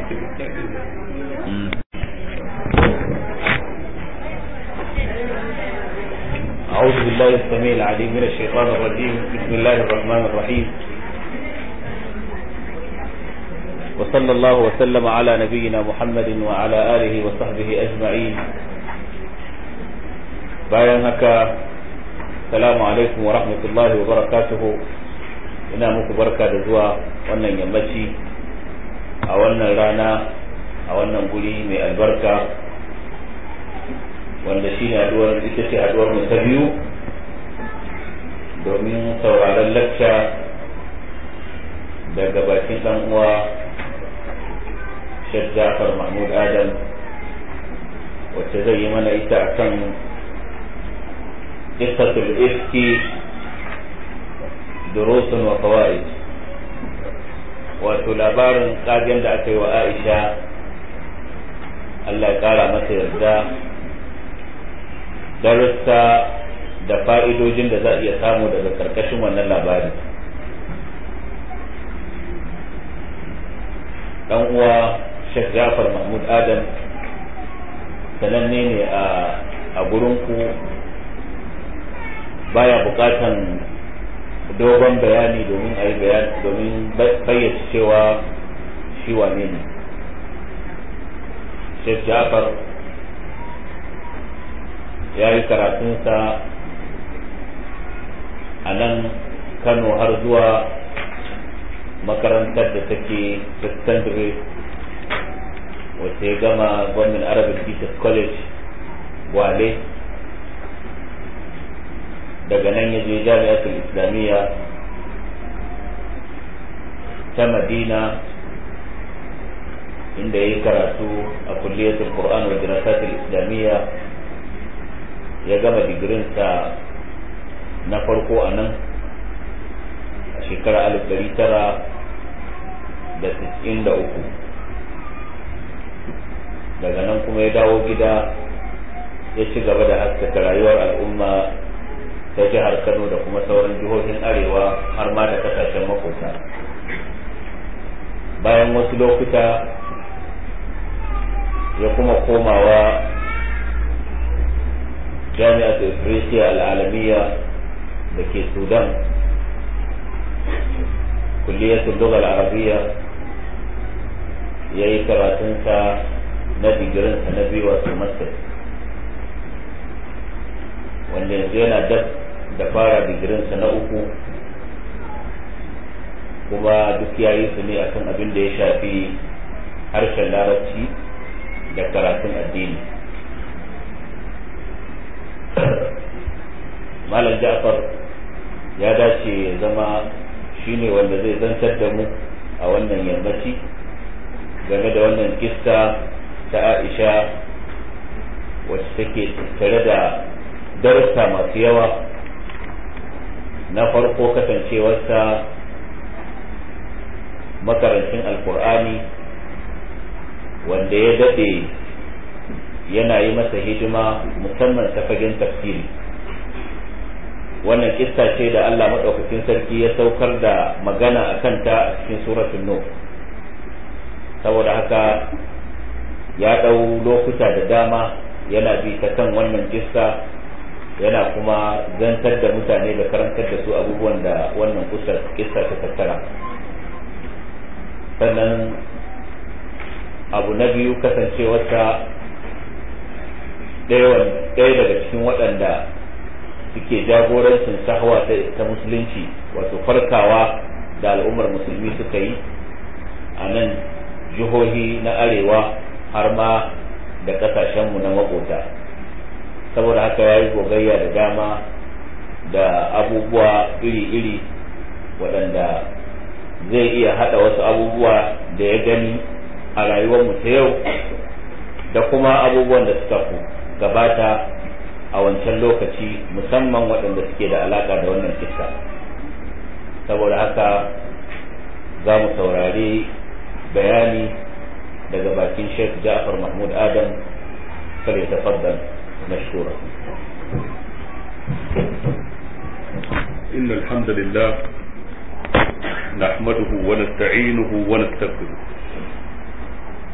أعوذ بالله السميع العليم من الشيطان الرجيم. بسم الله الرحمن الرحيم. وصلى الله وسلم على نبينا محمد وعلى آله وصحبه أجمعين. bayan haka, salamu alaikum wa rahmatullahi wa barakatuhu. Ina muku barka da zuwa wannan yammaci a wannan rana a wannan guri mai albarka, wanda shi ne ita ce haduwar mu ta biyu domin sauraron lacca daga bakin dan uwa Sheikh Ja'far Mahmud Adam, wacce zai yi mana ita akan qissatul ifki durusun wa fawaid, wato labarin kagen da aka yi wa Aisha, Allah ya kara mata yarda, darussa da fa'idojin da za a iya samu daga karkashin wannan labari. Dan uwa Sheikh Ja'far Mahmud Adam sananne ne a gurinku, baya bukatan dogon bayani domin a yi bayani, domin bayyace cewa shi wane ne. Sheikh Ja'far ya yi karatunsa a nan Kano har zuwa makarantar da take secondary wacce ya gama Gwamnan Arabic Teachers College Gwale. Daga nan ya je Jami'atul Islamiyya ta Madina, inda ya yi karatu a kulliyatul Qur'an wa dirasatul Islamiyya. Ya gama digirinsa na farko a nan a shekarar 1993. Daga nan kuma ya dawo gida ya ci gaba da haskaka rayuwar al'umma ta jihar Kano da kuma sauran jihohin Arewa har ma da kasashen makota. Bayan wasu lokuta ya kuma komawa Jami'at Ifriqiya Al'alamiya da ke Sudan, kulliyatul Lugha al-Arabiyya, ya yi karatunsa na digirinsa na biyu wato master, wanda yanzu yana da fara digirinsa na uku, kuma duk ya yi su ne akan abin da ya shafi harshen larabci da karatun addini. Malam Ja'far ya dace ya zama shine wanda zai zantar da mu a wannan yammaci game da wannan kissa ta Aisha, wacce take tare da darussa masu yawa. Na farko, kasancewarsa makarancin alkur'ani wanda ya dade yana yi masa hidima musamman ta fagen tafsiri. Wannan kissa ce da Allah madaukakin sarki ya saukar da magana a kanta a cikin suratul Nur. Saboda haka ya ɗau lokuta da dama yana bi ta kan wannan kissa, yana kuma zantar da mutane da karantar da su abubuwan da wannan kissa ta tattara. Sannan abu na biyu, kasancewarsa ɗaya daga cikin waɗanda suke jagorancin sahwa ta musulunci, wato farkawa da al'ummar musulmi suka yi a nan jihohi na arewa har ma da ƙasashenmu na makota. Saboda haka ya yi gogayya da dama da abubuwa iri-iri waɗanda zai iya haɗa wasu abubuwa da ya gani a rayuwarmu ta yau da kuma abubuwan da suka gabata a wancan lokaci, musamman waɗanda suke da alaƙa da wannan kissa. Saboda haka za mu saurari bayani daga bakin Sheikh Ja'far Mahmud Adam. فليتفضل مشكورا. إن الحمد لله نحمده ونستعينه ونستغفره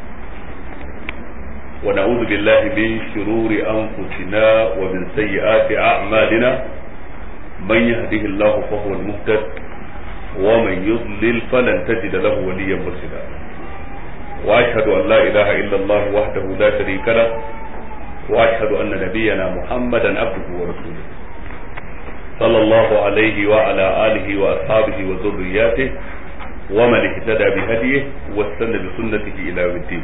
ونعوذ بالله من شرور أنفسنا ومن سيئات أعمالنا من يهده الله فهو المهتد ومن يضلل فلن تجد له وليا مرشدا وأشهد أن لا إله إلا الله وحده لا شريك له وأشهد أن نبينا محمدا عبده ورسوله صلى الله عليه وعلى آله وأصحابه وذرياته ومن اهتدى بهديه واستنى بسنته إلى يوم الدين.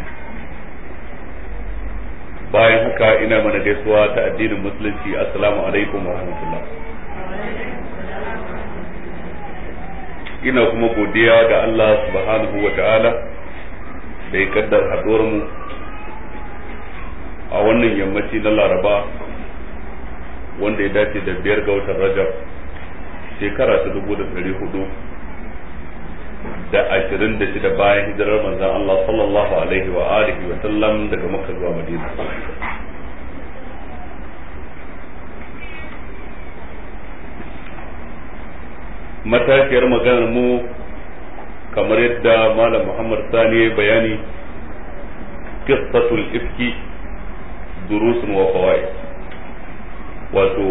bayan haka ina mana gaisuwa ta addinin musulunci, assalamu alaikum wa rahmatullah. Ina kuma godiya ga Allah subhanahu wa ta'ala da ya kaddar haɗuwar mu a wannan yammaci na Laraba wanda ya dace da 5 ga watan Rajab shekara ta 1426 bayan hijirar manzon Allah sallallahu alaihi wa alihi wa sallam daga Makka zuwa Madina. Matashiyar maganar mu kamar yadda Malam Muhammad Sani bayani, qissatul ifki durusun wa fawaid, wato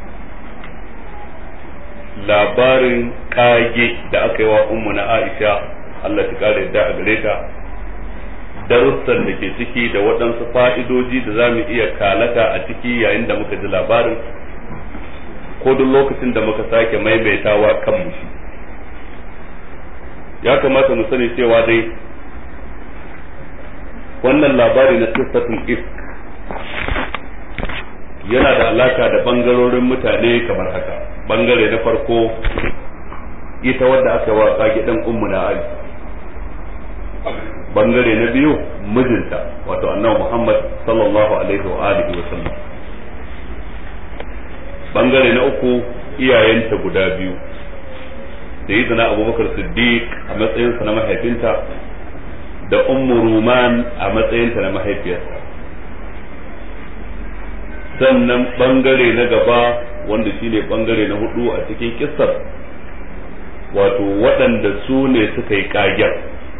labarin kage da aka yi wa ummu na Aisha, Allah ta kare da a gare ta, darussan da ke ciki da waɗansu fa'idoji da za mu iya kalata a ciki yayin da muka ji labarin ko duk lokacin da muka sake maimaitawa kanmu shi. Ya kamata mu sani cewa dai wannan labari na qissatul ifk yana da alaka da bangarorin mutane kamar haka. Bangare na farko ita wadda aka wa gidan ummu na Aisha, bangare na biyu mijinta wato annabi Muhammad sallallahu alaihi wa alihi wa sallam, bangare na uku iyayenta guda biyu, da izina Abubakar Siddiq a matsayinsa na mahaifinta da ummu Ruman a matsayinta na mahaifiyarsa. Sannan bangare na gaba wanda shine bangare na hudu a cikin kissar, wato waɗanda su ne suka yi kagen,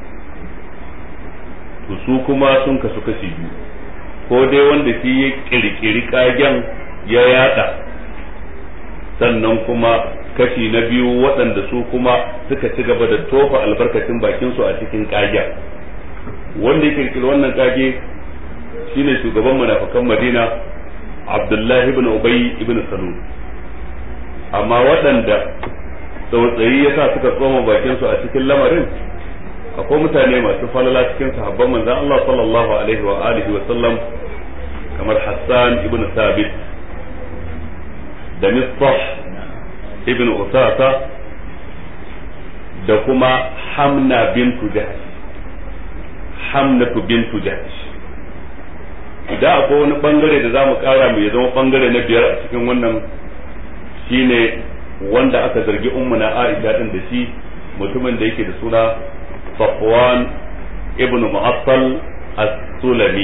to su kuma sun kasu kashi biyu, ko dai wanda shi ya kirkiri kagen ya yada, sannan kuma kashi na biyu waɗanda su kuma suka ci gaba da tofa albarkacin bakinsu a cikin kagen. Wanda ya kirkiri wannan kage shine shugaban munafikan Madina, Abdullahi ibn Ubay ibn Salul. Amma waɗanda tsautsayi ya sa suka tsoma bakinsu a cikin lamarin, akwai mutane masu falala cikin sahabban manzon Allah sallallahu alaihi wa alihi wa sallam, kamar Hassan ibn Thabit da Mistah ibn Usasa da kuma Hamna bintu Jahsh, Hamnatu bintu Jahsh. Da akwai wani bangare da zamu kara mu ya zama bangare na biyar a cikin wannan, shine wanda aka zargi ummuna Aisha din da shi, mutumin da yake da suna Safwan ibn Mu'attal as-Sulami.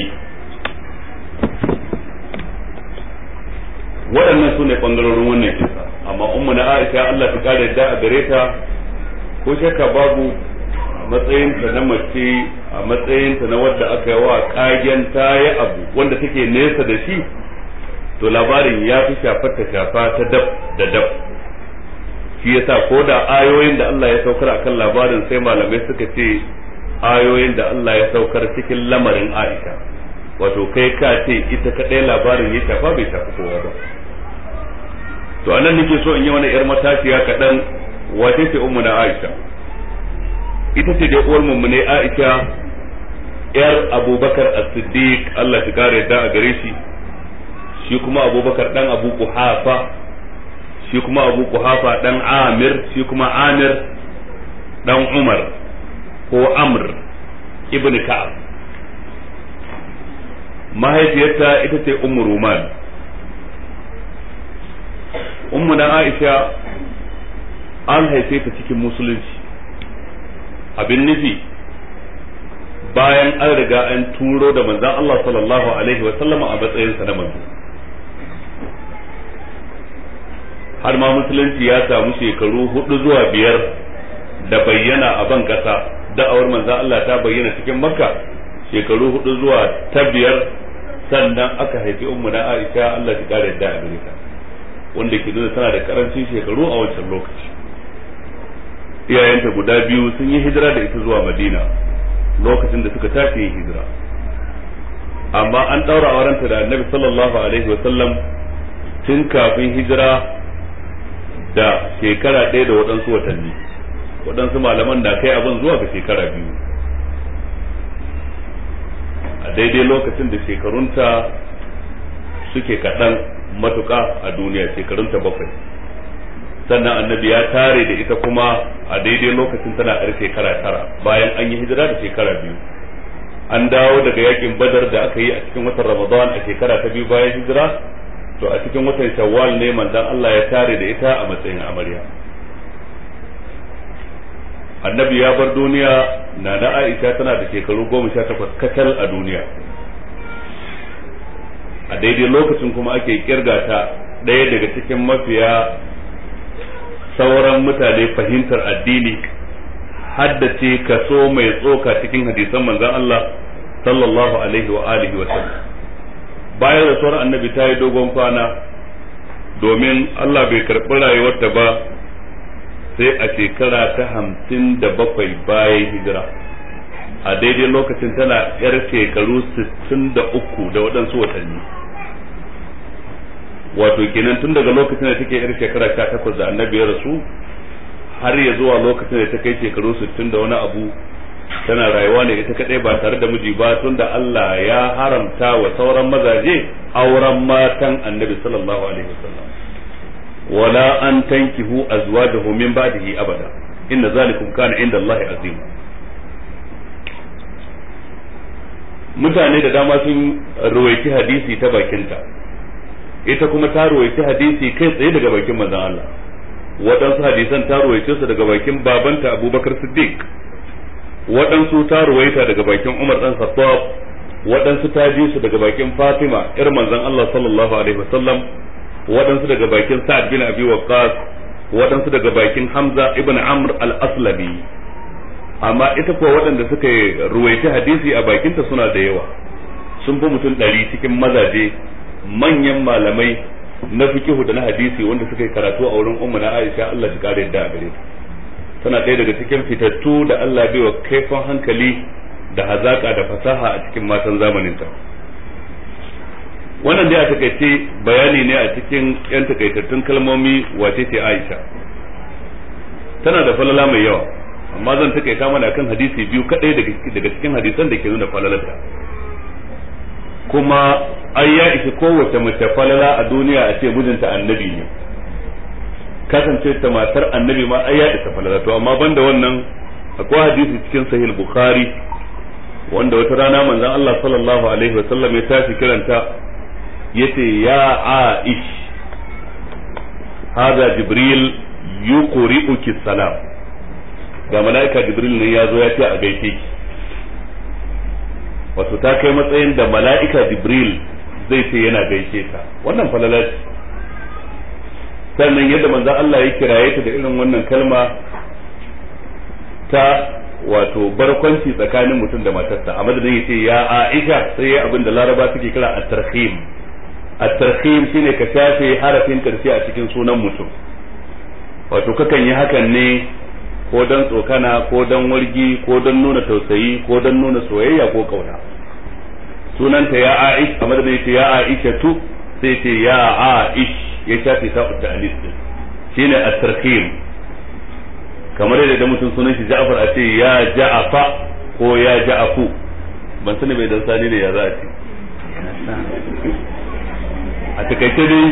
Waɗannan su ne bangarorin wannan kisa, amma ummuna Aisha Allah ta kare da a gare ta, ko shakka babu matsayinta na mace, a matsayinta na wadda aka yi wa kagen ta yi abu wanda take nesa da shi, to labarin ya fi shafa ta dab da dab. Shi yasa ko da ayoyin da Allah ya saukar akan labarin sai malamai suka ce ayoyin da Allah ya saukar cikin lamarin Aisha, wato kai ka ce ita kadai labarin ya shafa bai shafi kowa ba. To anan nake so in yi wani yar matashiya kaɗan, wace ce ummu na Aisha? Ita ce da uwar mummune Aisha, yar Abubakar as-Siddiq, Allah ya kare da a gare shi. Shi kuma Abubakar dan Abu Quhafa, shi kuma Abu Quhafa dan Amir, shi kuma Amir dan Umar ko Amr ibn Ka'ab. Mahaifiyarta ita ce Ummu Ruman. Ummu na Aisha an haife ta cikin musulunci, abin nufi bayan an riga an turo da manzon Allah sallallahu alaihi wa sallama a matsayinsa na manzo. Har ma musulunci ya samu shekaru 4 zuwa 5 da bayyana a ban kasa, da'awar manzon Allah ta bayyana cikin Makka shekaru 4 zuwa ta 5 sannan aka haifi ummu na Aisha Allah ta kare yadda a gare ta, wanda ke nuna tana da karancin shekaru a wancan lokaci. Iyayenta guda biyu sun yi hijira da ita zuwa Madina lokacin da suka tafi yin hijira, amma an daura aurenta da Annabi sallallahu alaihi wa sallam tun kafin hijira da shekara ɗaya da waɗansu watanni. Waɗansu malaman na kai abin zuwa ga shekara 2, a daidai lokacin da shekarunta suke kaɗan matuƙa a duniya, shekarunta 7. Sannan Annabi ya tare da ita kuma a daidai lokacin tana yar shekara 9 bayan an yi hijira da shekara 2. An dawo daga yakin Badar da aka yi a cikin watan Ramadan a shekara ta 2 bayan hijira, to a cikin watan Shawwal ne manzon Allah ya tare da ita a matsayin amarya. Annabi ya bar duniya, Nana Aisha tana da shekaru 18 kacal a duniya. A daidai lokacin kuma ake kirga ta ɗaya daga cikin mafiya sauran mutane fahimtar addini, haddace kaso mai tsoka cikin hadisan manzon Allah sallallahu alaihi wa alihi wa sallam. Bayan rasuwar Annabi ta yi dogon kwana, domin Allah bai karɓi rayuwarta ba sai a shekara ta 57 bayan hijira, a daidai lokacin tana yar shekaru 63 da waɗansu watanni. Wato kenan tun daga lokacin da take yar shekara 18 da Annabi ya rasu har ya zuwa lokacin da ta kai shekaru 60 da wani abu, tana rayuwa ne ita kadai ba tare da miji ba, tunda Allah ya haramta wa sauran mazaje auren matan Annabi sallallahu alaihi wasallam. wala an tankihu azwajahu min ba'dihi abada inna zalikum kana inda Allah azima. Mutane da dama sun ruwaiti hadisi ta bakinta, ita kuma ta ruwaiti hadisi kai tsaye daga bakin manzon Allah. Waɗansu hadisan ta ruwaice su daga bakin babanta Abubakar Siddiq, waɗansu ta ruwaita daga bakin Umar dan Khattab, waɗansu ta ji su daga bakin Fatima ƴar manzon Allah sallallahu alaihi wasallam, waɗansu daga bakin Sa'ad bin Abi Waqqas, waɗansu daga bakin Hamza ibn Amr al-Aslami. Amma ita kuwa waɗanda suka ruwaita hadisi a bakinta suna da yawa, sun fi mutum 100 cikin mazaje manyan malamai na fikihu da na hadisi wanda suka yi karatu a wurin ummu na Aisha Allah ta kare yadda a gare ta. Tana ɗaya daga cikin fitattu da Allah bai wa kaifin hankali da hazaka da fasaha a cikin matan zamaninta. Wannan dai a takaice bayani ne a cikin yan takaitattun kalmomi wace ce Aisha. Tana da falala mai yawa, amma zan takaita mana kan hadisi biyu kadai daga cikin hadisan da ke nuna falalarta. Kuma ai ya ishi kowace mace falala a duniya a ce mijinta annabi ne, kasance ta matar annabi ma ai ya isa falala. To amma banda wannan akwai hadisi cikin sahih Bukhari wanda wata rana manzon Allah sallallahu alaihi wasallam ya tashi kiranta yace ya Aish hada Jibril yuqri'uki salam, ga malaika Jibril ne ya zo ya ce a gaishe ki. Wato ta kai matsayin da mala'ika Jibril zai ce yana gaishe ta, wannan falala ce. Sannan yadda manzon Allah ya kiraye ta da irin wannan kalma ta wato barkwanci tsakanin mutum da matarsa, a madadin yace ya Aisha sai ya abin da Laraba suke kira at-tarhim. At-tarhim shine ka shafe harafin karshe a cikin sunan mutum. Wato kakan yi hakan ne ko don tsokana ko don wargi ko don nuna tausayi ko don nuna soyayya ko kauna. Sunanta ya Aish, a madadin yace ya Aisha tu sai ce ya Aish, ya shafe ta ta'anis din, shine at-tarhim. Kamar yadda mutum sunan shi Ja'far a ce ya Ja'afa ko ya Ja'afu, ban sani bai dan sani ne ya za a ce. A takaice dai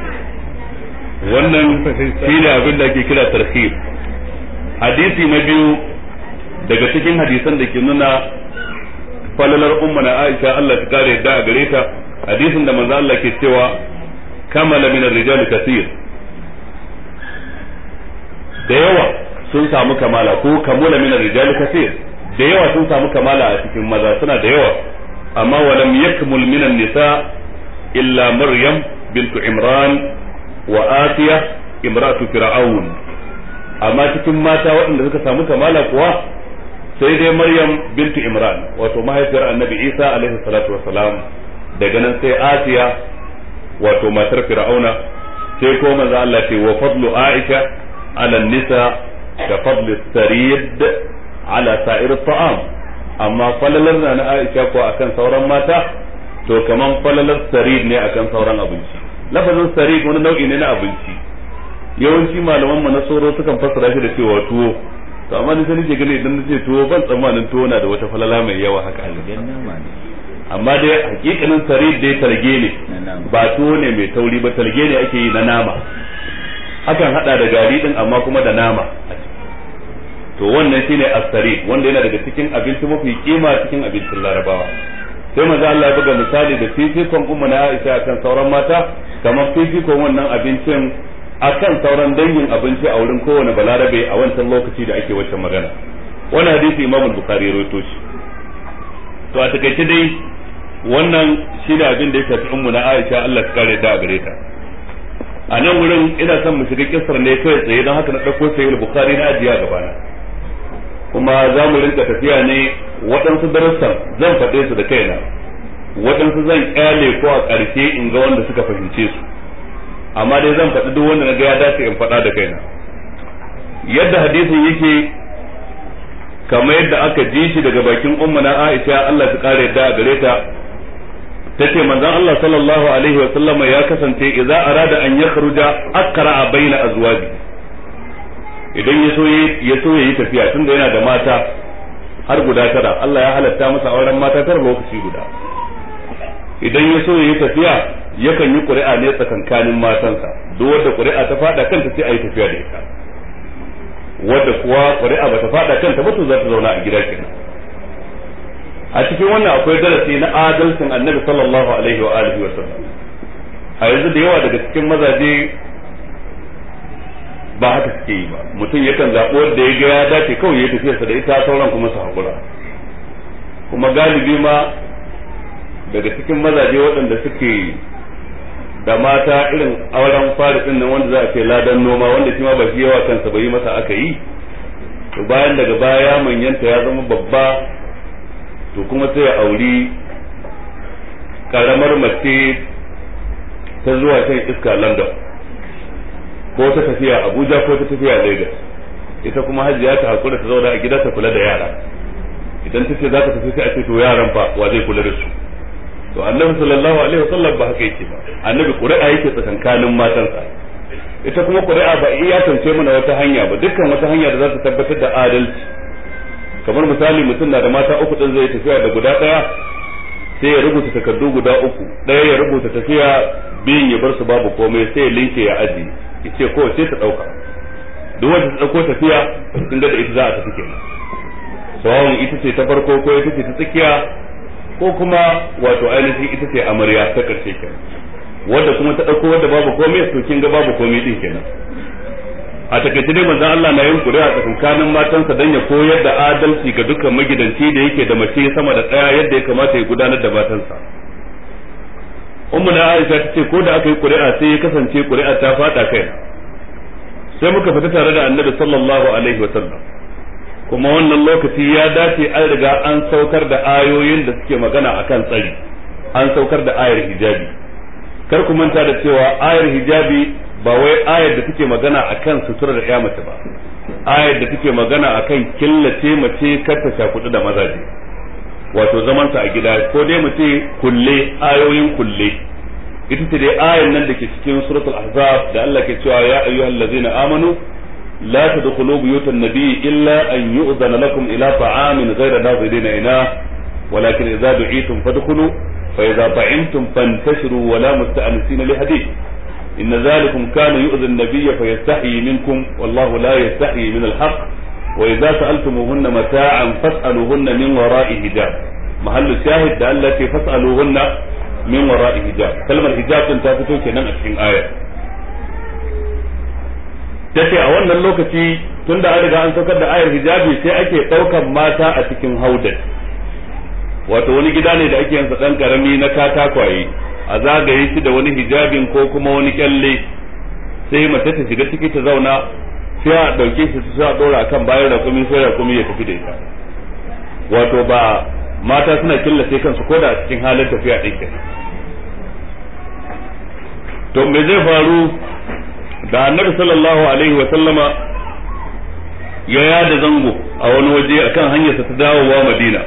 wannan shine abin da ake kira tarhim. Hadisi na biyu daga cikin hadisan da ke nuna falalar umma na Aisha Allah ta kare yadda a gare ta, hadisin da manzo Allah ke cewa kamala min ar-rijal kaseer, da yawa sun samu kamala, ko kamula min ar-rijal kaseer, da yawa sun samu kamala a cikin maza suna da yawa, amma walam yakmul min an-nisa illa Maryam bintu Imran wa Asiya imratu Fir'aun. Amma cikin mata waɗanda suka samu kamala kuwa sai dai Maryam bintu Imran, wato mahaifiyar Annabi Isa alaihi salatu wassalam, daga nan sai Asiya wato matar Fir'auna, sai ko manzo Allah ce wa fadlu Aisha ala nisa ka fadli sarid ala sa'ir at-ta'am, amma falalar na Aisha ko akan sauran mata to kaman falalar sarid ne akan sauran abinci. Lafazin sarid wani nau'i ne na abinci, yawanci malaman mu na tsoro sukan fassara shi da cewa tuwo, to amma ni sai nake gani idan nace tuwo ban tsammanin tuwo na da wata falala mai yawa haka amma dai hakikanin sarid dai talge ne, ba tuwo ne mai tauri ba, talge ne ake yi na nama, akan hada da gari din amma kuma da nama. To wannan shine as-sarid, wanda yana daga cikin abinci mafi kima cikin abincin Larabawa. Sai manzo Allah ya buga misali da fifikon ummu na Aisha akan sauran mata, kamar fifikon wannan abincin akan sauran dangin abinci a wurin kowane balarabe a wancan lokaci da ake wacce magana. Wannan hadisi Imam Bukhari ya rawaito shi. To a takaice dai wannan shine abin da ya shafi ummu na Aisha, Allah ya kare da gare ta. A nan wurin ina son mu shiga kissar ne kai tsaye, don haka na dauko Sahih Bukhari na ajiya gabana, kuma za mu rinka tafiya ne waɗansu darussan zan faɗe su da kaina, waɗansu zan kyale ko a ƙarshe in ga wanda suka fahimce su, amma dai zan faɗi duk wanda na ga ya dace in faɗa da kaina. Yadda hadisin yake kamar yadda aka ji shi daga bakin ummu na Aisha, Allah ta kare da gare ta, tace manzon Allah sallallahu alaihi wa sallama ya kasance idza arada an yakhruja aqra baina azwaji, idan ya so yayi tafiya tunda yana da mata har guda tara, Allah ya halatta masa auren mata tara lokaci guda. Idan ya so yayi tafiya yakan yi ƙuri'a ne tsakankanin matansa, duk wanda ƙuri'a ta fada kanta sai ayi tafiya da ita, wanda kuwa ƙuri'a bata fada kanta ba to za ta zauna a gida kenan. A cikin wannan akwai darasi na adalcin Annabi sallallahu alaihi wa alihi wa sallam. A yanzu da yawa daga cikin mazaje ba haka suke yi ba, mutum yakan zaɓi wanda ya ga ya dace kawai ya tafiyarsa da ita, sauran kuma su haƙura. Kuma galibi ma daga cikin mazaje waɗanda suke da mata irin auren fari ɗin nan wanda za a ce ladan noma, wanda shi ma ba shi yawa kansa ba yi masa aka yi, to bayan daga baya manyanta ya zama babba, to kuma sai ya auri karamar mace ta zuwa shan iska London, ko ta tafiya Abuja ko ta tafiya Lagos, ita kuma hajiya ta hakura ta zauna a gida ta kula da yara. Idan ta ce za ta tafi sai a ce to yaran fa wa zai kula da su? To Annabi sallallahu alaihi wasallam ba haka yake ba, Annabi ƙuri'a yake tsakankanin matansa. Ita kuma ƙuri'a ba iya tance mana wata hanya ba, dukkan wata hanya da za ta tabbatar da adalci. Kamar misali mutum na da mata uku din zai tafiya da guda ɗaya, sai ya rubuta takardu guda uku, ɗaya ya rubuta tafiya, biyun ya bar su babu komai, sai ya linke ya aji, yace ko sai ta ɗauka. Duk wanda ta ɗauko tafiya sun ga da ita za a tafi kenan. Sawa'un ita ce ta farko ko ita ce ta tsakiya ko kuma wato ainihin ita ce amarya ta karshe kenan. Wanda kuma ta ɗauko wanda babu komai to kin ga babu komai din kenan. A takaice dai manzon Allah na yin kuri'a tsakanin matansa dan ya koyar da adalci ga dukkan magidanci da yake da mace sama da ɗaya yadda ya kamata ya gudanar da matansa. Ummu na Aisha ta ce ko da aka yi kuri'a sai ya kasance kuri'a ta fada kai, sai muka fita tare da Annabi sallallahu alaihi wa sallam, kuma wannan lokaci ya dace an riga an saukar da ayoyin da suke magana akan tsari, an saukar da ayar hijabi. Kar ku manta da cewa ayar hijabi ba wai ayar da take magana akan suturar ya mace ba, ayar da take magana akan killace mace kar ta shakudu da mazaje, wato zaman sa a gida, ko dai mace kulle, ayoyin kulle. Ita ce dai ayar nan da ke cikin suratul ahzab da Allah ke cewa ya ayyuhallazina amanu la tadkhulu buyutan nabiy illa an yu'zana lakum ila ta'amin ghayra nazirina ina walakin idza du'itum fadkhulu fa idza ta'imtum fantashiru wa la musta'anisina li hadith إن ذلكم كان يؤذي النبي فيستحيي منكم والله لا يستحيي من الحق وإذا سألتموهن متاعا فاسألوهن من وراء حجاب. محل الشاهد ده التي فاسألوهن من وراء حجاب. كلمة حجاب تنتهي كنان أشكين آية. tace a wannan lokaci tunda an riga an saukar da ayar hijabi sai ake ɗaukar mata a cikin haudat, wato wani gida ne da ake yansa ɗan ƙarami na katakwaye, a zagaye shi da wani hijabin ko kuma wani kyalle, sai mace ta shiga ciki ta zauna, sai a dauke shi sai a dora akan bayan rakumi, sai rakumi ya tafi da ita. Wato ba mata suna killace kansu ko da cikin halin tafiya din kenan. to me zai faru da annabi sallallahu alaihi wa sallama ya yada zango a wani waje akan hanyarsa ta dawowa Madina.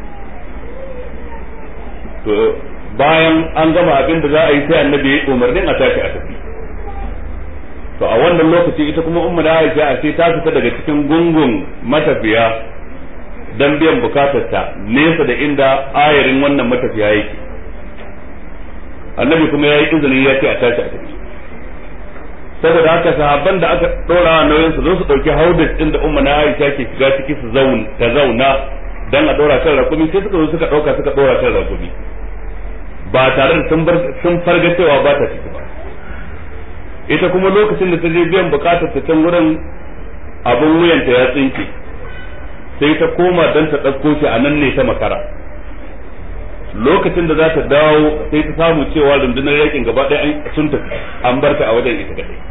To bayan an gama abin da za a yi sai annabi ya umarnin a tashi a tafi. To a wannan lokaci ita kuma ummu da Aisha a ce ta fita daga cikin gungun matafiya dan biyan bukatarta nesa da inda ayarin wannan matafiya yake. Annabi kuma ya yi izini ya ce a tashi a tafi. Saboda haka sahabban da aka dora nauyin su zo su dauki haudis din da ummu na Aisha ke shiga ciki su zauna dan a dora kan rakumi, sai suka zo suka dauka suka dora kan rakumi ba tare da sun farga cewa ba ta ciki ba. Ita kuma lokacin da ta je biyan bukatar ta can wurin abin wuyanta ya tsinke, sai ta koma dan ta dauko shi a nan ne ta makara. Lokacin da za ta dawo sai ta samu cewa rundunar yakin gaba ɗaya sun tafi, an bar ta a wajen ita kadai.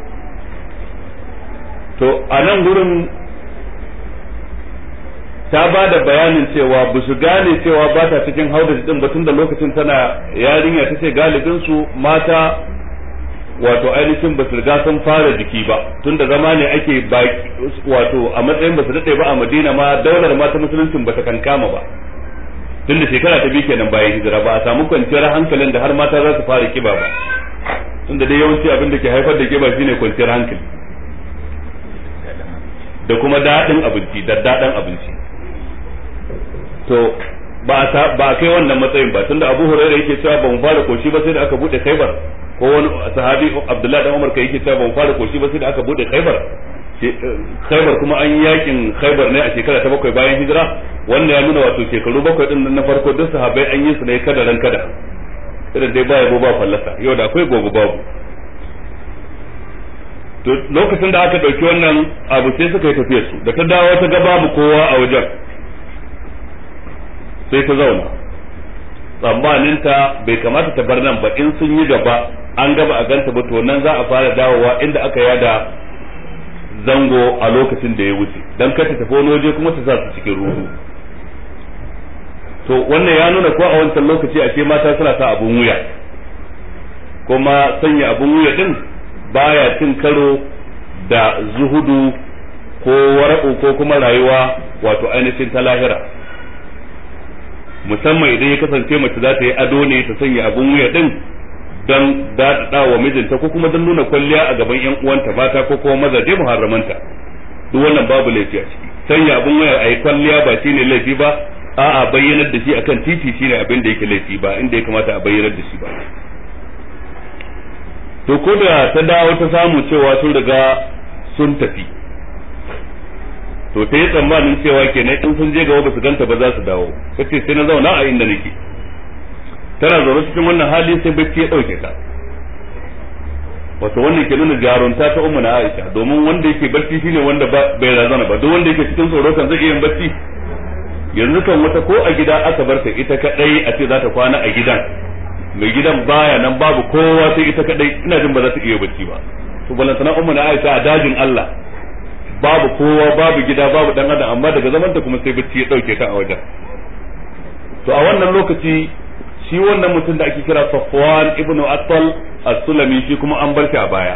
To a nan gurin ta ba da bayanin cewa ba su gane cewa ba ta cikin haudar din ba, tun da lokacin tana yarinya ta ce galibin su mata wato ainihin ba su riga sun fara jiki ba, tun da zama ne ake wato a matsayin ba su daɗe ba a Madina ma daular mata musuluncin ba ta kankama ba, tun da shekara ta biyu kenan bayan hijira ba a samu kwanciyar hankalin da har mata za su fara kiba ba, tun da dai yawanci abin da ke haifar da kiba shine kwanciyar hankali da kuma daɗin abinci. To ba a kai wannan matsayin ba, tunda Abu Hurairah yake cewa ba mu fara koshi ba sai da aka bude Khaibar, ko wani sahabi Abdullahi dan Umar kai yake cewa ba mu fara koshi ba sai da aka bude Khaibar. Khaibar kuma an yakin Khaibar ne a shekara ta 7 bayan hijira, wanda ya nuna wato shekaru 7 din nan na farko duk sahabbai an yi su ne kada ran kada, irin dai baya ba fallasa, yau da akwai gobe babu. To lokacin da aka dauki wannan abu sai suka yi tafiyar su, da ta dawo ta ga babu kowa a wajen sai ta zauna, tsammaninta bai kamata ta bar nan ba, in sun yi gaba an gaba a ganta ba to nan za a fara dawowa inda aka yada zango a lokacin da ya wuce, dan kar ta tafi wani waje kuma ta sa su cikin ruhu. To wannan ya nuna ko a wancan lokaci a ce mata suna sa abun wuya, kuma sanya abun wuya din baya cin karo da zuhudu ko wara'u ko kuma rayuwa wato ainihin ta lahira, musamman idan ya kasance mace za ta yi ado ne ta sanya abun wuya din don daɗaɗa wa mijinta ko kuma don nuna kwalliya a gaban yan uwanta mata ko kuma mazaje muharramanta, duk wannan babu laifi a ciki. Sanya abun wuya a yi kwalliya ba shine laifi ba, a'a bayyanar da shi akan titi shine abin da yake laifi ba inda ya kamata a bayyanar da shi ba. To ko da ta dawo ta samu cewa sun riga sun tafi, to ta yi tsammanin cewa kenan in sun je gaba ba su ganta ba za su dawo, kace sai na zauna a inda nake. Tana zaune cikin wannan hali sai bacci ya dauke ta. Wato wannan ke nuna jarunta ta ummu na Aisha, domin wanda yake bacci shine wanda bai razana ba, duk wanda yake cikin tsoro kan zai iya bacci. Yanzu kan wata ko a gida aka bar ta ita kadai a ce za ta kwana a gidan, mai gidan baya nan babu kowa sai ita kadai, ina jin ba za ta iya bacci ba. To balantana ummu na Aisha a dajin Allah, babu kowa babu gida babu dan adam, amma daga zaman ta kuma sai bacci ya dauke ta a wajen. To a wannan lokaci shi wannan mutum da ake kira Safwan ibn Attal as-Sulami shi kuma an bar shi a baya.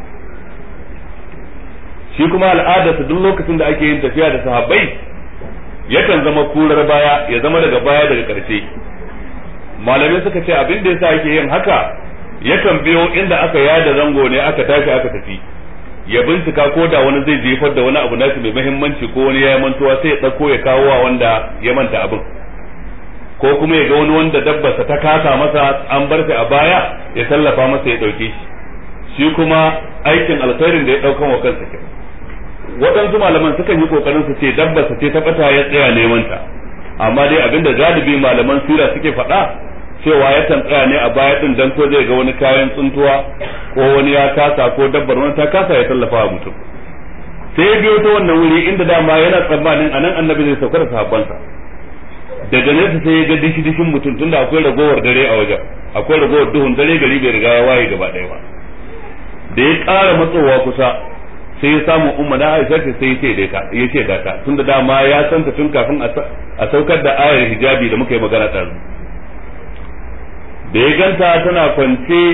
Shi kuma al'adarsa duk lokacin da ake yin tafiya da sahabbai yakan zama kurar baya, ya zama daga baya daga ƙarshe. Malamai suka ce abin da yasa ake yin haka, yakan biyo inda aka yada zango ne aka tashi aka tafi, ya bincika ko da wani zai jefar da wani abu nashi mai muhimmanci ko wani ya mantuwa sai ya dauko ya kawo wa wanda ya manta abin, ko kuma ya ga wani wanda dabbarsa ta kasa masa an bar shi a baya ya tallafa masa ya dauke shi kuma aikin alkhairin da ya daukan wa kansa ke. Waɗansu malaman sukan yi kokarin su ce dabbarsa ce ta bata ya tsaya neman ta, amma dai abinda galibi malaman sira suke faɗa cewa yakan tsaya ne a baya din dan ko zai ga wani kayan tsuntuwa ko wani ya kasa ko dabbar wani ta kasa ya tallafa wa mutum. Sai ya biyo ta wannan wuri inda dama yana tsammanin anan annabi zai saukar da sahabbansa. Daga nesa sai ya ga dishi-dishin mutum, tunda akwai ragowar dare a wajen, akwai ragowar duhun dare, gari bai riga ya waye gaba ɗaya ba. Da ya ƙara matsowa kusa sai ya samu umma na Aisha sai ya ce da ta, tunda dama ya santa tun kafin a saukar da ayar hijabi da muka yi magana ɗazu. Da ya ganta tana kwance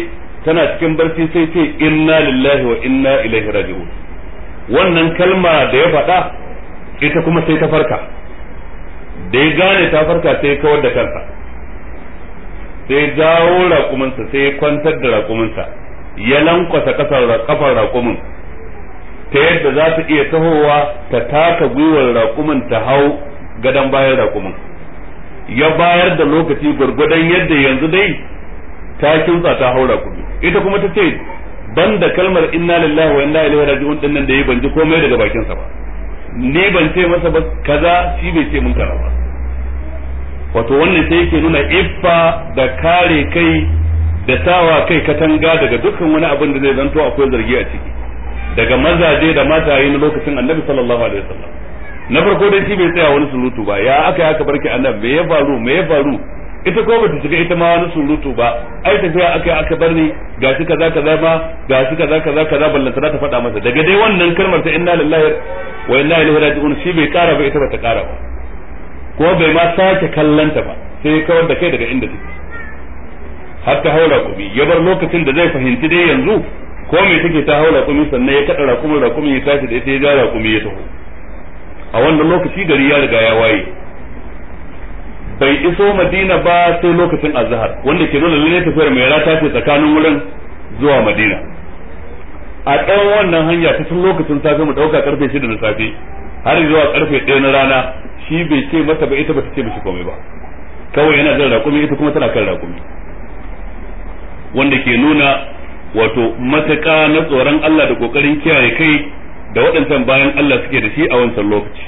tana cikin barci sai ce inna lillahi wa inna ilaihi raji'un. Wannan kalma da ya faɗa ita kuma sai ta farka, da ya gane ta farka sai ya kawar da kansa, sai ya jawo raƙuminsa, sai ya kwantar da raƙuminsa, ya lankwasa kafar raƙumin ta yadda za ta iya tahowa ta taka gwiwar raƙumin ta hau gadon bayan raƙumin. Ya bayar da lokaci gwargwadon yadda yanzu dai ta kinsa ta hau raƙumi. Ita kuma ta ce ban da kalmar inna lillahi wa inna ilaihi raji'un din nan da yi ban ji komai daga bakinsa ba, ni ban ce masa ba kaza, shi bai ce mun kaza ba. Wato wannan sai yake nuna iffa da kare kai da sawa kai katanga daga dukkan wani abin da zai zanto akwai zargi a ciki, daga mazaje da mataye na lokacin Annabi sallallahu alaihi wasallam. Na farko dai shi bai tsaya wani surutu ba, ya aka barki Annabi, me ya faru ita ko bata shiga ita ma wani surutu ba, ai tafiya aka bar ni gashi kaza ma gashi kaza ballanta ta faɗa masa. Daga dai wannan kalmar ta inna lillahi wa inna ilaihi raji'un shi bai kara ba, ita bata kara ba, ko bai ma sake kallanta ba, sai kawar da kai daga inda take har ta haura kumi. Ya bar lokacin da zai fahimci dai yanzu ko me take ta haura kumi, sannan ya kada rakumin ya tashi da ita ya ja rakumi ya taho. A wannan lokaci gari ya riga ya waye, bai iso Madina ba sai lokacin azhar, wanda ke nuna lalle tafiyar mai rata ce tsakanin wurin zuwa Madina. A tsawon wannan hanya ta tun lokacin safe mu dauka karfe 6 na safe har zuwa karfe 1 na rana, shi bai ce masa ba, ita bata ce mishi komai ba, kawai yana jin rakumi, ita kuma tana kan rakumi, wanda ke nuna wato matuƙa na tsoron Allah da kokarin kiyaye kai da waɗancan bayan Allah suke da shi a wancan lokaci.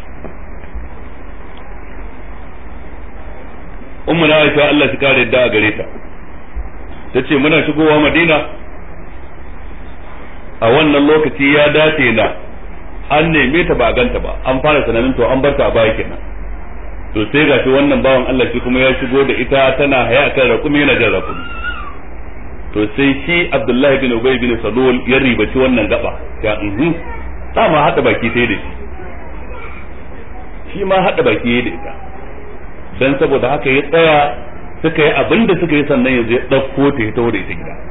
Ummu na Aisha Allah shi kare yadda a gare ta tace muna shigowa Madina a wannan lokaci ya dace na an neme ta ba ganta ba, an fara sananin to an barta a baya kenan. To sai gashi wannan bawan Allah shi kuma ya shigo da ita tana haya akan rakumi, yana jan rakumi. To sai shi Abdullahi bin Ubay bin Salul ya ribaci wannan gaba, ya ma hada baki sai da shi ma hada baki da ita, dan saboda haka ya tsaya suka yi abin da suka yi, sannan ya je ɗauko ta ya taho da ita gida.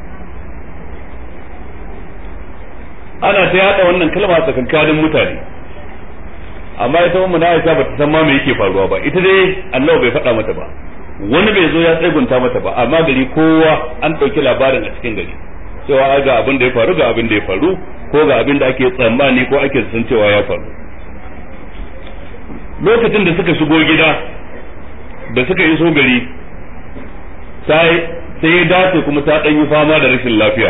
Ana ta yada wannan kalma tsakankanin mutane, amma ita Ummu Aisha ba ta san ma me yake faruwa ba. Ita dai Allah bai faɗa mata ba, wani bai zo ya tsegunta mata ba, amma gari kowa an ɗauki labarin a cikin gari cewa ga abin da ya faru, ga abin da ya faru, ko ga abin da ake tsammani ko ake san cewa ya faru. Lokacin da suka shigo gida, da suka iso gari, sai ya dace kuma ta ɗan yi fama da rashin lafiya.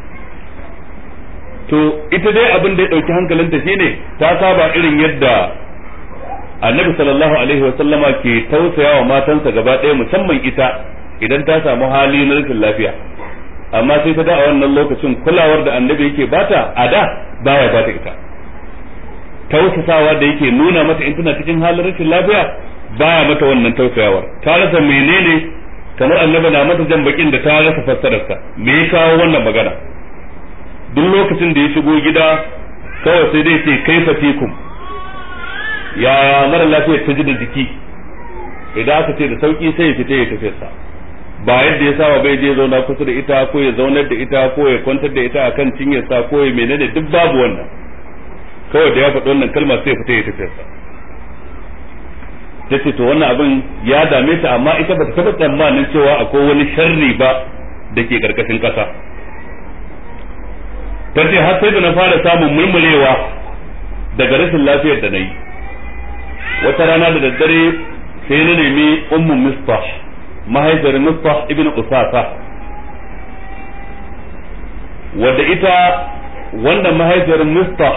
To ita dai abin da ya ɗauki hankalinta shine ta saba irin yadda Annabi sallallahu alaihi wa sallama ke tausaya wa matansa gaba ɗaya, musamman ita idan ta samu hali na rashin lafiya. Amma sai ta da a wannan lokacin kulawar da Annabi yake bata a da baya bata ita, tausasawa da yake nuna mata in tana cikin halin rashin lafiya baya mata wannan tausayawar. Ta rasa menene, kamar Annabi na mata jan bakin da ta rasa fassararsa. Me ya kawo wannan magana? Duk lokacin da ya shigo gida kawai sai dai ce kaifa fikum, ya mara lafiya ta ji da jiki. Idan aka ce da sauki sai ya fita ya tafi sa, ba yadda ya saba bai je zauna kusa da ita, ko ya zaunar da ita, ko ya kwantar da ita akan cinyarsa, ko ya menene, duk babu wannan. Kawai da ya faɗi wannan kalma sai ya fita ya tafi sa. Tace to wannan abin ya dame ta, amma ita bata taɓa tsammanin cewa akwai wani sharri ba da ke karkashin ƙasa. Tace har sai da na fara samun murmurewa daga rashin lafiyar da na yi. Wata rana da daddare sai na nemi Ummu Mistah, mahaifiyar Mistah ibn Usasa, wadda ita wannan mahaifiyar Mistah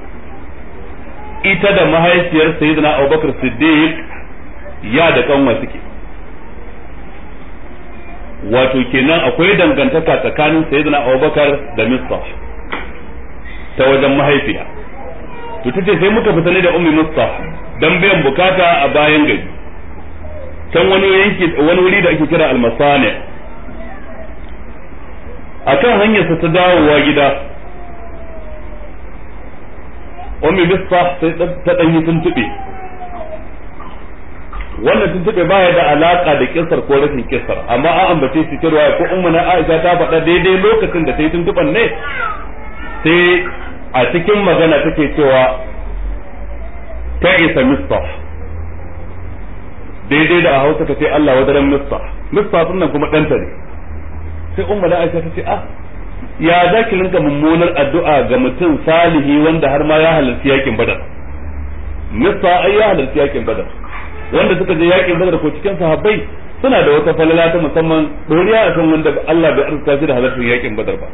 ita da mahaifiyar Sayyidina Abubakar Siddiq ya da kanwa suke, wato kenan akwai dangantaka tsakanin Sayyidina Abubakar da Mistah ta wajen mahaifiya. To tace sai muka fita ne da Ummu Mistah dan biyan bukata a bayan gari, can wani wuri da ake kira Al-Masani. Akan hanyarsa ta dawowa gida, Ummu Mistah sai ta dan yi tuntube, wannan tuntube baya da alaka da kissar ko rashin kissar, amma an ambace shi cewa ko ummu na Aisha ta faɗa daidai lokacin da ta yi tuntuban ne, sai a cikin magana take cewa ta isa mistah, daidai da a Hausa ka ce Allah wadaran mistah sunan kuma ɗanta ne. Sai ummu na Aisha ta ce ya za ki rinka mummunar addu'a ga mutum salihi wanda har ma ya halarci yakin Badar. Mistah ai ya halarci yakin Badar, wanda suka je yakin Badar ko cikin sahabbai suna da wata falala ta musamman doriya akan wanda Allah bai arzuta shi da halartar yakin Badar ba.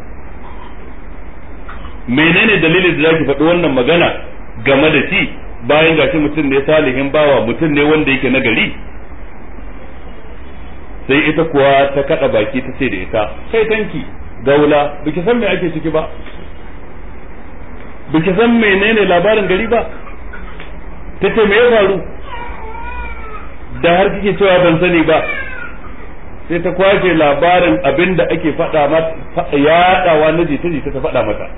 Menene dalilin da zaki faɗi wannan magana game da shi bayan gashi mutum ne salihin bawa, mutum ne wanda yake nagari? Sai ita kuwa ta kada baki ta ce da ita, kai tanki gaula, biki san me ake ciki ba, biki san menene labarin gari ba. Ta ce me ya faru da har kike cewa ban sani ba? Sai ta kwace labarin abin da ake faɗa mata, yaɗawa na jita-jita ta faɗa mata.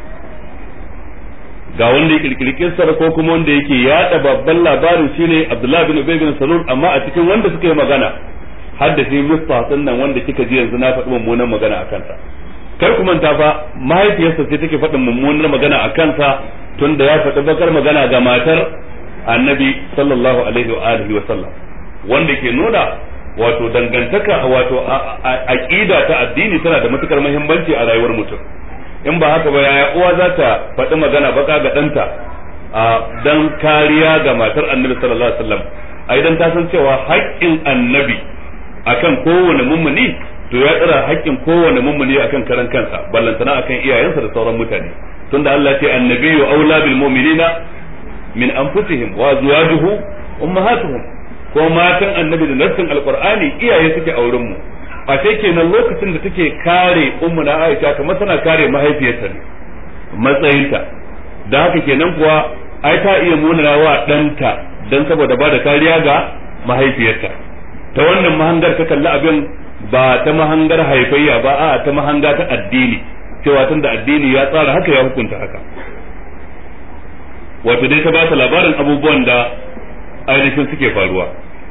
Ga wanda ya kirkiri kissar ko kuma wanda yake yaɗa babban labarin shine Abdullah bin Ubay bin Salul, amma a cikin wanda suka yi magana har da shi Mustah nan wanda kika ji yanzu na faɗi mummunan magana a kansa. Kar ku manta fa mahaifiyarsa sai take faɗin mummunar magana a kansa tun da ya faɗi bakar magana ga matar Annabi sallallahu alaihi wa alihi wa sallam, wanda ke nuna wato dangantaka wato aqida ta addini tana da matukar muhimmanci a rayuwar mutum. In ba haka ba yaya uwa za ta faɗi magana baka ga ɗanta dan kariya ga matar Annabi sallallahu alaihi wa sallam, a idan ta san cewa haƙƙin Annabi akan kowane mummuni to ya tsara haƙƙin kowane mummuni akan karan kansa, ballantana akan iyayensa da sauran mutane, tunda Allah ce annabiyyu aula bil mu'minina min anfusihim wa azwajuhu ummahatuhum, ko matan Annabi da nassin alqur'ani iyaye suke auren mu. A sai kenan lokacin da take kare ummu na Aisha kamar tana kare mahaifiyarta ne, matsayinta, da haka kenan kuwa ai ta iya munana wa ɗanta dan saboda ba da kariya ga mahaifiyarta. Ta wannan mahangar ta kalli abin ba ta mahangar haifayya ba, a ta mahanga ta addini, cewa tunda addini ya tsara haka ya hukunta haka. Wato dai ta ba ta labarin abubuwan da ainihin suke faruwa.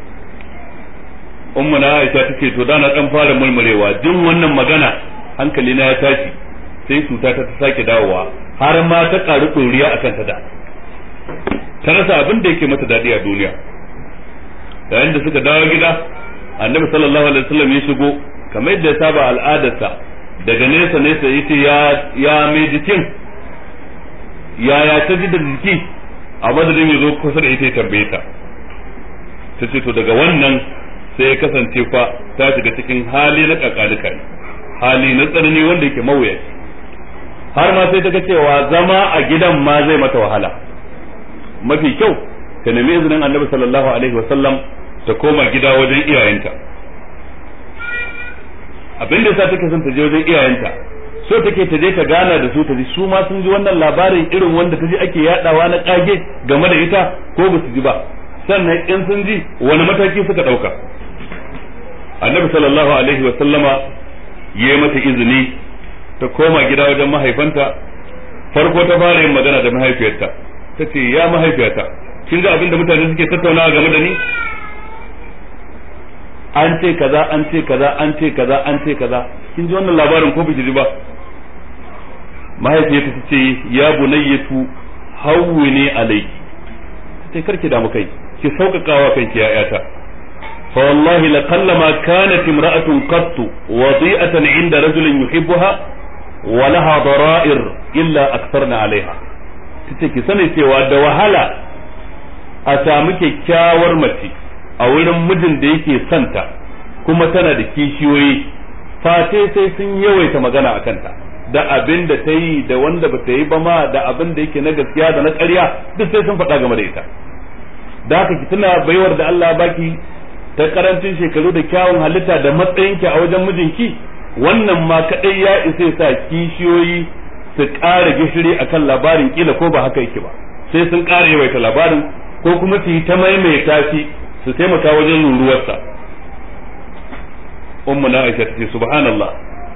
Ummu na Aisha take to da na dan fara murmurewa jin wannan magana, hankali na ya tashi, sai cuta ta sake dawowa har ma ta karu doriya akan ta da. Ta rasa abin da yake mata dadi a duniya. Yayin da suka dawo gida, Annabi sallallahu alaihi wasallam ya shigo kamar yadda ya saba al'adarsa, daga nesa nesa yace ya mai jikin ya ta ji da jiki, a madadin ya zo kusa da ita ya tambaye ta. Ta ce to daga wannan sai ya kasance fa ta shiga cikin hali na kakalika, hali na tsanani wanda yake mawuyaci, har ma sai ta ga cewa zama a gidan ma zai mata wahala. Mafi kyau ta nemi izinin Annabi sallallahu alaihi wasallam ta koma gida wajen iyayenta. Abin da yasa take son ta je wajen iyayenta, so take ta je ta gana da su, ta ji su ma sun ji wannan labarin irin wanda ta ji ake yadawa na kage game da ita ko ba su ji ba, sannan in sun ji wani mataki suka dauka. Annabi sallallahu alaihi wa sallama yayi mata izini ta koma gida wajen mahaifanta. Farko ta fara yin magana da mahaifiyarta, ta ce ya mahaifiyata, kin ga abin da mutane suke tattaunawa game da ni? An ce kaza, an ce kaza, an ce kaza, an ce kaza, kin ji wannan labarin ko biki ji ba? Mahaifiyarta ta ce ya bunayyatu hawwini alayki, sai karki damu kai, ki sauƙaƙawa kanki ya'yata. fa wallahi laqallama kanat imra'atun qattu wadi'atan 'inda rajulin yuhibbuha wa laha dara'ir illa aktharna 'alayha. tace ki sani cewa da wahala a samu kyakkyawar mace a wurin mijin da yake santa kuma tana da kishiyoyi, fate sai sun yawaita magana a kanta, da abin da ta yi da wanda ba ta yi ba ma, da abin da yake na gaskiya da na ƙarya duk sai sun faɗa game da ita. Da haka ki tuna baiwar da Allah baki ta karancin shekaru da kyawun halitta da matsayinki a wajen mijinki, wannan ma kaɗai ya isa ya sa kishiyoyi su ƙara gishiri akan labarin, kila ko ba haka yake ba, sai sun ƙara yawaita labarin ko kuma su yi ta maimaita shi su taimaka wajen ruruwarsa. ummu na Aisha tace subhanallah,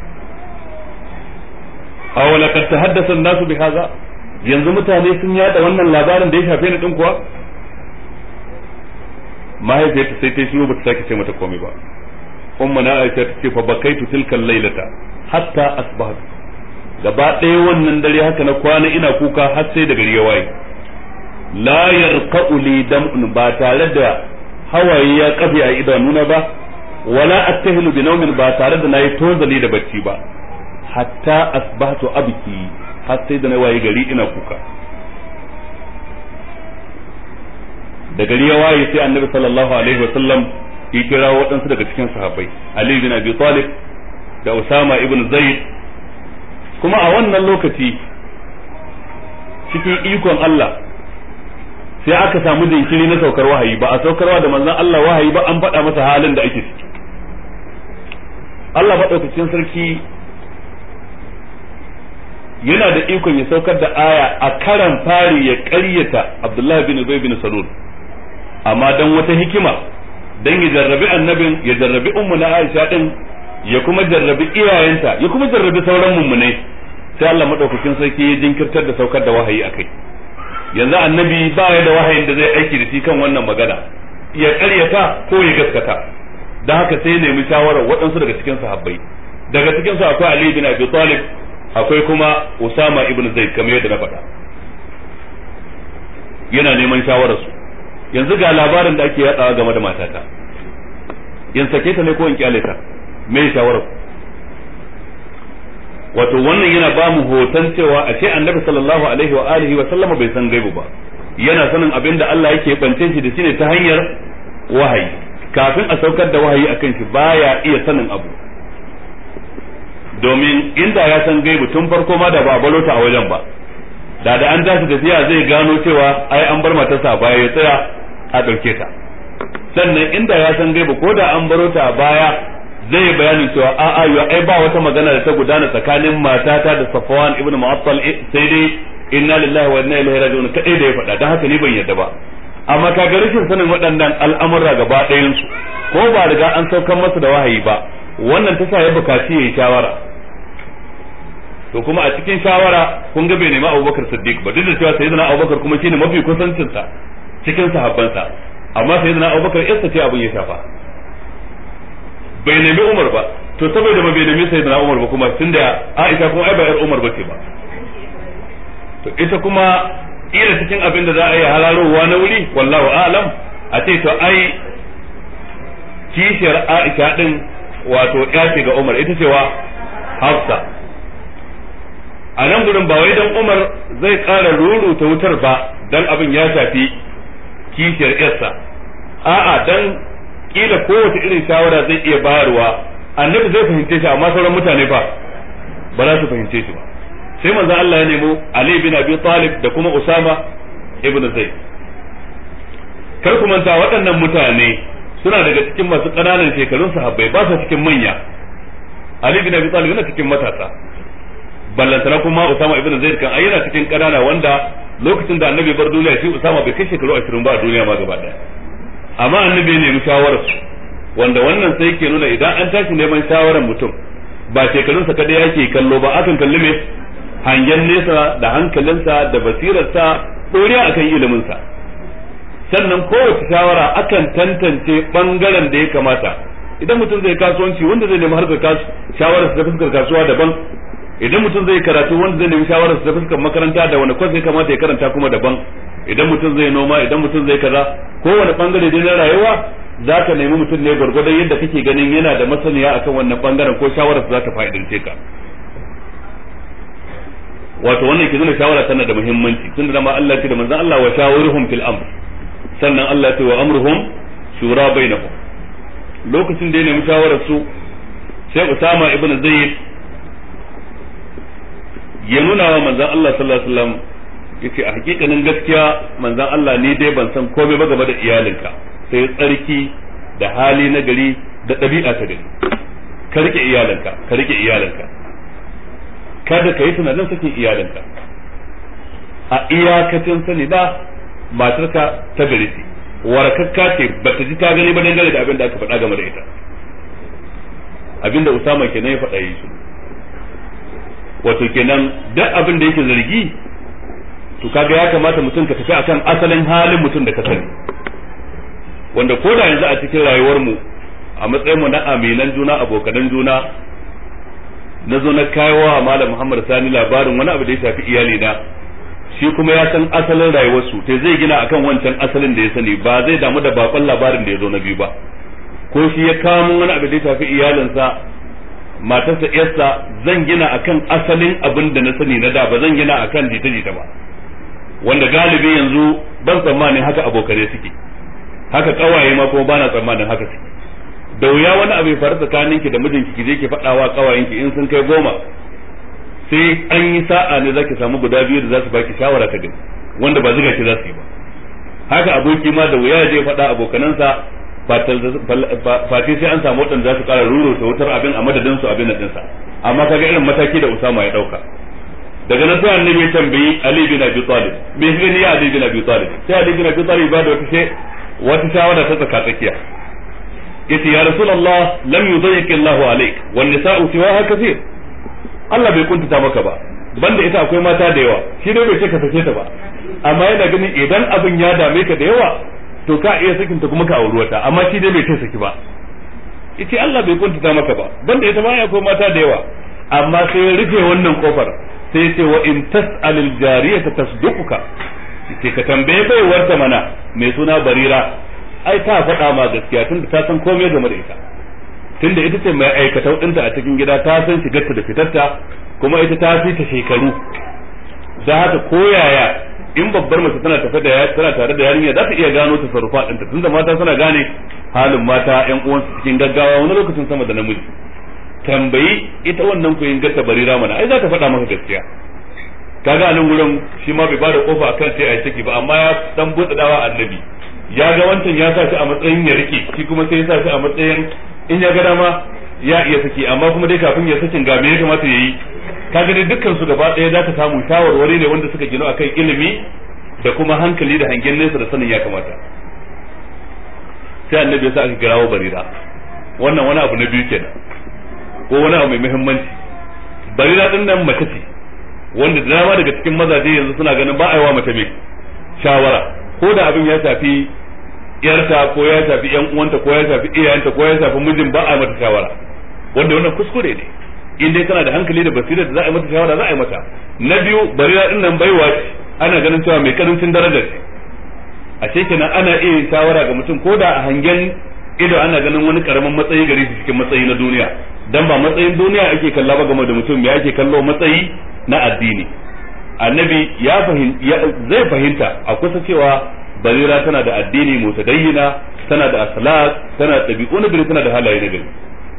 aw laqad tahaddatha an-nasu bi hadha, yanzu mutane sun yada wannan labarin da ya shafe ni din kuwa? mahaifiyarta sai ta yi shiru bata sake ce mata komai ba. Umma na Aisha ta ce fa bakaitu tilkal lailata hatta asbahtu, gaba ɗaya wannan dare haka na kwana ina kuka har sai da gari ya waye. La yarqa'u li dam'un, ba tare da hawaye ya kafe a idanuna ba, wala attahilu bi nawmin, ba tare da nayi tozali da bacci ba, hatta asbahtu abki, har sai da na waye gari ina kuka. Da gari ya waye sai Annabi sallallahu alaihi wa sallam ya kira waɗansu daga cikin sahabbai, Ali bin Abi Talib da Usama ibn Zaid. Kuma a wannan lokaci cikin ikon Allah sai aka samu jinkiri na saukar wahayi, ba a saukarwa da manzon Allah wahayi ba, an faɗa masa halin da ake ciki. Allah maɗaukacin sarki yana da ikon ya saukar da aya a karan fari ya ƙaryata Abdullahi bin Ubay bin Salul, amma dan wata hikima, dan ya jarrabi annabin, ya jarrabi ummu na Aisha din, ya kuma jarrabi iyayenta, ya kuma jarrabi sauran mummunai, sai Allah madaukakin sarki ya jinkirtar da saukar da wahayi akai. Yanzu annabi ba ya da wahayin da zai aiki da shi kan wannan magana, ya ƙaryata ko ya gaskata. Dan haka sai nemi shawarar waɗansu daga cikin sahabbai. Daga cikin su akwai Ali bin Abi Talib, akwai kuma Usama ibn Zaid, kamar yadda na faɗa. Yana neman shawarar su. Yanzu ga labarin da ake yadawa game da matata, in sake ta ne ko in kyale ta, me shawarar ku? Wato wannan yana ba mu hoton cewa a ce Annabi sallallahu alaihi wa alihi wa sallama bai san gaibu ba, yana sanin abin da Allah yake bance shi da shi ne ta hanyar wahayi. Kafin a saukar da wahayi akan shi baya iya sanin abu, domin inda ya san gaibu tun farko ma da ba a balo ta a wajen ba, da an tashi tafiya zai gano cewa ai an bar matarsa baya, ya tsaya a ɗauke ta. Sannan inda ya san gaibu ko da an baro ta a baya zai bayanin cewa a'a yo ai ba wata magana da ta gudana tsakanin matata da Safwan ibn Mu'attal, sai dai inna lillahi wa inna ilaihi raji'un kadai da ya faɗa, dan haka ni ban yarda ba. Amma kaga rashin sanin waɗannan al'amura gaba ɗayan su, ko ba riga an saukar masa da wahayi ba, wannan ta sa ya bukaci yayi shawara. To kuma a cikin shawara kun ga bai nemi Abubakar Siddiq ba, duk da cewa sayyidina Abubakar kuma shine mafi kusancin sa cikin sahabbansa, amma sayyidina Abubakar yarsa ce abin ya shafa. Bai nemi Umar ba, to saboda ba bai nemi sayyidina Umar ba kuma, tunda Aisha kuma ai ba yar Umar bace ba. To ita kuma ila cikin abin da za a yi halarowa na wuri, wallahu a'lam, a ce to ai kishiyar Aisha din wato ya ce ga Umar, ita cewa Hafsa. A nan gurin ba wai dan Umar zai ƙara ruruta wutar ba dan abin ya shafi kishiyar yarsa, a'a dan kila kowace irin shawara zai iya bayarwa, annabi zai fahimce shi amma sauran mutane fa ba za su fahimce shi ba. Sai manzon Allah ya nemo Ali bin Abi Talib da kuma Usama ibn Zaid. Kar ku manta waɗannan mutane suna daga cikin masu ƙananan shekarun sahabbai, ba su cikin manya. Ali bin Abi Talib yana cikin matasa, ballantana kuma Usama ibn Zaid kan ayyana cikin ƙanana, wanda lokacin da annabi bar duniya shi Usama bai kai shekaru 20 ba a duniya ma gaba daya. Amma annabi ya nemi shawarar su, wanda wannan sai yake nuna idan an tashi neman shawarar mutum ba shekarunsa kadai yake kallo ba, akan kalli me hangen nesa da hankalinsa da basirarsa ɗoriya akan iliminsa. Sannan kowace shawara akan tantance bangaren da ya kamata. Idan mutum zai kasuwanci, wanda zai nemi harkar shawarar ta fuskar kasuwa daban. Idan mutum zai karatu, wanda zai nemi shawarar ta fuskar makaranta da wani kwas ya kamata ya karanta kuma daban. Idan mutum zai noma, idan mutum zai kaza, kowane bangare dai na rayuwa za ka nemi mutum ne gwargwadon yadda kake ganin yana da masaniya akan wannan bangaren ko shawarar za ta fa'idance ka. Wato wannan ke nuna shawara tana da muhimmanci, tunda da ma Allah ce da manzon Allah wa shawiruhum fil amr, sannan Allah ce wa amruhum shura bainahum. Lokacin da ya nemi shawarar su, sai Usama ibn Zaid ya nuna wa manzon Allah sallallahu alaihi wasallam, yace a hakikanin gaskiya manzon Allah ni dai ban san komai ba game da iyalinka, sai tsarki da hali na gari da ɗabi'a ta gari. Ka rike iyalinka, ka rike iyalinka, kada ka yi tunanin sakin iyalinka. A iyakacin sani da matarka ta gari ce, warakakka ce, ba ta ji ta gani ba dangane da abin da aka faɗa game da ita. Abin da Usama kenan ya faɗa yi su. Wato kenan duk abin da yake zargi, to kaga ya kamata mutum ka tafi akan asalin halin mutum da ka sani. wanda ko da yanzu a cikin rayuwar mu a matsayin mu na aminan juna abokanan juna na zo na kayowa Malam Muhammad Sani labarin wani abu da ya shafi iyali na, shi kuma ya san asalin rayuwarsu sai zai gina akan wancan asalin da ya sani, ba zai damu da bakon labarin da ya zo na biyu ba. Ko shi ya kawo wani abu da ya shafi iyalinsa, matarsa, yarsa, zan gina akan asalin abin da na sani na da, ba zan gina akan jita-jita ba, wanda galibi yanzu ban tsammanin haka abokane suke, haka kawaye ma kuma bana tsammanin haka suke. Da wuya wani abu ya faru tsakaninki da mijinki ki je ki faɗawa kawayenki in sun kai 10, sai an yi sa'a ne zaki samu guda 2 da za su baki shawara ta gani, wanda ba zuga ki za su yi ba. Haka aboki ma da wuya ya je faɗa abokanansa, fati sai an samu waɗanda za su ƙara rurrusa wutar abin a madadin su abin nan sa. Amma kaga irin mataki da Usama ya ɗauka. Daga nan sai annabi ya tambayi Ali bin Abi Talib, me yake ne ya Ali bin Abi Talib? Sai Ali bin Abi Talib ba da wata shawara ta tsakatsakiya. yace ya rasulullah lam yudayyiq Allah alayk wan nisa'u siwaha kathir, Allah bai kuntata maka ba, banda ita akwai mata da yawa, shi dai bai ce ka sake ta ba, amma yana ganin idan abin ya dame ka da yawa to ka iya sakin ta kuma ka auri wata, amma shi dai bai ce saki ba. yace Allah bai kuntata maka ba, banda ita ma akwai mata da yawa, amma sai ya rufe wannan kofar, sai yace wa in tas'alil jariyata tasduquka, yace ka tambaye bai warta mana mai suna Barira, ai ta faɗa ma gaskiya tunda ta san komai game da ita, tunda ita ce mai aikatau ɗinta a cikin gida, ta san shigarta da fitarta, kuma ita ta fi ta shekaru, da haka koyaya in babbar mace tana tafe da tana tare da yarinya za ta iya gano ta sarrufa ɗinta, tunda mata suna gane halin mata ƴan uwansu cikin gaggawa wani lokacin sama da namiji. Tambayi ita wannan koyin gata Barira mana, ai za ta faɗa maka gaskiya. Kaga a nan gurin shi ma bai bada kofa akan sai ai saki ba, amma ya dan buɗe dawa annabi, ya ga wancan ya sa shi a matsayin ya rike, shi kuma sai ya sa shi a matsayin in ya ga dama ya iya saki, amma kuma dai kafin ya sakin ga me ya kamata ya yi. Kaga dai dukkan su gaba ɗaya zaka samu shawarwari ne wanda suka gino akan ilimi da kuma hankali da hangen nesa da sanin ya kamata. Sai annabi ya sa aka kirawo Barira, wannan wani abu na biyu kenan, ko wani abu mai muhimmanci. Barira din nan mace ce wanda da dama daga cikin mazaje yanzu suna ganin ba a yi wa mace mai shawara, ko da abin ya shafi yarta ko ya shafi yan uwanta ko ya shafi iyayenta ko ya shafi mijin, ba a mata shawara, wanda wannan kuskure ne. In dai kana da hankali da basira da za a yi mata shawara za a yi mata. Na biyu, Barira din nan baiwa ce, ana ganin cewa mai karancin daraja ce, a kenan ana iya shawara ga mutum ko da a hangen ido ana ganin wani karamin matsayi gare shi cikin matsayi na duniya, dan ba matsayin duniya ake kalla ba game da mutum, me ake kallo matsayi na addini. Annabi zai fahimta a kusa cewa Barira tana da addini mutadayyina, tana da akhlaq, tana da dabi'u na gari, tana da halaye na gari.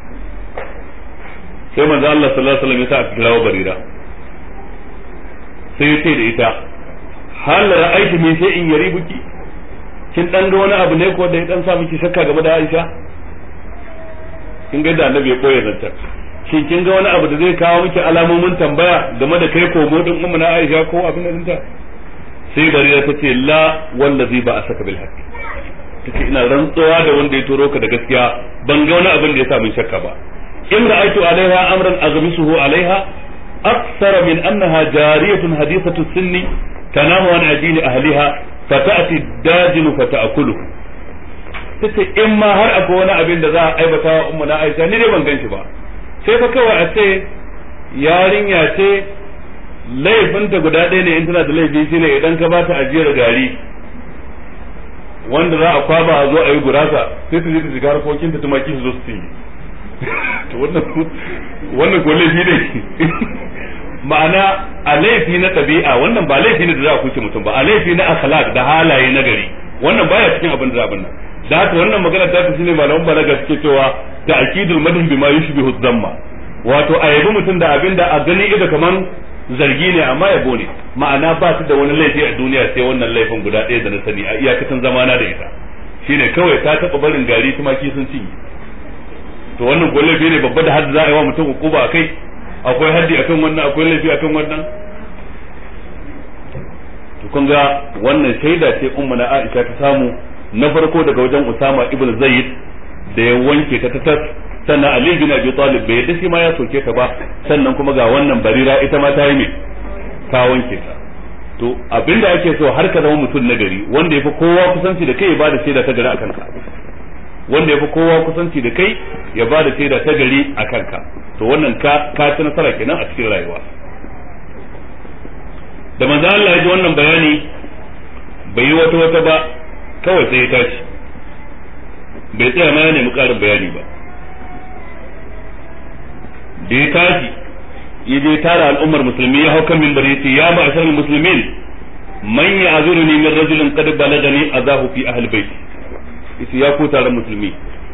Sai manzo Allah sallallahu alaihi wasallam ya sa aka kirawo Barira, sai ya ce da ita, hal ra'aiti min shay'in yaribuki, kin dan ga wani abu ne ko da ya dan sa miki shakka game da Aisha? Kin ga da Annabi ya koyar zanta, shin kin ga wani abu da zai kawo miki alamomin tambaya game da kai komo din ummu na Aisha ko abin da dinta? Sai Barira ta ce la wallazi ba asaka bil haqq, tace ina rantsuwa da wanda ya turo ka da gaskiya, ban ga wani abin da ya sa min shakka ba. in ra'aytu alaiha amran aghmisuhu alaiha akthara min annaha jariyatun hadithatu sinni tanamu an ajili ahliha fata'ti dajinu fata'kulu. tace in ma har akwai wani abin da za a aibata wa ummu na Aisha ni dai ban ganshi ba, sai fa kawai a ce yarinya ce laifinta guda ɗaya ne, in tana da laifi shine idan ka bata ajiyar gari wanda za a kwaba a zo a yi gurasa, sai ta je ta shiga harkokin ta tumaki su zo su cinye. To wannan ko laifi ne ma'ana a laifi na ɗabi'a wannan ba laifi ne da za a kuce mutum ba, a laifi na akhlaq da halaye na gari wannan baya cikin abin da abin nan. Da haka wannan magana ta tafi ne malaman balaga suke cewa ta'kidul madh bima yushbihu dhamma, wato a yabi mutum da abin da a gani ido kaman zargi ne amma yabo ne, ma'ana ba su da wani laifi a duniya sai wannan laifin guda ɗaya da na sani a iyakacin zamana da ita, shine kawai ta taɓa barin gari tumaki sun cinye. To wannan ko laifi ne babba da haddi za a yi wa mutum hukuma akai, akwai haddi akan wannan, akwai laifi akan wannan. To kun ga wannan shaida ce ummu na Aisha ta samu na farko daga wajen Usama ibn Zaid da ya wanke ta tas, sannan Ali bin Abi Talib bai yadda shi ma ya soke ta ba, sannan kuma ga wannan Barira ita ma ta yi me ta wanke ta. to abinda ake so har ka zama mutum nagari wanda yafi kowa kusanci da kai ya bada shaida ta gari akan ka, wanda yafi kowa kusanci da kai ya bada shaida ta gari akan ka, to wannan ka ci nasara kenan a cikin rayuwa. Da manzo Allah ya ji wannan bayani bai yi wata ba, kawai sai ya tashi, bai tsaya ma ya nemi ƙarin bayani ba. Da ya tashi ya je tara al'ummar musulmi ya hau kan minbari ya ce ya ma'asharal muslimin man ya'zuruni min rajulin qad balagani azahu fi ahli bait. Yace ya ku taron musulmi,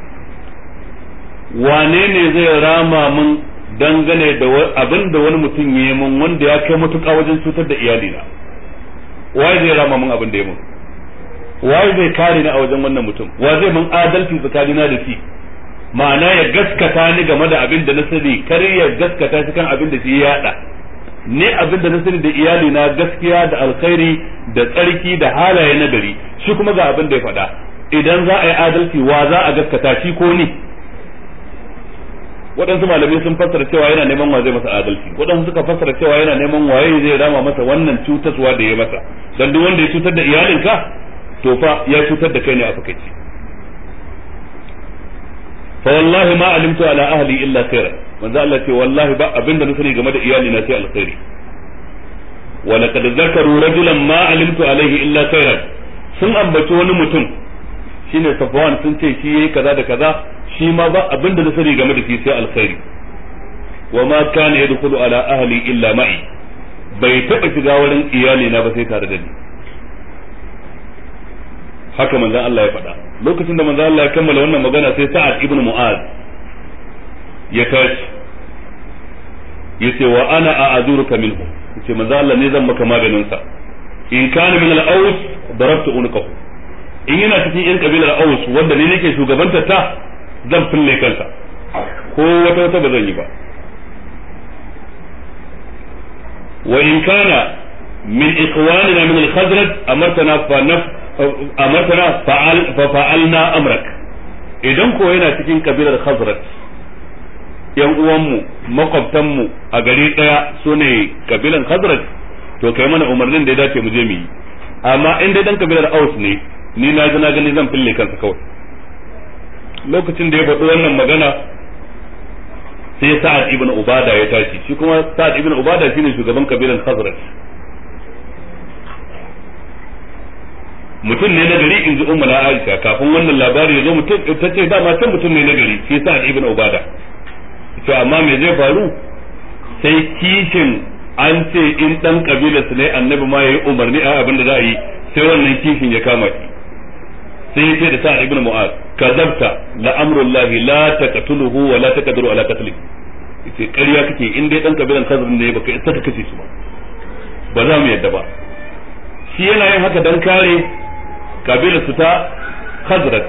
wane ne zai rama mun dangane da abin da wani mutum ya yi mun wanda ya kai matuƙa wajen cutar da iyalina? Waye zai rama mun abin da ya mun? Waye zai kare ni a wajen wannan mutum? Wa zai mun adalci tsakanina da shi? Ma'ana ya gaskata ni game da abin da na sani, kar ya gaskata shi kan abin da shi ya yada. Ni abin da na sani da iyali na gaskiya da alkhairi da tsarki da halaye na gari, shi kuma ga abin da ya faɗa. Idan za a yi adalci wa za a gaskata, shi ko ni? Waɗansu malamai sun fassara cewa yana neman wa zai masa adalci, waɗansu suka fassara cewa yana neman waye zai rama masa wannan cutarwa da ya masa. Dan duk wanda ya cutar da iyalinka to fa ya cutar da kai ne a fakaici. fa wallahi ma alimtu ala ahli illa khairan, manzo Allah ce wallahi ba abinda na sani game da iyali na sai alkhairi. wa laqad zakaru rajulan ma alimtu alaihi illa khairan, sun ambaci wani mutum shine Safwan, sun ce shi yayi kaza da kaza, shi ma ba abinda na sani game da shi sai alkhairi. wa ma kana yadkhulu ala ahli illa ma'i, bai taba shiga wurin iyali na ba sai tare da ni. Haka manzon Allah ya faɗa. Lokacin da manzon Allah ya kammala wannan magana sai Sa'ad ibn Mu'az ya tashi yace wa ana a'azuruka minhu, yace manzon Allah ne zan maka maganin sa. In kana min al-Aws darabtu unqahu, in yana cikin yan kabilar Aws wanda ne nake shugabantar ta zan fille kansa, ko wata ba zan yi ba. wa in kana min ikhwanina min al-Khazraj amartana fa'alna amrak, idan ko yana cikin kabilar Khazraj, yan uwanmu makwabtanmu a gari daya sune kabilan Khazraj, to kai mana umarnin da ya dace mu je mu yi. Amma in dai dan kabilar Aus ne, ni na gani zan fille kansa kawai. Lokacin da ya faɗi wannan magana sai Sa'ad ibn Ubada ya tashi, shi kuma Sa'ad ibn Ubada shine shugaban kabilan Khazraj. Mutum ne na gari, in ji ummu na Aisha, kafin wannan labari ya zo mutum ta ce dama can mutum ne na gari, shi Sa'ad ibn Ubada. To amma me zai faru? Sai kishin an ce in dan kabilar su ne annabi ma yayi umarni a abin da za a yi, sai wannan kishin ya kama shi. Sai ya ce da Sa'ad ibn Mu'az, kazabta la amrullahi la taqtuluhu wa la taqdiru ala qatlihi. Yace ƙarya kake, in dai dan kabilan Khazraj ne baka isa ka kace su ba za mu yadda ba. Shi yana yin haka dan kare kabilar su ta Khazraj,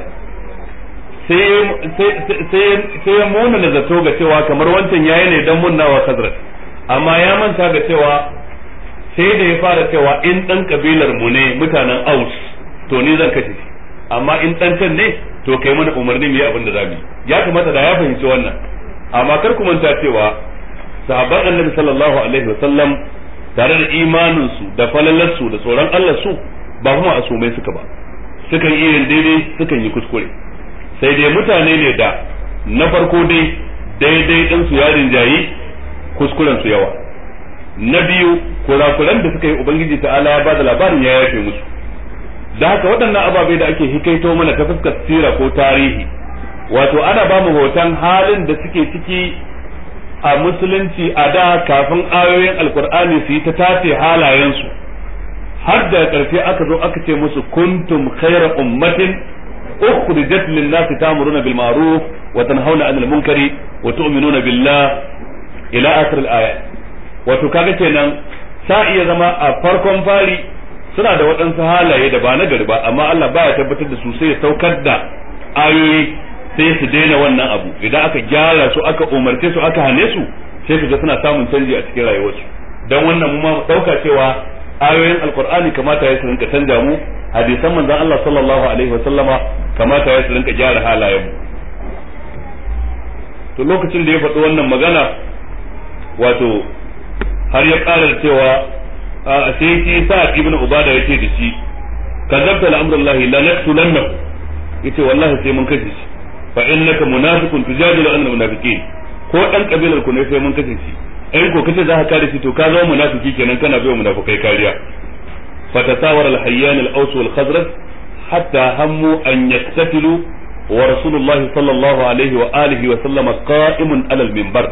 sai ya muna da zato ga cewa kamar wancan yayi ne dan munnawa Khazraj, amma ya manta ga cewa sai da ya fara cewa in dan kabilar mu ne mutanen Aus to ni zan kace shi, amma in dan can ne to kai mana umarni mu yi abin da zamu yi. Ya kamata da ya fahimci wannan, amma kar ku manta cewa sahabban Annabi sallallahu alaihi wasallam tare da imanin su da falalar su da tsoron Allah su ba kuma asumai suka ba, sukan iya yin daidai sukan yi kuskure, sai dai mutane ne da na farko dai daidai din su yarin jayi kuskuren su yawa, na biyu kurakuran da suka yi ubangiji ta'ala ya bada labarin ya yafe musu. Da haka waɗannan ababai da ake hikaito mana ta fuskar sira ko tarihi, wato ana ba mu hoton halin da suke ciki a musulunci a da kafin ayoyin alkur'ani su yi ta tace halayensu, har da ƙarshe aka zo aka ce musu kuntum khayra ummatin ukhrijat lin-nasi ta'muruna bil ma'ruf wa tanhauna 'anil munkari wa tu'minuna billah ila akhir al-ayat. Wato kaga kenan sa iya zama a farkon fari suna da waɗansu halaye da ba na gari ba, amma Allah baya tabbatar da su, sai ya saukar da ayoyi sai su daina wannan abu. Idan aka gyara su, aka umarce su, aka hane su, sai su ga suna samun canji a cikin rayuwarsu. Dan wannan mu ma dauka cewa ayoyin alqur'ani kamata ya su rinka canja mu, hadisan manzon Allah sallallahu alaihi wasallama kamata ya su rinka gyara halayen mu. To lokacin da ya faɗi wannan magana, wato har ya ƙara da cewa sai shi Sa'ad ibn Ubada yace da shi kazabta al-amrullahi la naqtulannahu yace wallahi sai mun kashe shi fa innaka munafiqun tujadilu an al-munafiqin ko dan kabilar ku ne sai mun kashe shi in ko kace za ka kare shi to ka zama munafiki kenan kana bai munafikai kariya fatasawara al-hayyan al-aws wal-khazraj hatta hammu an yaktatilu wa rasulullahi sallallahu alaihi wa alihi wa sallama qa'imun ala al-minbar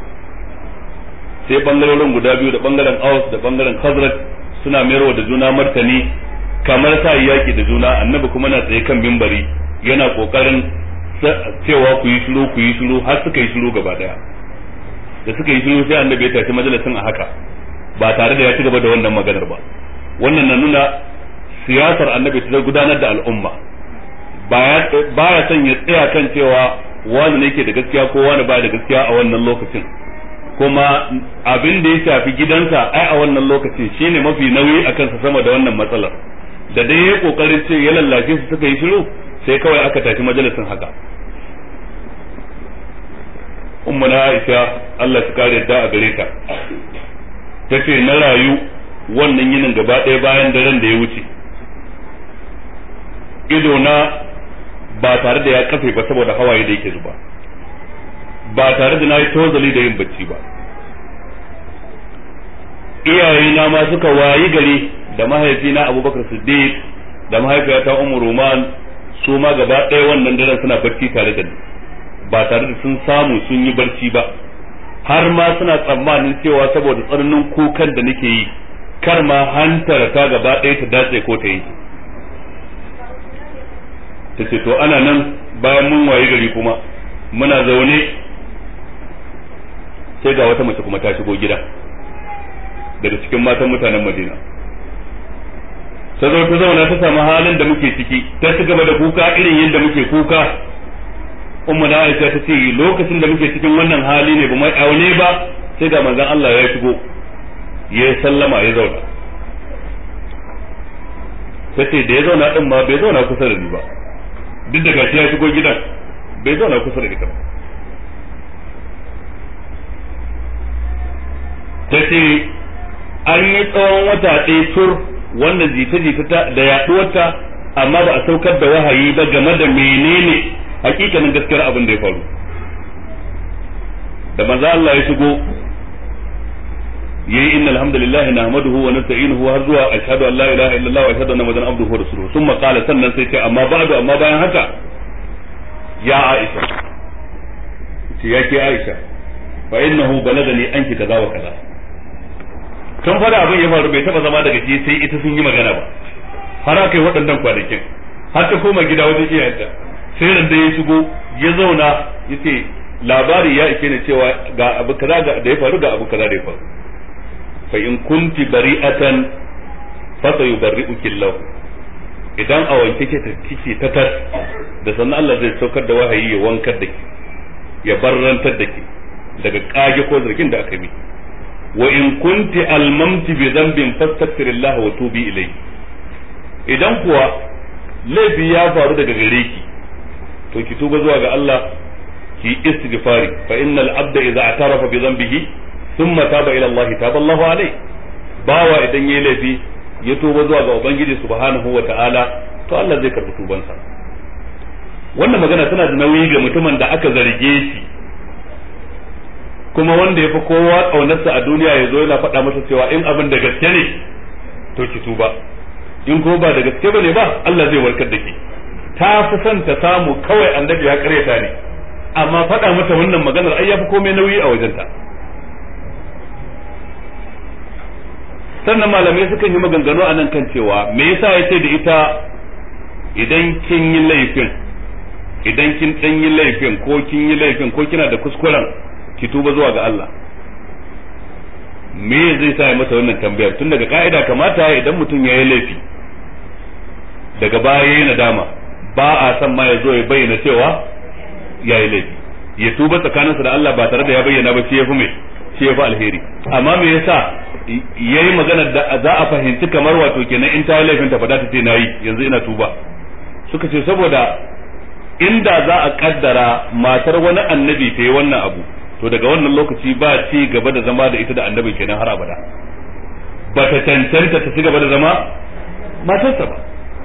sai bangarorin guda biyu da bangaren Aus da bangaren Khazraj suna mayarwa da juna martani kamar sa yaki da juna annabi kuma na tsaye kan minbari yana kokarin cewa ku yi shiru har suka yi shiru gaba daya da suka yi shiru sai annabi ya tashi majalisin a haka ba tare da ya ci gaba da wannan maganar ba wannan na nuna siyasar annabi ta gudanar da al'umma baya son ya tsaya kan cewa wani ne ke da gaskiya ko wani ba da gaskiya a wannan lokacin kuma abin da ya shafi gidansa ai a wannan lokacin shine mafi nauyi a kansa sama da wannan matsalar da dai ya kokarin ce ya lallace su suka yi shiru sai kawai aka tashi majalisin haka ummuna Aisha Allah ya kare da a gare ta tace na rayu wannan yinin gaba ɗaya bayan daren da ya wuce ido na ba tare da ya kafe ba saboda hawaye da yake zuba ba tare da na yi tozali da yin bacci ba iyayena ma suka wayi gari da mahaifina Abubakar Siddiq da mahaifiyata Ummu Ruman su ma gaba ɗaya wannan daren suna barci tare da ni ba tare da sun samu sun yi barci ba har ma suna tsammanin cewa saboda tsananin kukan da nake yi kar ma hantar ta gaba ɗaya ta dace ko ta yi ta ce to ana nan bayan mun wayi gari kuma muna zaune sai ga wata mace kuma ta shigo gida daga cikin matan mutanen Madina ta zo ta zauna ta samu halin da muke ciki ta ci gaba da kuka irin yadda muke kuka ummu na Aisha ta ce lokacin da muke cikin wannan hali ne ba mai aune ba sai ga manzon Allah ya shigo ya sallama ya zauna ta ce da ya zauna din ma bai zauna kusa da ni ba duk da gashi ya shigo gidan bai zauna kusa da ita ba ta ce an yi tsawon wata ɗaya tur wannan jita-jita da yaɗuwarta amma ba a saukar da wahayi ba game da menene hakikanin gaskiyar abin da ya faru da manzo Allah ya shigo yayi innal hamdalillah nahmaduhu wa nasta'inuhu har zuwa ashhadu an la ilaha illallah wa ashhadu anna muhammadan abduhu wa rasuluhu thumma qala sannan sai ce amma ba'du amma bayan haka ya Aisha ce yake Aisha fa innahu balagani anki kaza wa kaza tun fara abin ya faru bai taba zama daga shi sai ita sun yi magana ba har aka yi waɗannan kwanakin har ta koma gida wajen iyayenta sai ran da ya shigo ya zauna yace labari ya ishe ni cewa ga abu kaza da ya faru ga abu kaza da ya faru fa in kunti bari'atan fa sayubarri'uki Allah idan a wanke kike ta tar da sannan Allah zai saukar da wahayi ya wankar da ki ya barrantar da ki daga kage ko zargin da aka yi wa in kunti almamti bi dhanbin fastaghfirillah wa tubi ilayhi idan kuwa laifi ya faru daga gare ki to ki tuba zuwa ga Allah ki istighfari fa innal abda idza atarafa bi dhanbihi thumma taba ila Allah taba Allahu alayhi bawa idan yayi laifi ya tuba zuwa ga ubangiji subhanahu wa ta'ala to Allah zai karbi tubansa wannan magana tana da nauyi ga mutumin da aka zarge shi kuma wanda yafi kowa kaunarsa a duniya ya zo yana faɗa masa cewa in abin da gaske ne to ki tuba in ko ba da gaske bane ba Allah zai warkar da ke ta fi son ta samu kawai annabi ya karyata ne amma faɗa mata wannan maganar ai yafi komai nauyi a wajenta sannan malamai sukan yi maganganu a nan kan cewa me yasa ya ce da ita idan kin yi laifin idan kin dan yi laifin ko kin yi laifin ko kina da kuskuren ki tuba zuwa ga Allah me zai sa ya mata wannan tambayar tun daga ka'ida kamata idan mutum ya yi laifi daga baya yayi nadama ba a san ma ya zo ya bayyana cewa ya yi laifi ya tuba tsakaninsa da Allah ba tare da ya bayyana ba shi ya fi mai shi ya fi alheri amma me yasa yayi magana da za a fahimci kamar wato kenan in ta yi laifin ta fada ta ce nayi yanzu ina tuba suka ce saboda inda za a kaddara matar wani annabi ta yi wannan abu to daga wannan lokaci ba ci gaba da zama da ita da annabin kenan har abada ba ta cancanta ta ci gaba da zama matarsa ba.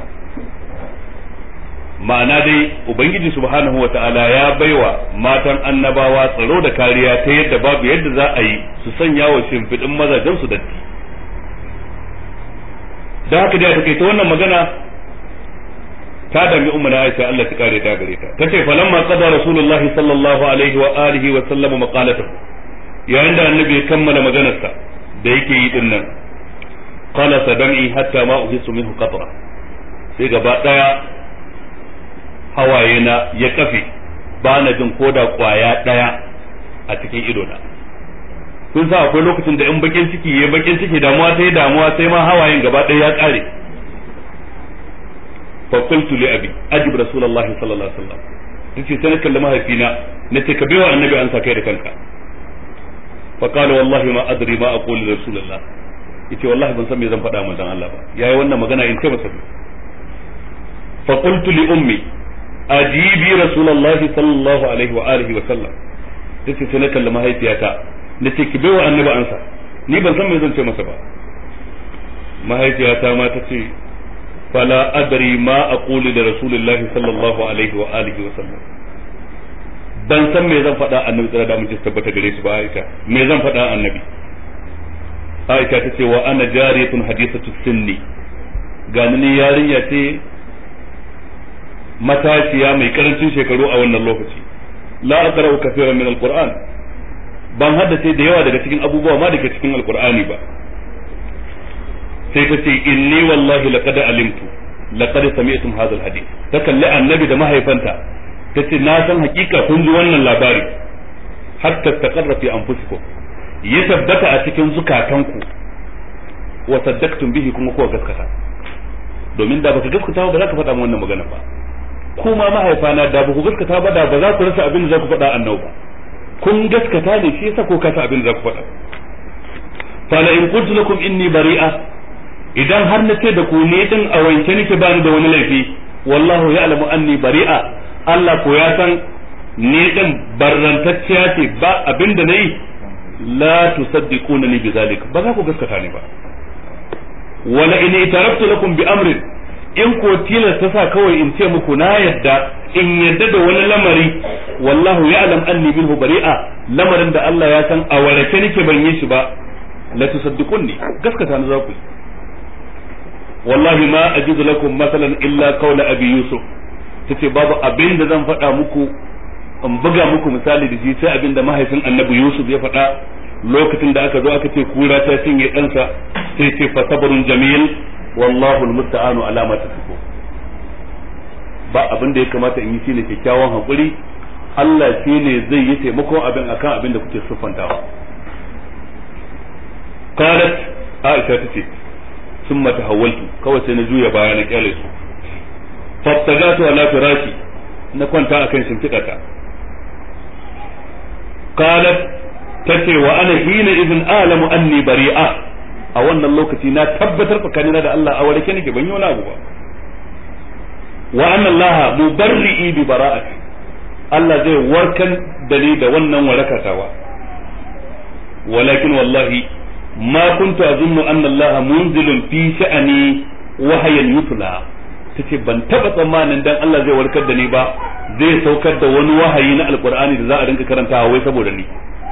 Ma'ana dai ubangiji subhanahu wata'ala ya baiwa matan annabawa tsaro da kariya ta yadda babu yadda za a yi su sanya wa shimfiɗin mazajen su datti. da haka dai take ta wannan magana ta dami ummu na Aisha Allah ta kare ta gare ta tace falamma qada rasulullah sallallahu alaihi wa alihi wa sallam maqalatahu yayin da annabi ya kammala maganarsa da yake yi din nan qala sadami hatta ma uhisu minhu qatra sai gaba daya hawaye na ya kafe ba na jin koda kwaya daya a cikin ido na. kun sa akwai lokacin da in bakin ciki yayi bakin ciki damuwa sai ma hawayen gaba daya ya kare. fa qultu li abi ajib rasulullahi sallallahu alaihi wasallam tace sai na kalli mahaifina nace ka biwa annabi an sa kai da kanka. fa qala wallahi ma adri ma aqulu li rasulillah yace wallahi ban san me zan faɗa manzon Allah ba yayi wannan magana in ce masa. fa qultu li ummi ajibi rasulullahi sallallahu alaihi wa alihi wa sallam tace sai na kalli mahaifiyata nace ki biwa annabi an sa ni ban san me zan ce masa ba. mahaifiyata ma tace fala adri ma aqulu li rasulillahi sallallahu alaihi wa alihi wa sallam ban san me zan faɗa annabi tsara da mun tabbata gare shi ba Aisha me zan faɗa annabi. Aisha tace wa ana jariyatun hadithatu sinni gani ni yarinya ce matashiya mai karancin shekaru a wannan lokaci la aqra'u kathiran min alquran ban haddace da yawa daga cikin abubuwa ma daga cikin alqur'ani ba. sai ta ce inni wallahi laqad alimtu laqad sami'tum hadha alhadith ta kalli annabi da mahaifanta tace na san hakika kun ji wannan labari hatta taqarra fi anfusikum ya tabbata a cikin zukatanku wa saddaqtum bihi kuma kuwa gaskata domin da baka gaskata ba za ka faɗa wannan magana ba. kuma mahaifana da ba ku gaskata ba da ba za ku rasa abin da za ku faɗa annabi ba. kun gaskata ne shi yasa ko kasa abin da za ku faɗa. fa la in qultu lakum inni bari'a idan har na ce da ku ne din a wanke nake bani da wani laifi wallahu ya'lamu anni bari'a Allah ko ya san ni din barrantacciya ce ba abinda nayi la tusaddiqunani bizalik ba za ku gaskata ni ba. wala in itaraftu lakum bi amrin in ko tilasta sa kawai in ce muku na yadda in yadda da wani lamari wallahu ya'lam anni minhu bari'a lamarin da Allah ya san a warake nake ban yi shi ba la tusaddiqunni gaskata ni za ku wallahi ma ajidu lakum masalan illa qawla abi yusuf tace babu abin da zan faɗa muku in buga muku misali da shi sai abin da mahaifin annabi yusuf ya faɗa lokacin da aka zo aka ce kura ta cinye ɗansa sai ce fa sabrun jamil wallahu almusta'anu ala ma tasifun ba abin da ya kamata in yi shine kyakkyawan hakuri Allah shine zai yi taimakon abin akan abin da kuke siffantawa. qalat Aisha tace ثم تحولت kawai sai na juya baya na kyale su fattagatu ala firashi na kwanta akan shimfidata. qalat tace wa ana hina idin alamu anni bari'a a wannan lokaci na tabbatar tsakanina da Allah a warke nake ban yi wani abu ba. wa anna Allah mubarri'i bi bara'ati Allah zai warkan da ni da wannan warakatawa. walakin wallahi ما كنت أظن أن الله منزل في شأني وحيا يتلى tace ban taba tsammanin dan Allah zai warkar da ni ba zai saukar da wani wahayi na alqur'ani da za a rinka karantawa wai saboda ni.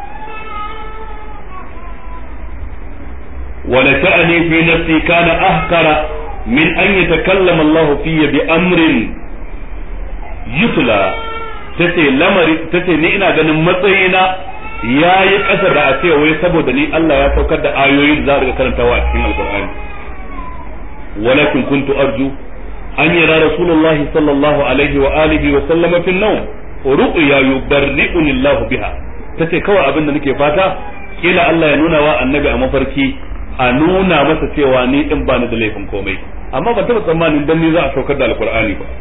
wala sha'ani fi nafsi kana ahkara min an yatakallama Allah fiyya bi amrin yutla tace lamari tace ni ina ganin matsayina ya yi ƙasa da a ce wai saboda ni Allah ya saukar da ayoyi da za a riga karantawa a cikin alqur'ani. walakin kuntu arju an yara rasulullah sallallahu alaihi wa alihi wa sallama fi an-nawm ru'ya yubarri'uni Allah biha tace kawai abin da nake fata kila Allah ya nuna wa annabi a mafarki a nuna masa cewa ni din ba ni da laifin komai amma ban taba tsammanin dan ni za a saukar da alqur'ani ba.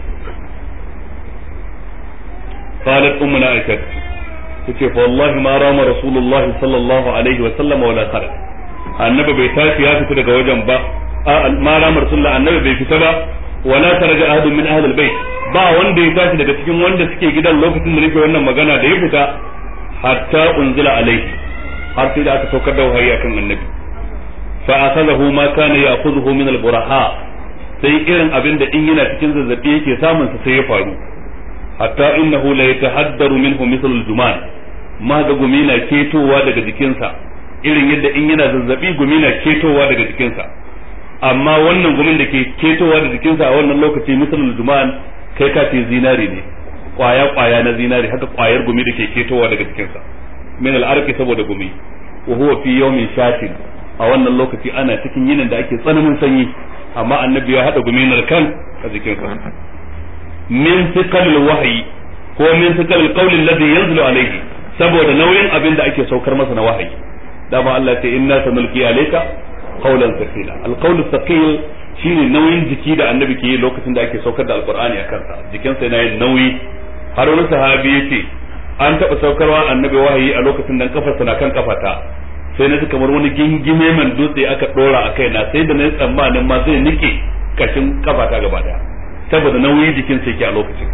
qalat ummuna aisha tace fa wallahi ma rama rasulullahi sallallahu alaihi wa sallam wala khara annabi bai tashi ya fita daga wajen ba ma rama rasulullahi annabi bai fita ba wala taraja ahadun min ahli albayt ba wanda ya tashi daga cikin wanda suke gidan lokacin da nake wannan magana da ya fita hatta unzila alaihi har sai da aka saukar da wahayi akan annabi fa akhadahu ma kana ya'khudhuhu min al-buraha sai irin abin da in yana cikin zazzabi yake samun sa sai ya faru hatta innahu la yatahaddaru minhu mithl al-juman ma ga gumi na ketowa daga jikinsa irin yadda in yana zazzabi gumi na ketowa daga jikinsa amma wannan gumin da ke ketowa da jikinsa a wannan lokaci mithl al-juman kai ka ce zinari ne kwaya na zinari haka kwayar gumi da ke ketowa daga jikinsa min al-arqi saboda gumi wa huwa fi yawmin shatin a wannan lokaci ana cikin yinin da ake tsananin sanyi amma annabi ya hada guminar kan a jikinsa min thiqal wahyi ko min thiqal qawl alladhi yanzilu alayhi saboda nauyin abin da ake saukar masa na wahayi dama Allah ce inna sanulqi alayka qawlan thaqila al-qawl thaqil shine nauyin jiki da annabi ke yi lokacin da ake saukar da alqur'ani a kansa jikinsa yana yin nauyi har wani sahabi yace an taba saukarwa annabi wahayi a lokacin da kafarsa na kan kafata sai na ji kamar wani gingime man dutse aka dora a kaina sai da na yi tsammanin ma zai nike kashin kafata gaba daya saboda nauyi jikin sai ke a lokacin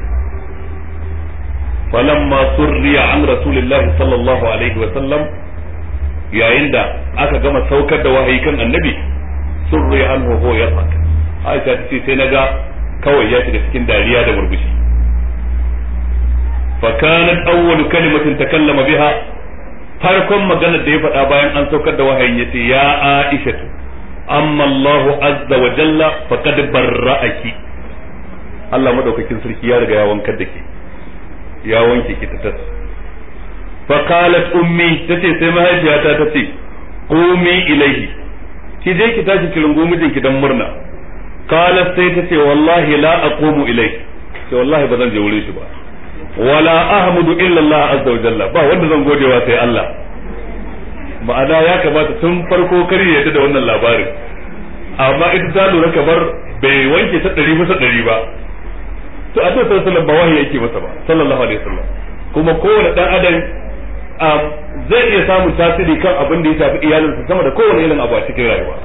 falamma surriya an rasulillahi sallallahu alaihi wa sallam yayin da aka gama saukar da wahayi kan annabi surriya an hoho ya faka Aisha ta ce sai naga kawai ya shiga cikin dariya da murmushi fa kanat awwalu kalimatin takallama biha farkon maganar da ya faɗa bayan an saukar da wahayin yace ya Aisha amma Allah azza wa jalla faqad barra'aki Allah madaukakin sarki ya riga ya wankar da ke ya wanke ki ta tas fa qalat ummi tace sai mahaifiyata tace qumi ilaihi ki je ki tashi ki rungu mijinki dan murna qalat sai tace wallahi la aqumu ilaihi sai wallahi ba zan je wurin shi ba wala ahmudu illa Allah azza wa jalla ba wanda zan godewa sai Allah ma'ana ya kamata tun farko kar ya yadda da wannan labarin amma ita ta lura kamar bai wanke ta 100% ba to a sallallahu alaihi ba wahayi yake masa ba sallallahu alaihi wasallam kuma kowane dan adam zai iya samun tasiri kan abin da ya shafi iyalinsa sama da kowane irin abu a cikin rayuwa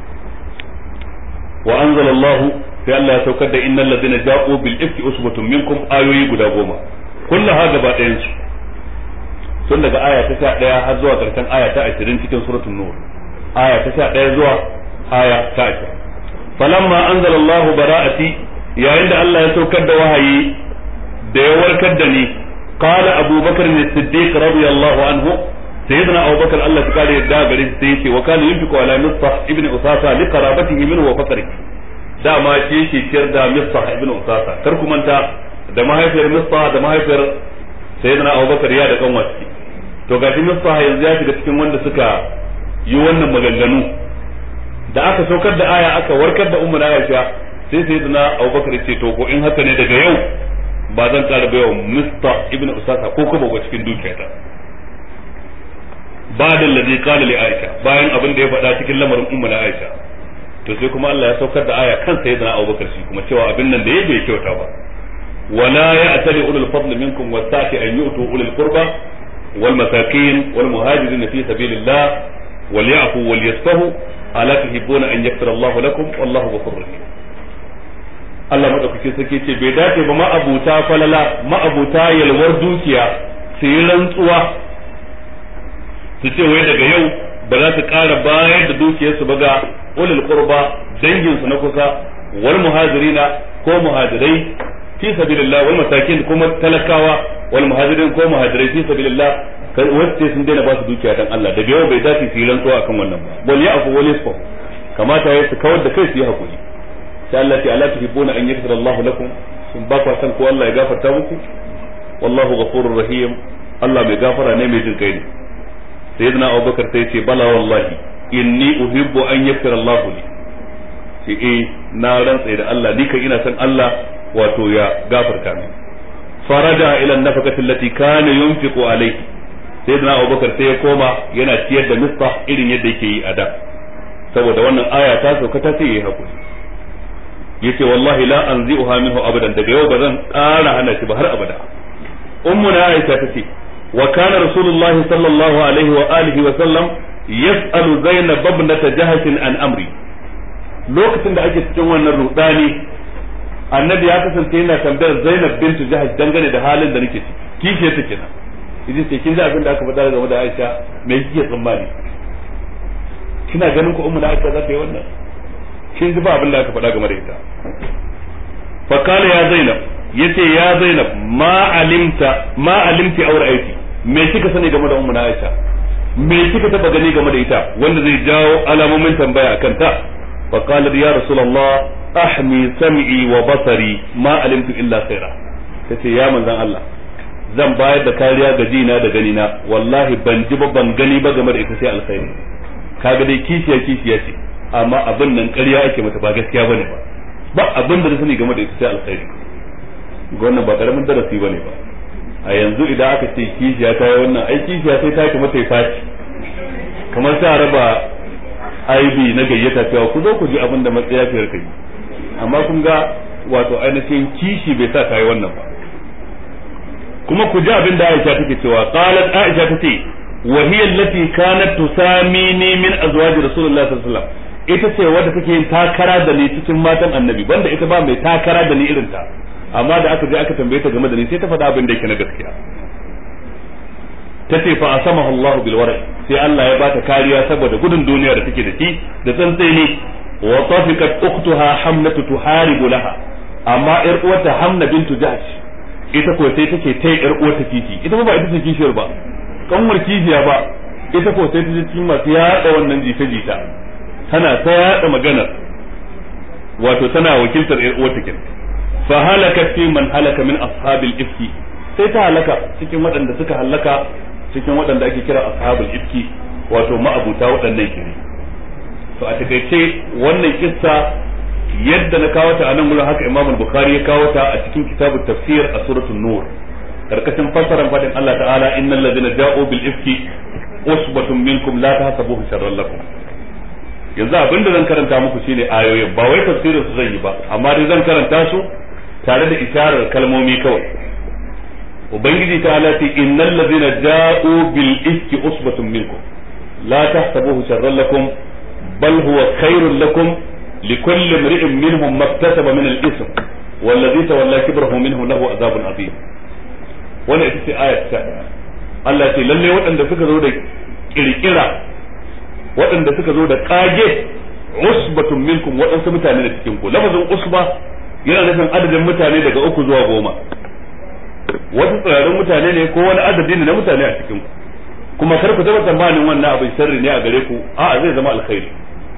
wa anzalallahu sai Allah ya saukar da innal ladina ja'u bil ifki usbatun minkum ayoyi guda 10 kullaha gaba ɗayan su tun daga aya ta 11 har zuwa karshen aya ta 20 cikin suratul nur aya ta 11 zuwa aya ta 20 falamma anzalallahu bara'ati yayin da Allah ya saukar da wahayi da ya warkar da ni qala abubakar as-siddiq radiyallahu anhu sayyidina abubakar Allah ya kare da gare shi sai yace wa kana yunfiqu ala misbah ibn usasa li qarabatihi minhu wa faqrihi dama shi yake ciyar da misbah ibn usasa kar ku manta da mahaifiyar misbah da mahaifiyar sayyidina abubakar ya da kanwaci to gashi misbah yanzu ya shiga cikin wanda suka yi wannan maganganu da aka saukar da aya aka warkar da ummu Aisha sai sayyidina abubakar ya ce to ko in haka ne daga yau ba zan ƙara baiwa misbah ibn usasa ko kuma ga cikin dukiyata ba'da alladhi qala li Aisha bayan abin da ya faɗa cikin lamarin ummu Aisha to sai kuma Allah ya saukar da aya kan sayyidina Abubakar shi kuma cewa abin nan da ya bai kyauta ba wala ya'tali ulul fadl minkum wasati an yu'tu ulul qurba wal masakin wal muhajirin fi sabilillah wal ya'fu wal yasfahu ala tuhibbuna an yaghfira Allah lakum wallahu ghafurur rahim Allah madaukakin sarki ce bai dace ba ma'abuta falala ma'abuta yalwar dukiya su yi rantsuwa su ce wai daga yau ba za su ƙara bayar da dukiyarsu ba ga ulul qurba danginsu na kusa wal muhajirina ko muhajirai fi sabilillah wal masakin kuma talakawa wal muhajirin ko muhajirai fi sabilillah wacce sun daina ba su dukiya dan Allah daga yau bai dace su yi rantsuwa akan wannan ba wal ya'fu wal yasfu kamata ya su kawar da kai su yi hakuri sai Allah ta ala tuhibbuna an yaghfira Allah lakum sun ba ku san ko Allah ya gafarta muku wallahu ghafurur rahim Allah mai gafara ne mai jin kai ne sayyidina Abubakar sai ce bala wallahi inni uhibbu an yaghfira Allah li sai na rantsa da Allah ni kai ina san Allah wato ya gafarta min faraja ila an-nafaqati allati kana yunfiqu alayhi sayyidina Abubakar sai ya koma yana ciyar da misbah irin yadda yake yi a da saboda wannan aya ta sauka ta sai yayi hakuri yace wallahi la anzi'uha minhu abadan daga yau bazan ƙara hana shi ba har abada ummu na Aisha tace wa kana rasulullah sallallahu alaihi wa alihi wa sallam yas'alu zainab ibnat jahsh an amri lokacin da ake cikin wannan rudani annabi ya kasance yana tambayar zainab bint jahsh dangane da halin da nake ciki kishe ta kenan idan sai kin ji abin da aka faɗa game da Aisha me kike tsammani kina ganin ko ummu na Aisha za ta yi wannan? kin ji ba abin da aka faɗa game da ita. fa kala ya Zainab, yace ya Zainab ma alimti aw ra'aiti, me kika sani game da ummu na Aisha, me kika taba gani game da ita wanda zai jawo alamomin tambaya akan ta? fa qala ya rasulullah ahmi sam'i wa basari ma alimtu illa khaira. tace ya manzon Allah, zan bayar da kariya ga jina da ganina, wallahi ban ji ba ban gani ba game da ita sai alkhairi. kaga dai kishiya ce, amma abin nan ƙarya ake mata, ba gaskiya bane ba abin da na sani game da ita sai alkhairi. wannan ba karamin darasi bane ba. a yanzu idan aka ce kishiya ta yi wannan ai kishiya sai ta yi kamar ta yi faci, kamar ta raba aibi na gayyata cewa ku zo ku ji abin da matsayafiyar kai. amma kun ga wato ainihin kishi bai sa ta yi wannan ba. kuma ku ji abin da Aisha take cewa, qalat Aisha tace wa hiya allati kanat tusamini min azwaj Rasulullah sallallahu alaihi wasallam, ita ce wadda take yin takara da ni cikin matan Annabi, banda ita ba mai takara da ni irin ta. amma da aka je aka tambaye ta game da ni sai ta faɗa abin da yake na gaskiya. tace fa asamahu Allah bil wara', sai Allah ya bata kariya saboda gudun duniya da take da shi da tsantseni. wa tafiqat ukhtuha Hamnatu tuharibu laha, amma yar uwarta Hamna bintu Jahsh ita ko sai take ta yar uwarta kishi, ita ba ita ce kishiyar ba, kanwar kishiya ba, ita ko sai ta ji cikin masu yaɗa wannan jita-jita, tana ta yaɗa maganar, wato tana wakiltar yar uwarta kenan. fa halakat fi man halaka min ashabil ifki, sai ta halaka cikin waɗanda suka halaka cikin waɗanda ake kira ashabul ifki, wato ma'abuta waɗannan kiri. to a takaice wannan kissa yadda na kawo ta a nan gurin haka Imam Bukhari ya kawo ta a cikin kitabut tafsir a suratul nur, karkashin fassarar fadin Allah ta'ala innal ladina ja'u bil ifki usbatun minkum la tahsabuhu sharran lakum. yanzu abin da zan karanta muku shine ayoyin, ba wai tafsirin su zan yi ba, amma dai zan karanta su tare da isharar kalmomi kawai. ubangiji ta'ala ce innal ladina ja'u bil ifki usbatun minkum la tahsabuhu sharran lakum bal huwa khairun lakum likulli imri'in minhum maktasaba min al-ithm والذي تولى كبره منه له عذاب عظيم. wannan ita ce ayat ta Allah ce lalle waɗanda suka zo da kirkira, waɗanda suka zo da kage, usbatun minkum, waɗansu mutane da cikin ku. lafazin usba yana nufin adadin mutane daga 3 zuwa 10, wasu tsirarin mutane ne ko wani adadi ne na mutane a cikin ku. kuma kar ku taba tsammanin wannan abin sharri ne a gare ku, a'a zai zama alkhairi.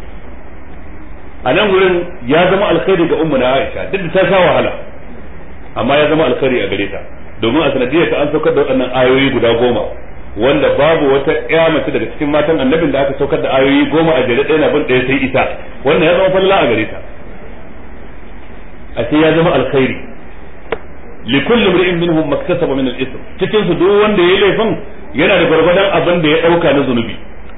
a nan gurin ya zama alkhairi ga ummu na Aisha, duk da ta sha wahala, amma ya zama alkhairi a gare ta, domin a sanadiyar ta an saukar da waɗannan ayoyi guda 10, wanda babu wata ƴa mace daga cikin matan annabin da aka saukar da ayoyi 10 a jere ɗaya na bin ɗaya sai ita. wannan ya zama falla a gare ta, a ce ya zama alkhairi. likulli imri'in minhum maktasaba min al-ithm, cikin su duk wanda yayi laifin yana da gwargwadon abin da ya dauka na zunubi.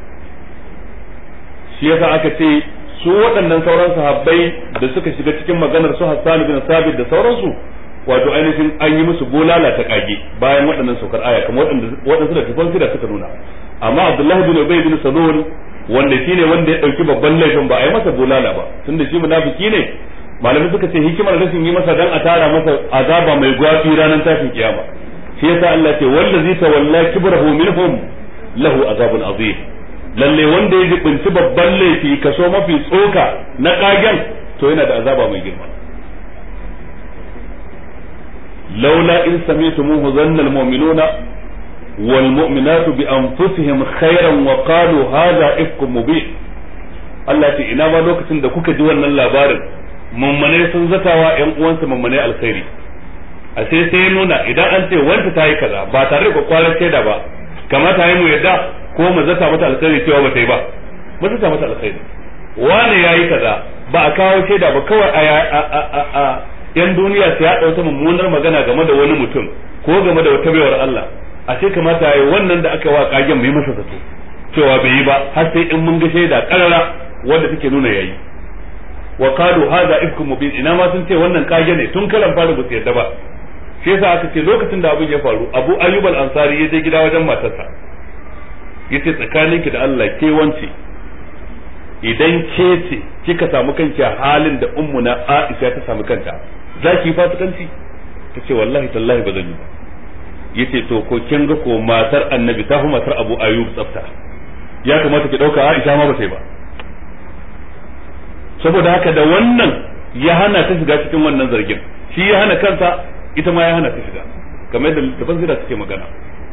shi yasa aka ce su waɗannan sauran sahabbai da suka shiga cikin maganar su Hassan bin Sabit da sauransu, wato ainihin an yi musu bulala ta kage bayan waɗannan saukar aya, kamar waɗansu da tafan da suka nuna. amma Abdullah bin Ubay bin Salul, wanda shine wanda ya dauki babban laifin, ba a yi masa bulala ba, tunda shi munafiki ne. malamai suka ce hikimar rashin yi masa dan a tara masa azaba mai gwafi ranar tashin kiyama. shi yasa Allah ce wallazi tawalla kibrahu minhum lahu azabun azim, lalle wanda ya jibinci babban laifi kaso mafi tsoka na kagen to yana da azaba mai girma. laula in sami'tumuhu dhanna almu'minuna wal mu'minatu bi anfusihim khairan wa qalu hadha ifkum mubin. Allah ce ina ma lokacin da kuka ji wannan labarin mummune sun zatawa ƴan uwansu mummune alkhairi, a sai nuna idan an ce wanda ta yi kaza ba tare da kwakwalar shaida ba, kamata yi mu yadda ko mu zata mata alkhairi cewa ba ta yi ba, mu zata mata alkhairi. wani ya yi kaza ba a kawo shaida ba, kawai a yan duniya sai ya ɗauta mummunar magana game da wani mutum ko game da wata baiwar Allah, a sai kamata ya yi wannan da aka wa kagen mai masa zato cewa bai yi ba, har sai in mun ga shaida karara wanda take nuna yayi. wa qalu hadha ifkum mubin, ina ma sun ce wannan kage ne tun kalan fara ba su yadda ba. shi yasa aka ce lokacin da abin ya faru, Abu Ayyub al-Ansari ya je gida wajen matarsa, yace tsakaninki da Allah ke wance, idan ke ce kika samu kanki a halin da ummuna Aisha ta samu kanta, za ki yi fasikanci? ta ce wallahi tallahi ba zan yi ba. yace to ko kin ga ko matar Annabi ta fi matar Abu Ayyub tsafta, ya kamata ki dauka Aisha ma ba sai ba. saboda haka da wannan ya hana ta shiga cikin wannan zargin, shi ya hana kansa, ita ma ya hana ta shiga, kamar yadda littafin sira suke magana.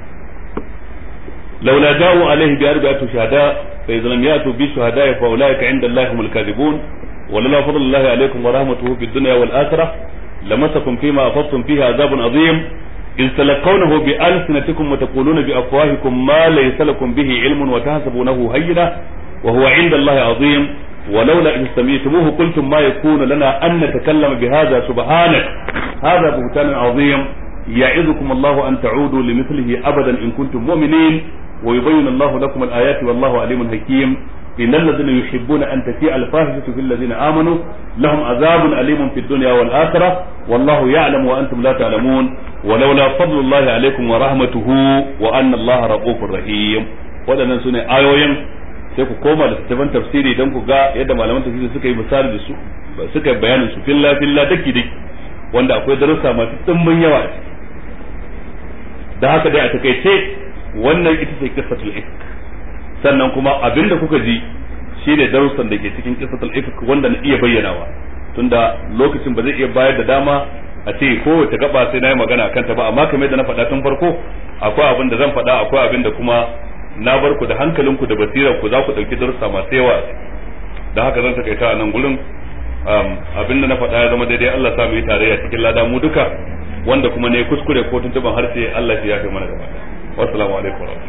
laula ja'u alaihi bi arba'ati shuhada fa idza lam ya'tu bi shuhada fa ulaika 'inda Allahi humul kadhibun wa la fadlullahi alaykum wa rahmatuhu fid dunya wal akhirah lamasakum fima afadtum fihi 'adhabun 'adhim إذ تلقونه بألسنتكم وتقولون بأفواهكم ما ليس لكم به علم وتحسبونه هينا وهو عند الله عظيم ولولا إذ سمعتموه قلتم ما يكون لنا أن نتكلم بهذا سبحانك هذا بهتان عظيم يعظكم الله أن تعودوا لمثله أبدا إن كنتم مؤمنين ويبين الله لكم الآيات والله عليم حكيم إن الذين يحبون أن تشيع الفاحشة في الذين آمنوا لهم عذاب أليم في الدنيا والآخرة والله يعلم وأنتم لا تعلمون ولولا فضل الله عليكم ورحمته وأن الله رؤوف رحيم. waɗannan su ne ayoyin, sai ku koma da littattafan tafsiri don ku ga yadda malaman tafsiri suka yi misali da su, suka bayanin su filla filla daki daki, wanda akwai darussa masu dimbin yawa a ciki. Da haka dai a takaice wannan ita ce qissatul ifk. Sannan kuma abinda kuka ji shine darussan da ke cikin qissatul ifk wanda na iya bayyanawa, tunda lokacin ba zai iya bayar da dama a ce kowace gaba sai na yi magana akan ta ba, amma kamar yadda na faɗa tun farko akwai abin da zan faɗa, akwai abin da kuma na bar ku da hankalinku da basirar ku za ku ɗauki darussa masu yawa. Da haka zan takaita a nan gurin. Abin da na faɗa ya zama daidai, Allah sa mu yi tarayya cikin lada mu duka, wanda kuma ne kuskure ko tuntuban harshe Allah ya yafe mana gaba ɗaya. Wassalamu alaikum wa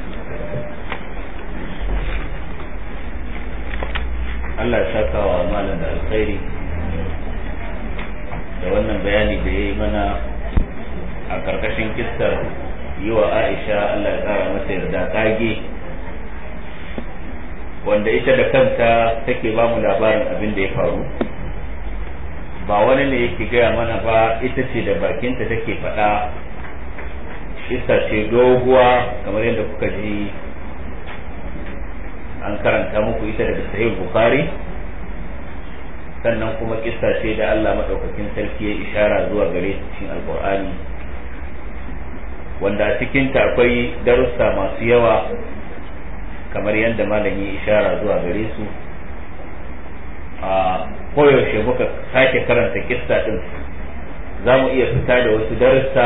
Allah ya saka wa malam da alkhairi da wannan bayani da ya yi mana a karkashin kissar yi wa Aisha Allah ya kara mata yarda kage, wanda ita da kanta take ba mu labarin abin da ya faru, ba wani ne yake gaya mana ba, ita ce da bakinta take faɗa. Kissa ce doguwa kamar yadda kuka ji an karanta muku ita daga Sahih Bukhari, sannan kuma kissa ce da Allah madaukakin sarki ya ishara zuwa gare ta cikin Alqur'ani, wanda a cikin ta akwai darussa masu yawa kamar yadda malam ya ishara zuwa gare su. A koyaushe muka sake karanta kissa din za mu iya fita da wasu darussa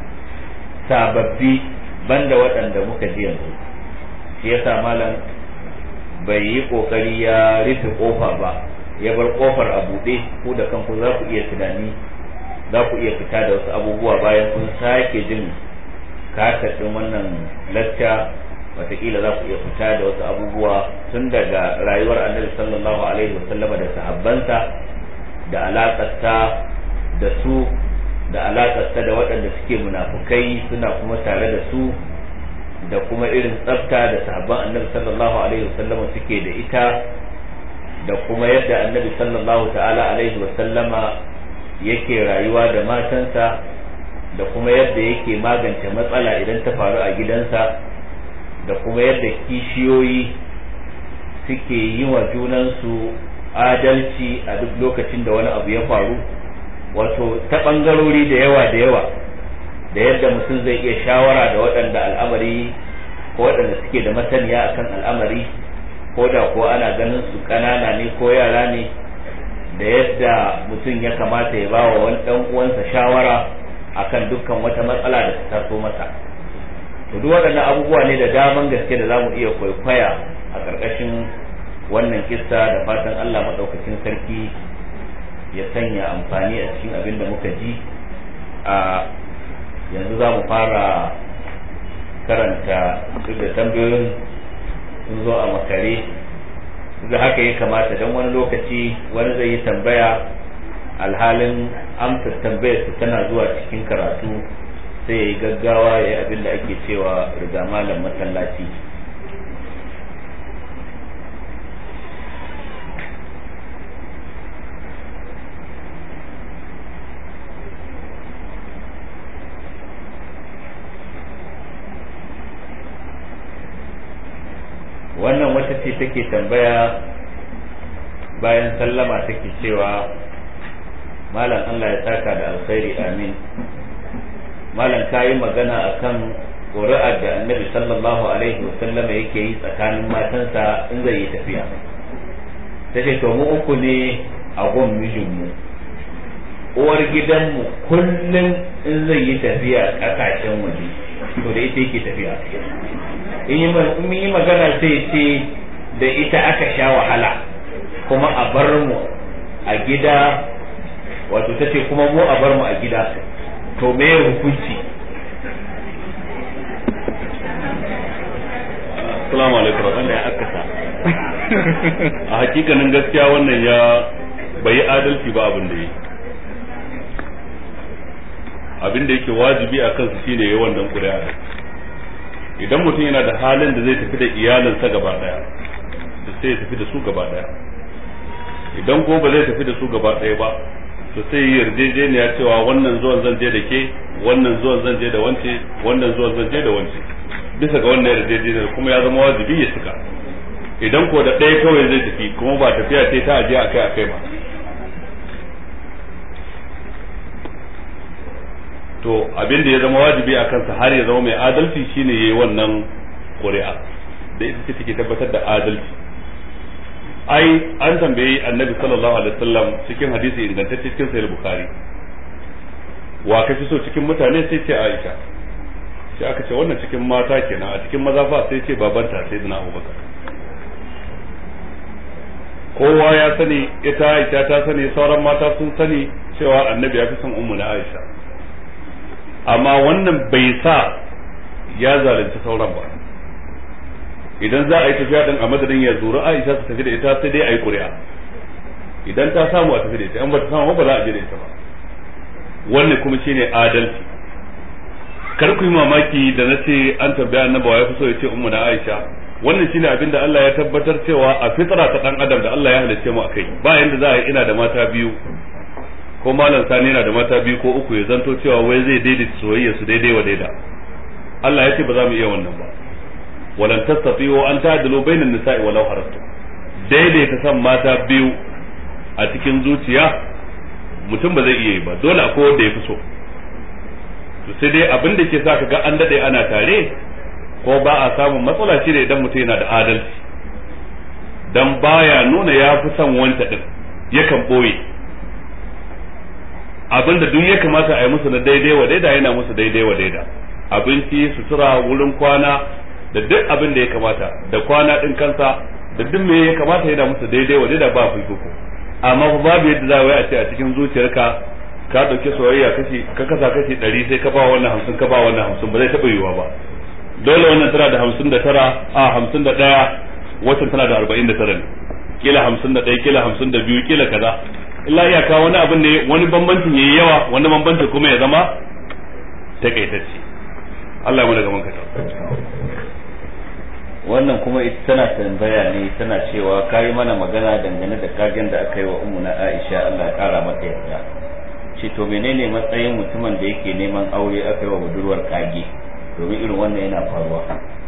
sababbi banda waɗanda muka ji yanzu. Shi yasa malam bai yi kokari ya rufe kofa ba, ya bar kofar a buɗe, ku da kanku za ku iya tunani, za ku iya fita da wasu abubuwa bayan kun sake jin kasar ɗin wannan lacca. Wataƙila za ku iya fita da wasu abubuwa tun daga rayuwar Annabi sallallahu alaihi wasallama da sahabbansa, da alaƙarsa da su, da alaƙarsa da waɗanda suke munafukai suna kuma tare da su, da kuma irin tsafta da sahabban Annabi sallallahu alaihi wasallama suke da ita, da kuma yadda Annabi sallallahu ta'ala alaihi wasallama yake rayuwa da matansa, da kuma yadda yake magance matsala idan ta faru a gidansa, da kuma yadda kishiyoyi suke yi wa junansu adalci a duk lokacin da wani abu ya faru, wato ta ɓangarori da yawa, da yadda mutum zai iya shawara da waɗanda al'amari ko waɗanda suke da masaniya akan al'amari, ko da ko ana ganin su ƙanana ne ko yara ne, da yadda mutum ya kamata ya ba wa wani ɗan uwansa shawara akan dukkan wata matsala da ta taso masa. To duk waɗannan abubuwa ne da daman gaske da zamu iya kwaikwaya a ƙarƙashin wannan kissa, da fatan Allah maɗaukakin sarki ya sanya amfani a cikin abin da muka ji. A yanzu za mu fara karanta, duk da tambayoyin sun zo a makare, da haka ya kamata, don wani lokaci wani zai yi tambaya alhalin amsa tambayar su tana zuwa cikin karatu, sai ya yi gaggawa ya yi abin da ake cewa riga malam masallaci. Wannan wata ce take tambaya bayan sallama take cewa malam Allah ya saka da alkhairi, amin. Malam ka yi magana akan ƙuri'ar da Annabi sallallahu alaihi wasallam yake yi tsakanin matansa in zai yi tafiya. ta ce to mu uku ne a gun mijinmu, uwar gidanmu kullum in zai yi tafiya ƙasashen waje to da ita yake tafiya, in yi magana sai ce da ita aka sha wahala kuma a bar mu a gida, wato ta ce kuma mu a bar mu a gida, to me hukunci? Assalamu alaikum. Wanda ya akasa a hakikanin gaskiya wannan ya bai adalci ba abin da yake wajibi a kansu shine yayin wannan ƙuri'a. Idan mutum yana da halin da zai tafi da iyalinsa gaba daya da sai ya tafi da su gaba daya, idan ko ba zai tafi da su gaba daya ba to sai yi yarjejeniya cewa wannan zuwan zan je da ke, wannan zuwan zan je da wance, wannan zuwan zan je da wance, bisa ga wannan yarjejeniyar kuma ya zama wajibi ya cika. Idan ko da ɗaya kawai zai tafi kuma ba tafiya ce ta aje akai ba, to abin da ya zama wajibi a kansa har ya zama mai adalci shine yayi wannan ƙuri'a da ita ce take tabbatar da adalci. Ai an tambayi Annabi sallallahu alaihi wasallam cikin hadisi ingantacce cikin Sahih Bukhari, wa kafi so cikin mutane, sai ce Aisha. Sai aka ce wannan cikin mata kenan, a cikin maza fa sai ce babanta Sayyidina Abubakar. Kowa ya sani, ita Aisha ta sani, sauran mata sun sani cewa Annabi ya fi son ummu na Aisha, amma wannan bai sa ya zalunci sauran ba. Idan za a yi tafiya din a madadin ya zuru Aisha su tafi da ita, sai dai a yi ƙuri'a. Idan ta samu a tafi da ita, in ba ta samu ba za a je da ita ba. Wannan kuma shine adalci. Kar ku yi mamaki da na ce an tambaya annabawa ya fi so ya ce ummu na Aisha. Wannan shine abin da Allah ya tabbatar cewa a fitra ta dan adam da Allah ya halicce mu akai. Ba yanda za a yi ina da mata biyu ko malam Sani yana da mata biyu ko uku ya zanto cewa wai zai daidaita soyayya su daidai wa daida. Allah ya ce ba za mu iya wannan ba. walan tastati'u an ta'dilu bainan nisa'i walau harastum. Daidaita san mata biyu a cikin zuciya mutum ba zai iya yi ba, dole akwai wanda ya fi so. To sai dai abin da ke sa ka ga an dade ana tare ko ba a samun matsala shi ne idan mutum yana da adalci, dan baya nuna ya fi son wanta din, yakan boye abinda duk ya kamata a yi musu na daidai wa daida yana musu daidai wa daida, abinci, sutura, wurin kwana da duk abin da ya kamata, da kwana din kansa da duk me ya kamata yana musu daidai wa daida ba fifiko. Amma babu yadda za a ce a cikin zuciyarka ka dauki soyayya ka kasa kashi 100 sai ka ba wannan 50 ka ba wannan 50, ba zai taba yiwuwa ba. Dole wannan tana da 59 a 51, wacce tana da 49 ne, kila 51 kila 52 kila kaza. Illa iyaka wani abin ne, wani bambancin yayi yawa, wani bambancin kuma ya zama takaitacce. Allah ya mana gaban ka. Wannan kuma ita tana tambaya ne, tana cewa kai mana magana dangane da kagen da aka yi wa ummu na Aisha, Allah ya kara mata yarda. Ce to menene matsayin mutumin da yake neman aure aka yi wa budurwar kage, domin irin wannan yana faruwa.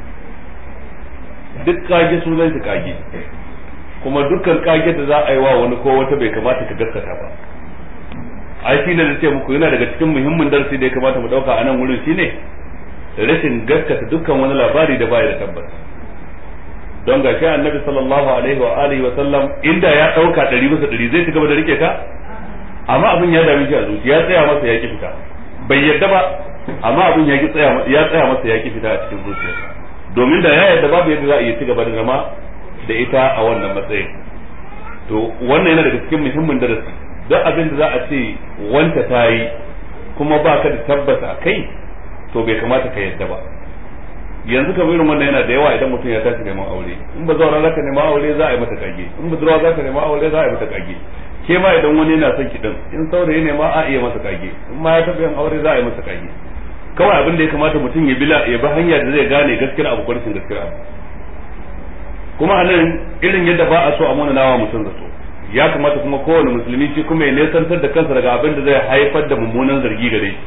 Duk kage sunan shi kage, kuma dukkan kage da za a yi wa wani ko wata bai kamata ka gaskata ba. Ai shi ne da ce muku yana daga cikin muhimmin darasi da ya kamata mu dauka a nan wurin shine rashin gaskata dukkan wani labari da baya da tabbas. Don ga shi Annabi sallallahu alaihi wa alihi wa sallam inda ya dauka 100% zai ci gaba da rike ta, amma abin ya dame shi a zuciya, ya tsaya masa ya ki fita, bai yarda ba, amma abin ya tsaya masa ya ki fita a cikin zuciyarsa, domin da ya yarda babu yadda za a iya ci gaba da zama da ita a wannan matsayin. To wannan yana daga cikin muhimmin darasi, duk abin da za a ce wanta ta yi kuma ba ka da tabbata a kai, to bai kamata ka yarda ba. Yanzu kamar irin wannan yana da yawa idan mutum ya tashi neman aure, in ba zaura zaka neman aure za a yi mata kage, in ba zaura zaka neman aure za a yi mata kage. Ke ma idan wani yana son ki din, in saurayi ne ma a iya masa kage, in ma ya taɓa yin aure za a yi masa kage. Kawai abin da ya kamata mutum ya bi hanya da zai gane gaskiyar abu ko rashin gaskiyar abu. Kuma a nan irin yadda ba a so a muna nawa mutum da so, ya kamata kuma kowane musulmi shi kuma ya nesantar da kansa daga abin da zai haifar da mummunan zargi gare shi.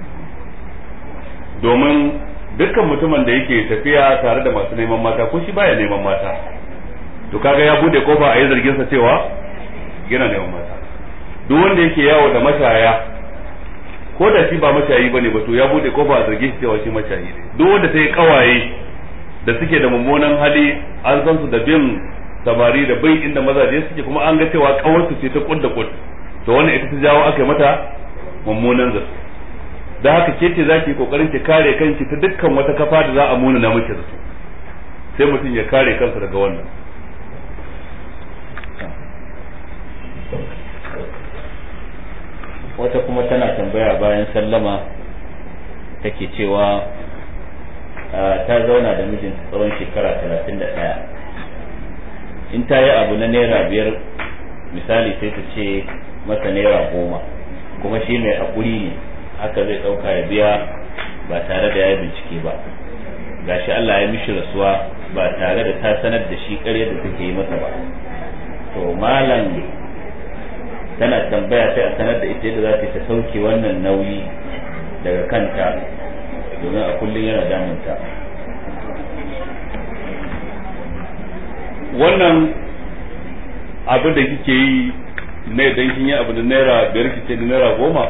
Domin dukkan mutumin da yake tafiya tare da masu neman mata, ko shi baya neman mata, to kaga ya bude kofa a yi zargin sa cewa yana neman mata. Duk wanda yake yawo da mashaya, ko da shi ba mashayi bane ba, to ya bude kofa a zarge shi cewa shi mashayi ne. Duk wanda sai kawaye da suke da mummunan hali, an san su da bin samari da bai inda mazaje suke, kuma an ga cewa kawarsu ce ta kudda kud, to wannan ita ta jawo aka yi mata mummunan zato. da haka ke ce zaki kokarin ki kare kanki ta dukkan wata kafa da za a muna na miki zato, sai mutum ya kare kansa daga wannan. wata kuma tana tambaya bayan sallama take cewa ta zauna da mijinta tsawon shekara 31, in ta yi abu na naira 5 misali sai ta ce masa naira 10, kuma shi mai haƙuri ne, haka zai ɗauka ya biya ba tare da ya yi bincike ba. gashi Allah ya mishi rasuwa ba tare da ta sanar da shi ƙarya da take yi masa ba. to malam tana tambaya sai a sanar da ita yadda za ta sauke wannan nauyi daga kanta, domin a kullum yana damunta. wannan abu da kike yi ne idan kin yi abu da naira 5 kice da naira 10,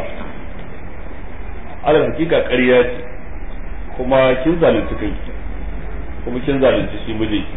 alal hakika ƙarya ce, kuma kin zalunci kanki, kuma kin zalunci shi mijinki.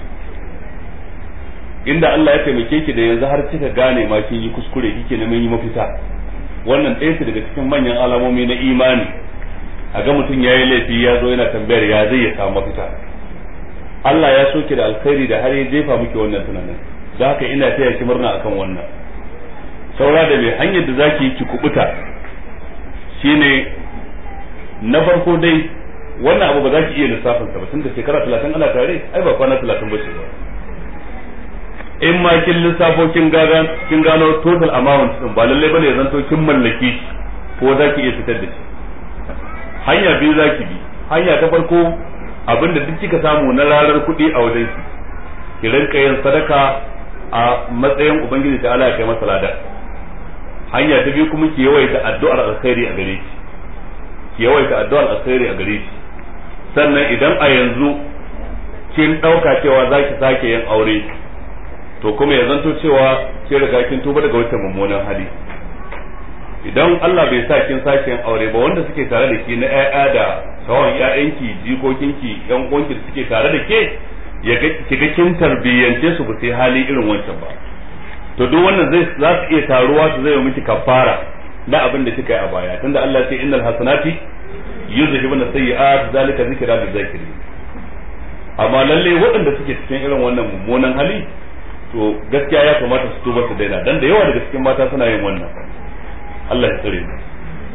inda Allah ya taimake ki da yanzu har kika gane ma kin yi kuskure, kike neman yi mafita, wannan ɗaya ce daga cikin manyan alamomi na imani. a ga mutum ya yi laifi ya zo yana tambayar ya zai ya samu mafita. Allah ya so ki da alkhairi da har ya jefa miki wannan tunanin, da haka ina taya ki murna akan wannan. saura da mai hanyar da zaki yi ki kubuta shine na farko dai wannan abu ba za ki iya lissafin sa ba, tunda shekara 30 ana tare, ai ba kwana 30 ba ce ba. in ma kin lissafo kin gano total amount din, ba lalle bane ya zanto kin mallaki ko za ki iya fitar da shi. hanya biyu za ki bi. hanya ta farko, abinda duk kika samu na rarar kuɗi a wajen ki rinka yin sadaka a matsayin ubangiji ta Allah ya kai masa lada. hanya ta biyu kuma ki yawaita addu'ar alkhairi a gare ki yawaita addu'ar alkhairi a gare ki. sannan idan a yanzu kin dauka cewa zaki sake yin aure, to kuma ya zanto cewa kin riga kin tuba daga wata mummunan hali. idan Allah bai sa kin sake yin aure ba, wanda suke tare da ke na ƴaƴa da sawan ƴaƴanki, jikokinki, ƴan uwanki da suke tare da ke, ya ga kin tarbiyyance su ba sai hali irin wancan ba. to duk wannan za su iya taruwa su zai miki kafara na abin da kika yi a baya, tunda Allah ya ce innal hasanati yuzhibuna sayyi'at zalika zikra lil zakirin. amma lalle waɗanda suke cikin irin wannan mummunan hali, to gaskiya ya kamata su tuba su daina, dan da yawa daga cikin mata suna yin wannan. Allah ya tsare mu.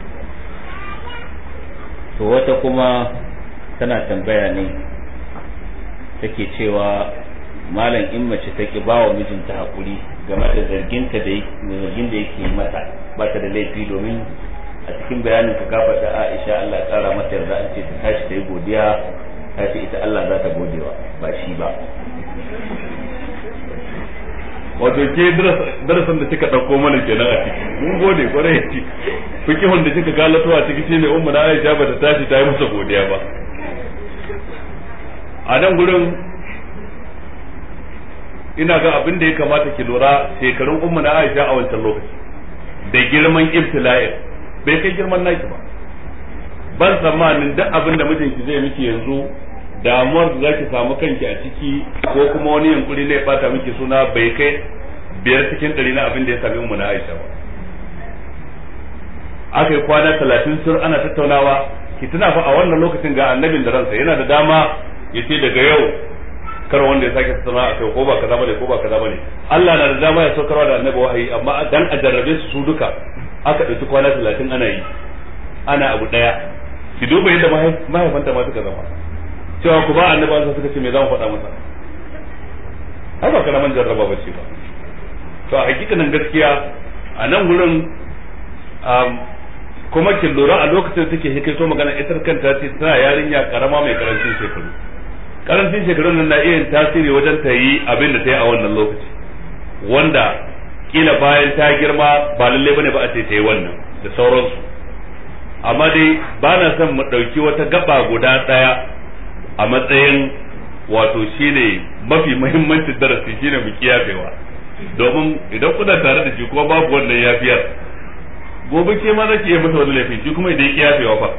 to wata kuma tana tambaya ne, take cewa malam in mace ta ki bawa mijinta hakuri game da zargin da yake mata, ba ta da laifi, domin a cikin bayanin ka gaba da Aisha Allah ya kara mata yarda, an ce ta tashi ta yi godiya, ta ce ita Allah za ta godewa ba shi ba. wato ke darasin da kika dauko mana kenan a ciki, mun gode kwarai ci fikihun da kika galato a ciki shine ummu na Aisha ba ta tashi ta yi masa godiya ba. a nan gurin ina ga abin da ya kamata ki lura, shekarun ummu na Aisha a wancan lokaci da girman ibtila'in bai kai girman naki ba. ban tsammanin duk abin da mijinki zai miki yanzu, damuwar da zaki samu kanki a ciki ko kuma wani yankuri ne bata miki suna, bai kai 5 cikin 100 na abin da ya sami ummu na Aisha ba. aka yi kwana 30 sur ana tattaunawa. ki tuna fa a wannan lokacin ga annabin da ransa, yana da dama ya ce daga yau kar wanda ya sake tattauna a kai ko ba kaza bane ko ba kaza bane. Allah na da dama ya saukarwa da annabi wahayi, amma dan a jarrabe su duka aka dauki kwana 30 ana yi, ana abu daya. ki duba yadda mahaifanta ma suka zama, cewa ku ba annabi an suka ce me za mu faɗa masa, har ba karaman jarraba ba ce ba. to a hakikanin gaskiya a nan gurin kuma kin lura a lokacin da take hikaito magana, ita kanta ce tana yarinya karama mai karancin shekaru. karancin shekarun nan na iya yin tasiri wajen ta yi abin da ta yi a wannan lokaci, wanda kila bayan ta girma ba lalle bane ba a ce ta yi wannan da sauransu. amma dai ba na son mu ɗauki wata gaba guda ɗaya a matsayin wato shine mafi muhimmancin darasi, shine mu kiyafewa, domin idan kuna tare da shi kuma babu wannan yafiyar, gobe ke ma zaki iya masa wani laifi, shi kuma idan ya kiyafewa fa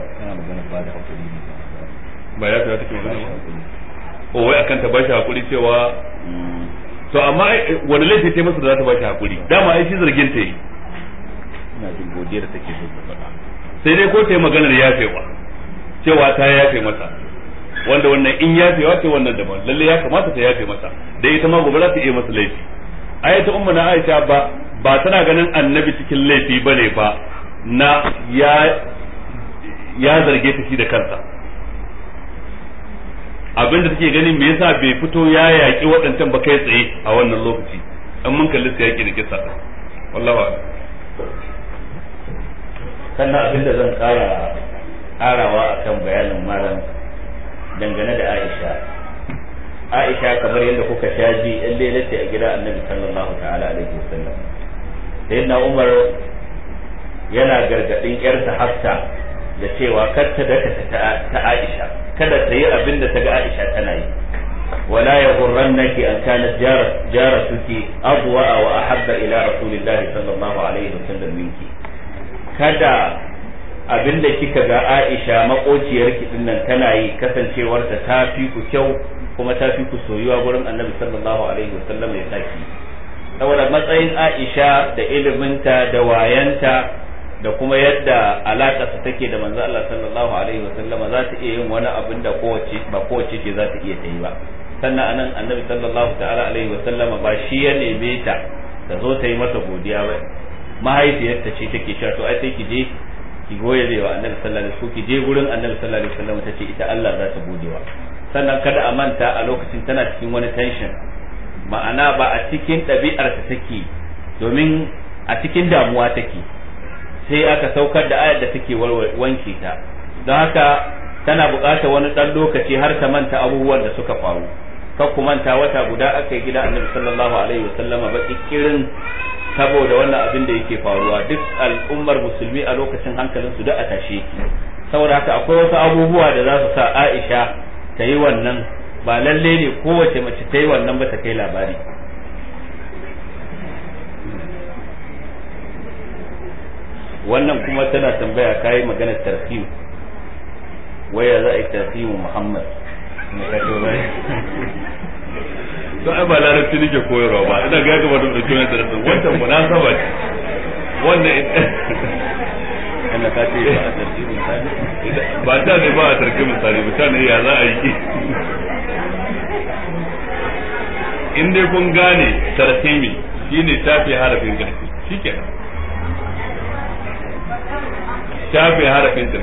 ba ya fiya take magana ba. o wai akan ta bashi hakuri cewa to amma wani laifi ta masa da za ta ba shi hakuri dama ai shi zargin ta yi ina jin godiyar take so ta faɗa sai dai ko ta yi maganar yafewa cewa ta yafe masa wanda wannan in yafewa ce wannan daban lalle ya kamata ta yafe masa dai ita ma gobe za ta iya masa laifi ayatu ummu na Aisha ba tana ganin annabi cikin laifi bane ba na ya zarge ta shi da kansa abinda take ganin me yasa bai fito ya yaki waɗancan ba kai tsaye a wannan lokaci an mun kalli sai yaki da kisa wallahi sannan abinda zan karawa akan bayanin malam dangane da Aisha kamar yadda kuka shaji in lailace a gida Annabi sallallahu ta'ala alaihi wasallam sayyidina Umar yana gargadin yarsa Hafsa da cewa kar ta daka ta Aisha kada ta yi abin da ta ga Aisha tana yi wala yaghurrannaki an kanat jaratuki adwa wa ahabba ila rasulillahi sallallahu alaihi wasallam minki kada abin da kika ga Aisha makociyarki din nan tana yi kasancewarta ta fi ku kyau kuma ta fi ku soyuwa gurin Annabi sallallahu alaihi wasallam ya saki saboda matsayin Aisha da iliminta da wayanta da kuma yadda alaƙarsa take da manzo Allah sallallahu alaihi wasallama za ta iya yin wani abin da kowace ce za ta iya ta yi ba sannan anan Annabi sallallahu ta'ala alaihi wasallama ba shi ya neme ta ta zo ta yi masa godiya ba mahaifiyarta ce take cewa to ai sai ki je ki goye wa Annabi sallallahu alaihi wasallam ki je gurin Annabi sallallahu alaihi wasallam tace ita Allah za ta godewa sannan kada a manta a lokacin tana cikin wani tension ma'ana ba a cikin ɗabi'arta take domin a cikin damuwa take sai aka saukar da ayar da take wanke ta don haka tana buƙatar wani ɗan lokaci har ta manta abubuwan da suka faru kar ku manta wata guda aka yi gida Annabi sallallahu alaihi wasallama ba kirin saboda wannan abin da yake faruwa duk al'ummar musulmi a lokacin hankalin su da a tashe saboda haka akwai wasu abubuwa da za su sa Aisha ta yi wannan ba lalle ne kowace mace ta yi wannan ba ta kai labari wannan kuma tana tambaya kayi maganar tarhim waya za a yi tarhimu Muhammad ne ka ce bai to ai ba larabci nake koyarwa ba ina ga gaba da dokin da rasul wannan munasaba ce wannan kana ka ce ba a tarhimu misali ba ta ne ba a tarhimu misali ba ta ne ya za a yi in dai kun gane tarhimi shine tafi harafin garfi shikenan shafe harafin ta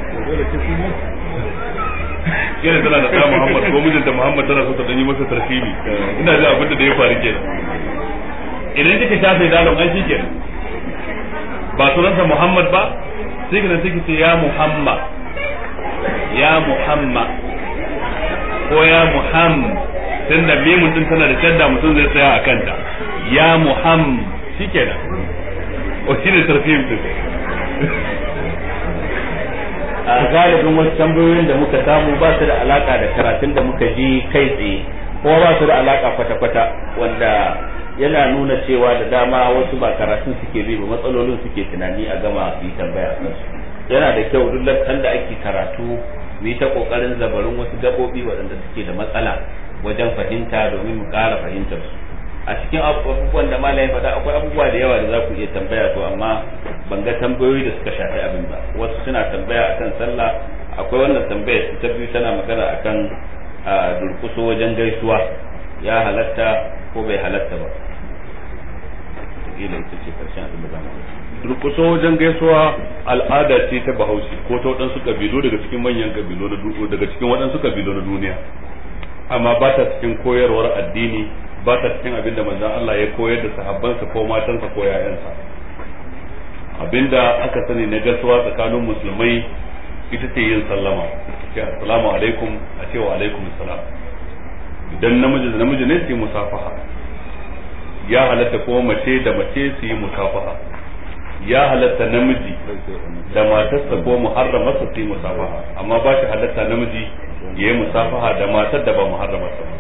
kira tana da ɗan Muhammad ko mijinta Muhammad tana so ta danyi masa tarhibi ina ji abin da ya faru kenan idan kika shafe dalon an shi kenan ba sunansa Muhammad ba sai kina sai kice ya Muhammad ko ya Muhammad tunda mimun din tana da shadda mutum zai tsaya a kanta ya Muhammad shikenan o shine tarhibin din a galibin wasu tambayoyin da muka samu ba su da alaka da karatun da muka ji kai tsaye kuma ba su da alaka kwata-kwata wanda yana nuna cewa da dama wasu ba karatun suke bi ba matsalolin suke tunani a gama su yi tambaya a kansu yana da kyau duk lantan da ake karatu mu yi ta kokarin zabarin wasu gabobi waɗanda suke da matsala wajen fahimta domin mu ƙara fahimtar su a cikin abubuwan da malam ya faɗa akwai abubuwa da yawa da za ku iya tambaya to amma ban ga tambayoyi da suka shafi abin ba wasu suna tambaya akan sallah akwai wannan tambayar ta biyu tana magana akan durkuso wajen gaisuwa ya halatta ko bai halatta ba ila ita ce karshen abin da zamu durkuso wajen gaisuwa al'ada ce ta Bahaushe ko ta waɗansu kabilu daga cikin manyan kabilu daga cikin waɗansu kabilu na duniya amma ba ta cikin koyarwar addini ba ta cikin abin da manzon Allah ya koyar da sahabbansa ko matansa ko yayansa abinda aka sani na gaisuwa tsakanin musulmai ita ce yin sallama ce assalamu alaikum a ce wa alaikum assalam idan namiji da namiji ne su yi musafaha ya halatta kuma mace da mace su yi musafaha ya halatta namiji da matarsa ko muharramarsa su yi musafaha amma ba shi halatta namiji ya yi musafaha da matar da ba muharramarsa ba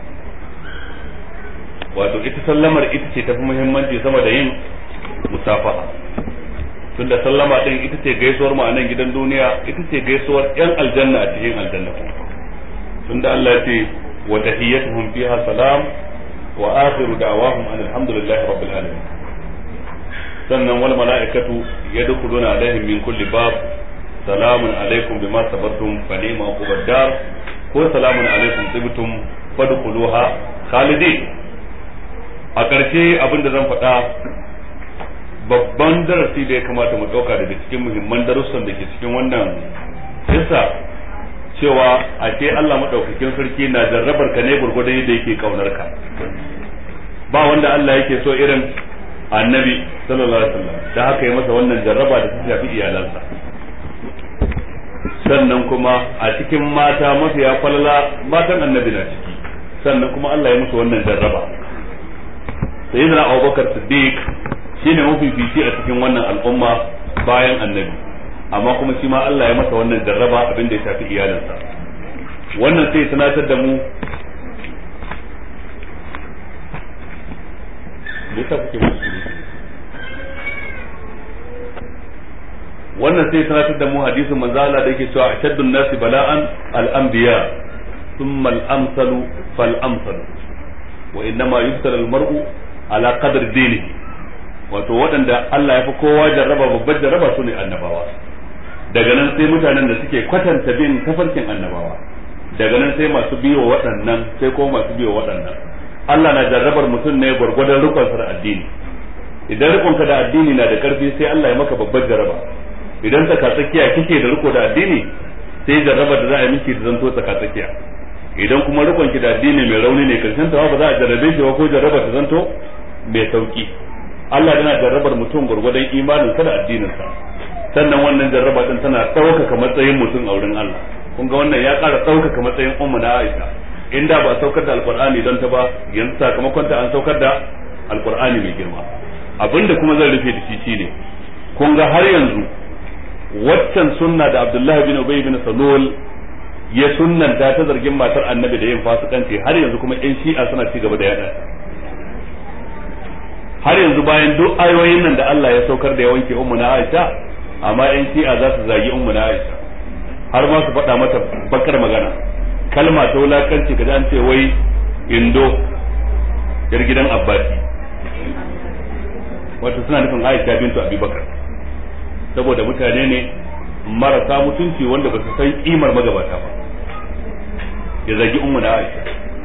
wato ita sallamar ita ce tafi muhimmanci sama da yin musafaha tunda sallama din ita ce gaisuwar mu a nan gidan duniya ita ce gaisuwar yan aljanna a cikin aljanna tunda Allah ya ce wa tahiyyatuhum fiha salam wa akhiru da'wahum alhamdulillahi rabbil alamin. sannan wal mala'ikatu yadkhuluna alaihim min kulli bab salamun alaikum bima sabartum fa ni'ma uqbad dar ko salamun alaikum tibtum fadkhuluha khalidin. a ƙarshe abin da zan faɗa babban darasi da ya kamata mu ɗauka daga cikin muhimman darussan da ke cikin wannan kissa cewa a ce Allah madaukakin sarki na jarrabar ka ne gurgurdan yadda yake kaunar ka. Ba wanda Allah yake so irin annabi sallallahu alaihi wasallam, da haka yi masa wannan jarraba da ta shafi iyalansa. sannan kuma a cikin mata mafiya falala matan annabi na ciki, sannan kuma Allah ya musu wannan jarraba. Sayyidina Abubakar Siddiq shine mafifici a cikin wannan al'umma bayan annabi, amma kuma shi ma Allah ya masa wannan jarraba abin da ya shafi iyalinsa. Wannan sai tunatar da mu wannan sai tunatar da mu hadisin manzo Allah da yake cewa ashaddun nasi bala'an al-anbiya thumma al-amsalu fal-amsalu wa innama yubtala al-mar'u ala qadri dinihi. wato waɗanda Allah ya fi kowa jarraba babbar jarraba su ne annabawa, daga nan sai mutanen da suke kwatanta bin tafarkin annabawa, daga nan sai masu biyo waɗannan, sai kuma masu biyo waɗannan. Allah na jarrabar mutum ne gwargwadon rikonsa da addini. Idan rikonka da addini na da karfi sai Allah ya maka babbar jarraba. Idan tsakatsakiya kike da riko da addini sai jarrabar da za a yi miki da zanto tsakatsakiya. Idan kuma rikonki da addini mai rauni ne, karshen ta ba za a jarrabe shi ba ko jarraba ta zanto mai sauki. Allah yana jarrabar mutum gurgurdan imaninsa da addininsa, sannan wannan jarraba din tana ɗaukaka matsayin mutum a wurin Allah. kun ga wannan ya ƙara ɗaukaka matsayin ummu na Aisha, inda ba a saukar da alqur'ani don ta ba, yanzu sakamakon ta an saukar da alqur'ani mai girma. Abinda kuma zan rufe da shi shine, kun ga har yanzu waccan sunna da Abdullahi bin Ubay bin Salul ya sunnanta ta zargin matar Annabi da yin fasikanci, har yanzu kuma ƴan Shi'a suna ci gaba da yada. Har yanzu bayan duk ayoyin nan da Allah ya saukar da ya wanke ummu na Aisha, amma ƴan Shi'a za su zagi ummu na Aisha, har ma su faɗa mata bakar magana, kalma ta wulakanci kaza an ce wai Indo yar gidan Abbasi, wato suna nufin Aisha bintu Abubakar, saboda mutane ne marasa mutunci wanda ba su san kimar magabata ba, ya zagi ummu na Aisha.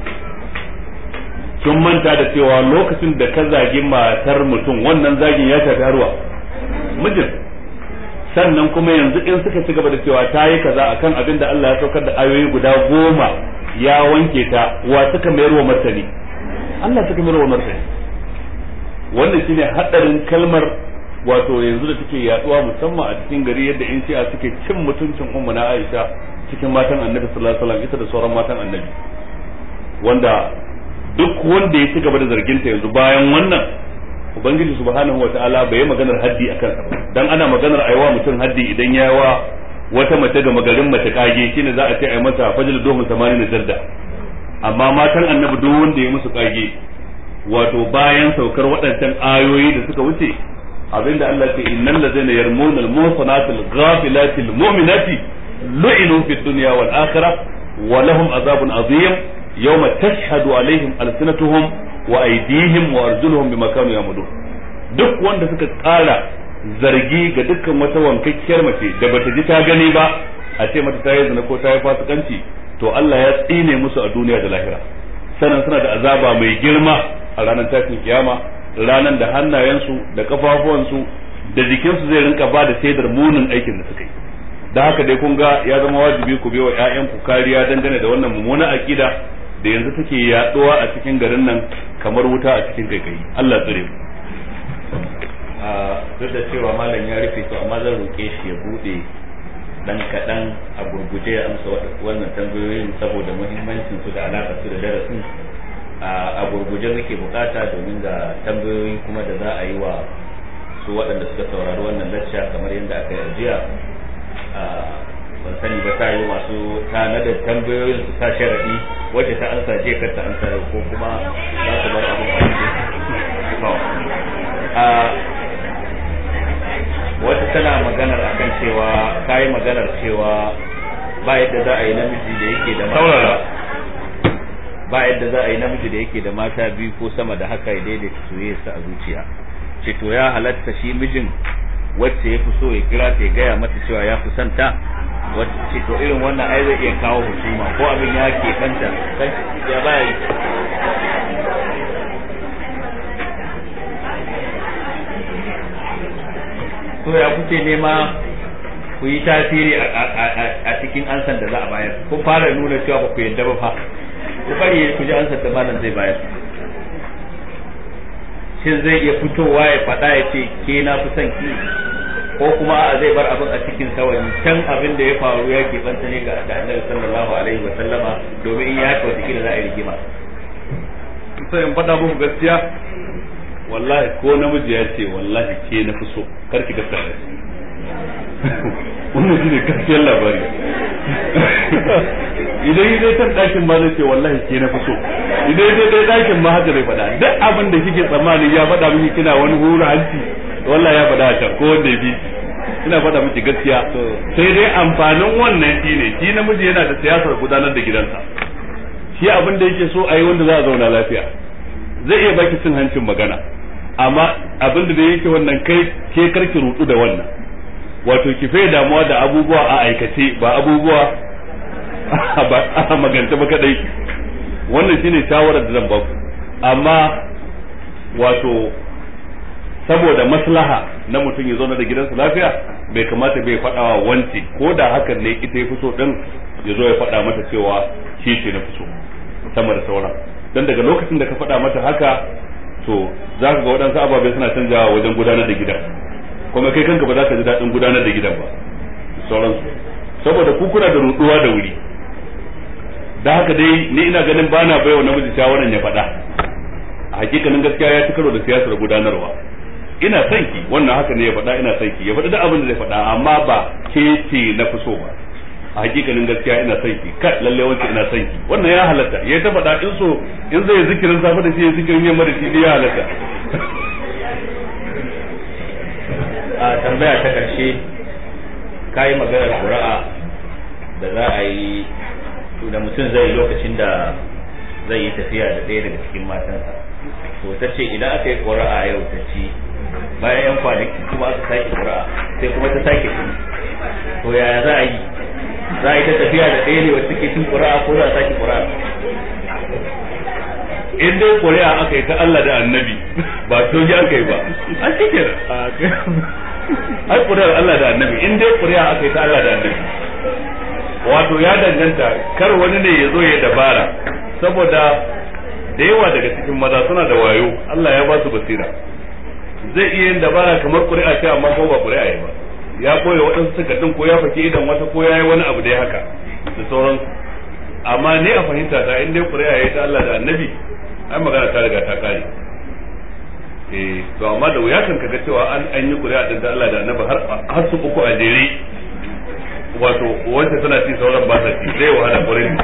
Sun manta da cewa lokacin da ka zagi matar mutum, wannan zagin ya shafi harwa mijin, sannan kuma yanzu in suka ci gaba da cewa ta yi kaza akan abin da Allah ya saukar da ayoyi guda 10 ya wanke ta, wa suka mayar wa martani? Allah suka mayar wa martani. Wannan shine hadarin kalmar wato yanzu da take yaduwa musamman a cikin gari, yadda in shi'a suke cin mutuncin ummu na Aisha cikin matan Annabi sallallahu alaihi wasallam, ita da sauran matan Annabi, wanda duk wanda ya ci gaba da zarginta yanzu bayan wannan, ubangiji subhanahu wataala bai yi maganar haddi akan sa ba. Dan ana maganar aiwa mutum haddi idan ya wa wata mace ga magarin mace kage, shine za a ce ai masa fajr domin 80 jarda. Amma matan Annabi duk wanda ya musu kage, wato bayan saukar waɗancan ayoyi da suka wuce, abinda Allah ce innal ladzina yarmuna al-muhsanatil ghafilatil mu'minati lu'inu fid dunya wal akhirah wa lahum azabun azim yawma tashhadu alaihim alsinatuhum wa aydihim wa arjuluhum bima kanu ya'malun. Duk wanda suka kara zargi ga dukkan wata wankakkiyar mace da bata ji ta gani ba, a ce mata ta yi zina ko ta yi fasikanci, to Allah ya tsine musu a duniya da lahira, sannan suna da azaba mai girma a ranar tashin kiyama, ranar da hannayensu da kafafuwansu da jikinsu zai rinka ba da shaidar munin aikin da suka yi. Da haka dai kun ga ya zama wajibi ku biyo ƴaƴanku kariya dangane da wannan mummunan akida da yanzu take yaduwa a cikin garin nan kamar wuta a cikin kaikayi. Allah tsare mu. Duk da cewa malam ya rufe to, amma zan roke shi ya bude dan kadan a gurguje ya amsa wannan tambayoyin saboda muhimmancin su da alaka su da darasin. A gurguje muke bukata domin da tambayoyi kuma da za a yi wa su waɗanda suka saurari wannan lacca kamar yadda aka yi jiya. Ban sani ba ta yi masu tanadar tambayoyin su ta sharadi wacce ta ansa je kar ta ansa ko kuma za su bar abu wata tana maganar akan cewa kayi maganar cewa ba yadda za a yi namiji da yake da mata ba yadda za a yi namiji da yake da mata biyu ko sama da haka ya daidaita soyayyarsa a zuciya. Ce to ya halatta shi mijin wacce ya fi so ya kira ta ya gaya mata cewa ya fi santa, wacce to irin wannan ai zai iya kawo husuma ko abin ya ke kanta ya baya yi. To ya kuke nema ku yi tasiri a cikin ansan da za a bayar, kun fara nuna cewa ba ku yadda ba fa, ku bari ku ji ansan da malam zai bayar. Shin zai iya fitowa ya faɗa ya ce ke na fi son ki, ko kuma a zai bar abin a cikin sawani, can abin da ya faru ya ke banta ne ga Annabi sallallahu alaihi wa sallama, domin in ya haka wata kila za a yi rigima. Sai in faɗa muku gaskiya, wallahi ko namiji ya ce wallahi ke na fi so, kar ki gaskata shi. Wannan shine gaskiyar labari. Idan yi dai kan ɗakin ma zai ce wallahi ke na fi so, idan yi dai ɗakin ma haka zai faɗa. Duk abin da kike tsammani ya faɗa miki kina wani hura hanci, wallahi ya faɗa a can ko wanda ya bi. Ina faɗa miki gaskiya. Sai dai amfanin wannan shine shi namiji yana da siyasar gudanar da gidansa. Shi abin da yake so a yi wanda za a zauna lafiya. Zai iya baki cin hancin magana, amma abin da yake wannan kai ke karki rutu da wannan. Wato ki fai damuwa da abubuwa a aikace ba abubuwa a magance ba kadai. Wannan shine shawarar da zan ba ku. Amma wato saboda maslaha na mutum ya zauna da gidansa lafiya, bai kamata bai faɗawa wanci ko da hakan ne ita ya fi so din ya zo ya faɗa mata cewa shi ce na fi so sama da sauran. Dan daga lokacin da ka faɗa mata haka, to za ka ga waɗansu ababe suna canjawa wajen gudanar da gidan, kuma kai kanka ba za ka ji daɗin gudanar da gidan ba sauransu, saboda ku kuna da ruɗuwa da wuri. Da haka dai ni ina ganin ba na baiwa namiji shawaran ya faɗa. A hakikanin gaskiya ya ci karo da siyasar gudanarwa. Ina son ki, wannan haka ne ya faɗa, ina son ki, ya faɗi da abin da zai faɗa, amma ba ke ce na fi so ba. A hakikanin gaskiya ina son ki, kai lalle wancan ina son ki, wannan ya halatta. Ya ta faɗa in so in zai zikirin safe da shi, ya zikirin yamma da shi, ya halatta. A tambaya ta karshe, kayi maganar ƙura'a da za a yi da mutum zai yi lokacin da zai yi tafiya da ɗaya daga cikin matansa. To ta ce idan aka yi ƙura'a yau ta ci, bayan yan kwanaki kuma aka sake ƙura'a sai kuma ta sake ci, to yaya za a yi? Za a yi ta tafiya da ɗaya ne wacce ke cin ƙura'a ko za a sake ƙura'a? In dai ƙuri'a aka yi ta Allah da Annabi ba soji aka yi ba, an cikin ai ƙuri'ar Allah da Annabi, in dai ƙuri'a aka yi ta Allah da Annabi, wato ya danganta, kar wani ne ya zo ya dabara, saboda da yawa daga cikin maza suna da wayo, Allah ya ba su basira. Zai iya yin dabara kamar ƙuri'a ce amma ko ba ƙuri'a yi ba, ya koya waɗansu takardun ko ya fake idan wata ko ya yi wani abu dai haka da sauransu. Amma ne a fahimta ta in dai ƙuri'a ya yi ta Allah da Annabi, ai magana ta riga ta kare. To amma da wuya kan kaga cewa an yi ƙuri'a din da Allah da Annabi har su uku a jere, wato wanda tana ci sauran ba ta ci, zai wahala ƙwarai.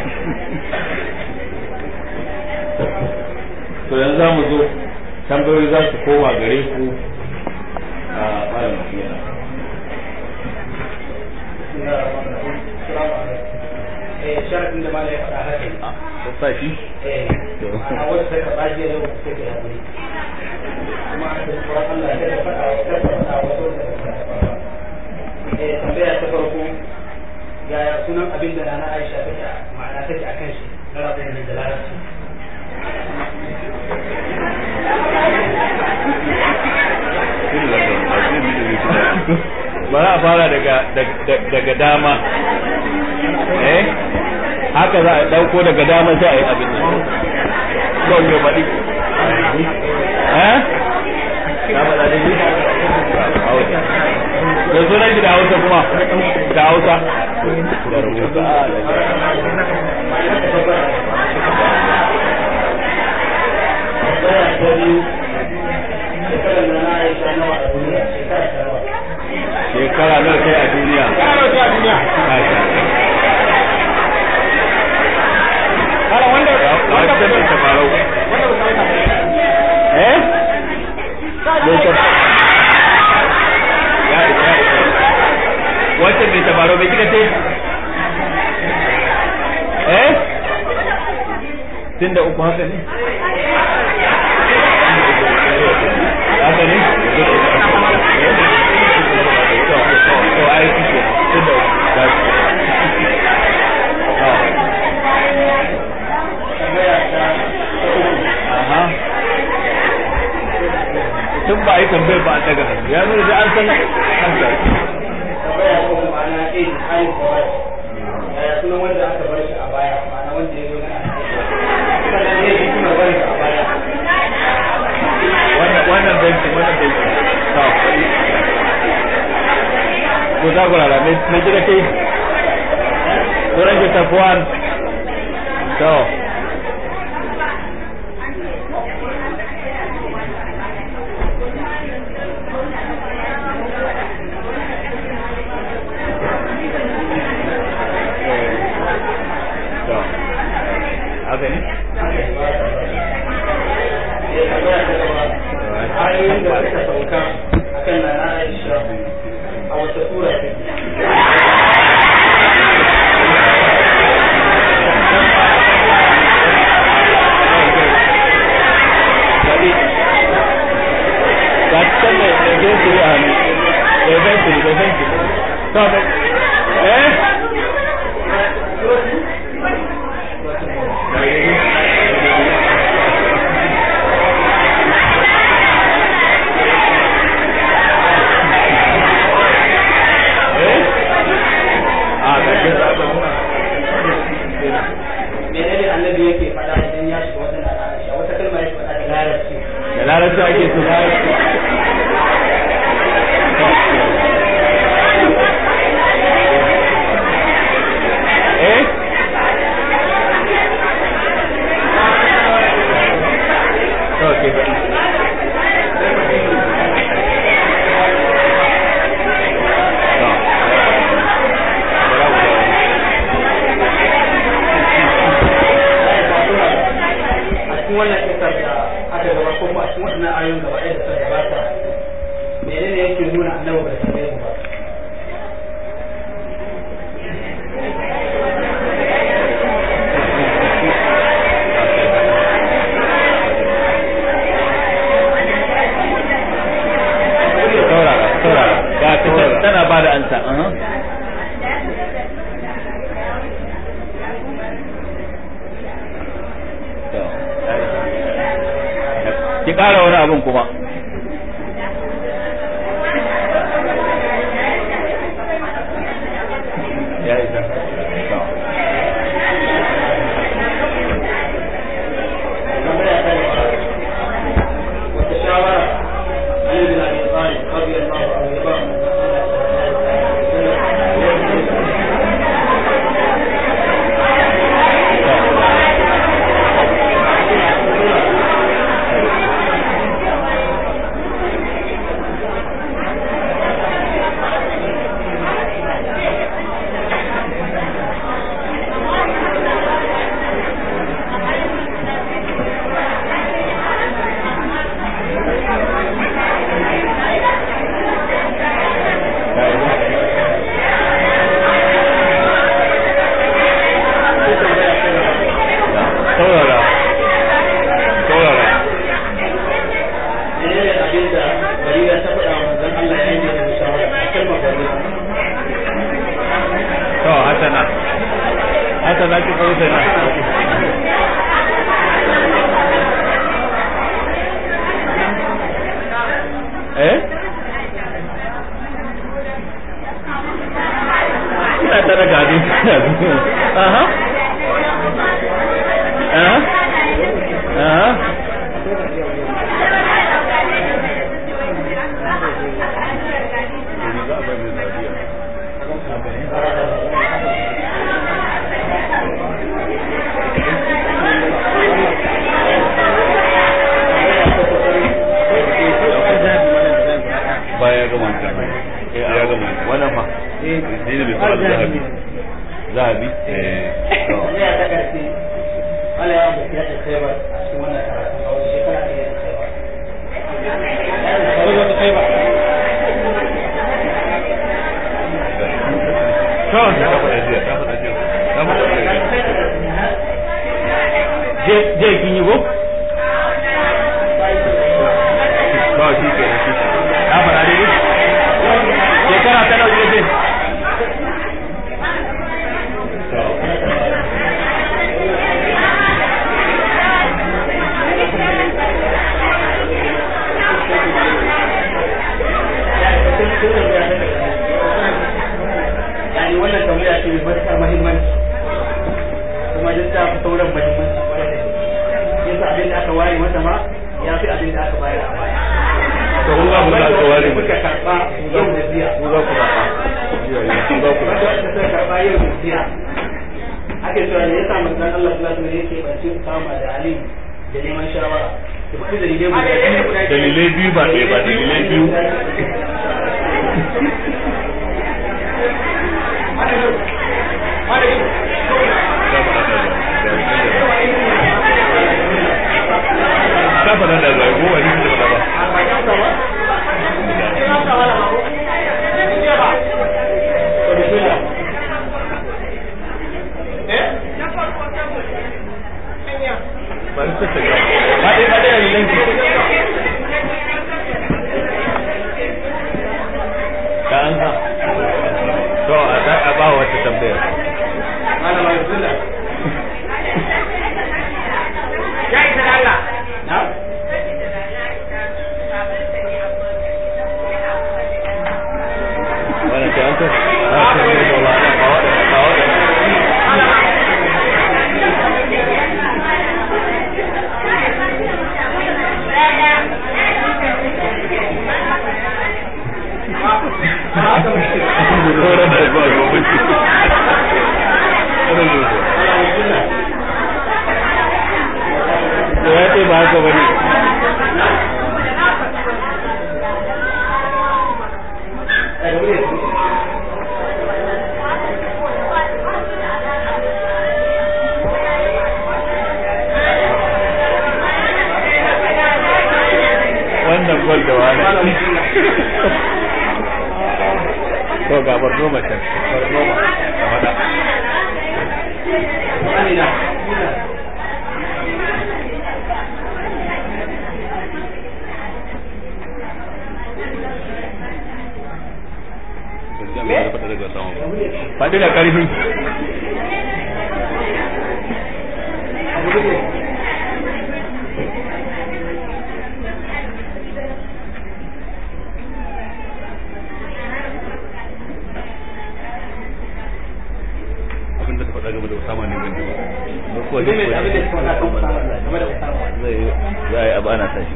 To yanzu za mu zo tambayoyi za su koma gare ku a malam Kiyana. Sharadin da malai ya faɗa haka ko sa shi a wasu sai ka baje da wasu sai ka yaƙuri, kuma a cikin Qur'an Allah ya faɗa wasu da faɗa. Tambaya ta farko, yaya sunan abin da Nana Aisha take ma'ana take akan shi na rabin da larabci? Ba za a fara daga dama, haka za a ɗauko daga dama sai a yi abin nan. Kwan yau baɗi. Na faɗa da ni? Hausa. Da sunan shi da Hausa kuma? Da Hausa. Da rubuta. Shekara nawa kai a duniya? Wacce mai tabaro mai kika ce? 63 haka ne haka ne to ai kike 63 tun ba a yi tambayar ba an daga hannu ya nuna da an san hankali tambaya ko ma'ana ɗin hali kawai ya sunan wanda aka bar shi a baya ma'ana wanda ya zo na kuma da ne kuma bar shi a baya wannan benci ko za ku rara mai gida kai ko rage tafuwan to ayoyin da suka sauka akan na Aisha a wata sura ce menene annabi yake faɗa idan ya shiga wajen Aisha wata kalma yake faɗa da larabci ake so wannan kisar da aka gaba ko a cikin wannan ayoyin gaba ɗaya da suka gabata menene yake nuna annabi bai san gaibu ba saurara tana ba da ansa ki ƙara wani abin kuma ya isa wata shawara Ali bin Abi Talib radiyallahu anhu ya ba mu je kin yi go ba shi ke ka fara dai shekara ta nawa ce yani wannan tambaya ce mai matuƙar muhimmanci kuma duk ta fi sauran muhimmanci kwarai da gaske yasa abin da aka ware mata ma ya fi abin da aka bayar a baya to kun ga mun aka ware muka karɓa yau da jiya ku za ku raba kun za ku raba da suka karɓa yau da jiya ake cewa ne yasa manzon Allah sallallahu alaihi wasallam yake bace kama da Ali da neman shawara da faɗi dalilai biyu ba ɗaya ba dalilai biyu ka faɗa da zai ko wani da ba to a ba wata tambaya ya isa da Allah na wannan ke an to ya ce ba haka bane wannan gol da wani to ga barno mace barno ma da hada faɗi da ƙarfi abinda ta faɗa game da Usama ne ban ba ko ne abin da ta faɗa game da Usama zai abu ana tashi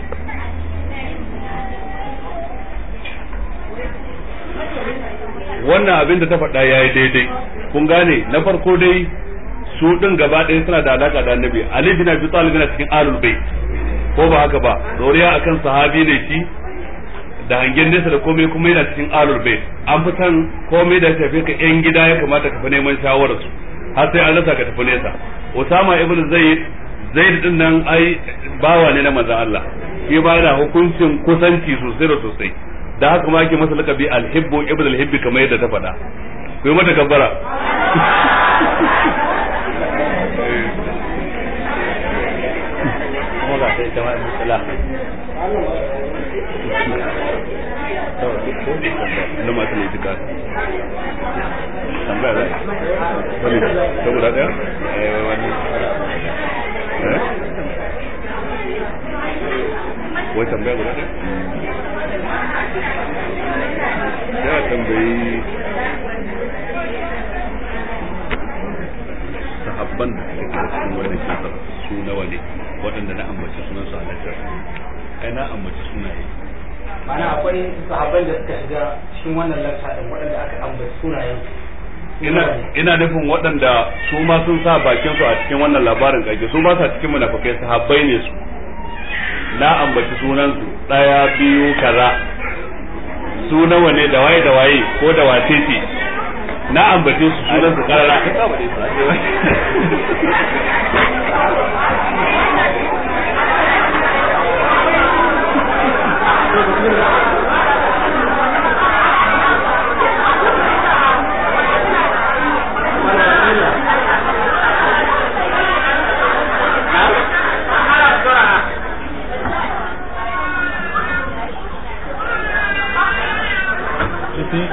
wannan abin da ta faɗa ya yi daidai kun gane na farko dai su ɗin gaba ɗaya suna da alaƙa da annabi Ali bin Abi Talib yana cikin ahlul bait ko ba haka ba doriya akan sahabi ne shi da hangen nesa da komai kuma yana cikin ahlul bait an fitan komai da tafi ka yan gida ya kamata ka fi neman shawarar su har sai an rasa ka tafi nesa Usama ibn Zaid din nan ai bawa ne na manzon Allah shi ba yana hukuncin kusanci sosai da sosai da haka ma yake masa lakabi al-hibbu ibn al-hibbi kamar yadda ta faɗa ku yi mata kabbara kuma ga sai jama'a musala na masu ne duka tambaya da wani saboda ɗaya wani wai tambaya guda ɗaya ya tambayi sahabban da suke da cikin wani shekar su nawa ne waɗanda na ambaci sunan su halittar ai na ambaci sunaye mana akwai sahabban da suka shiga cikin wannan lakta din waɗanda aka ambaci sunayen ina nufin waɗanda su ma sun sa bakin su a cikin wannan labarin kage su ba sa cikin munafikai sahabbai ne su na ambaci sunan su daya biyu kaza su nawa ne da waye ko da wace ce na ambace su sunan su karara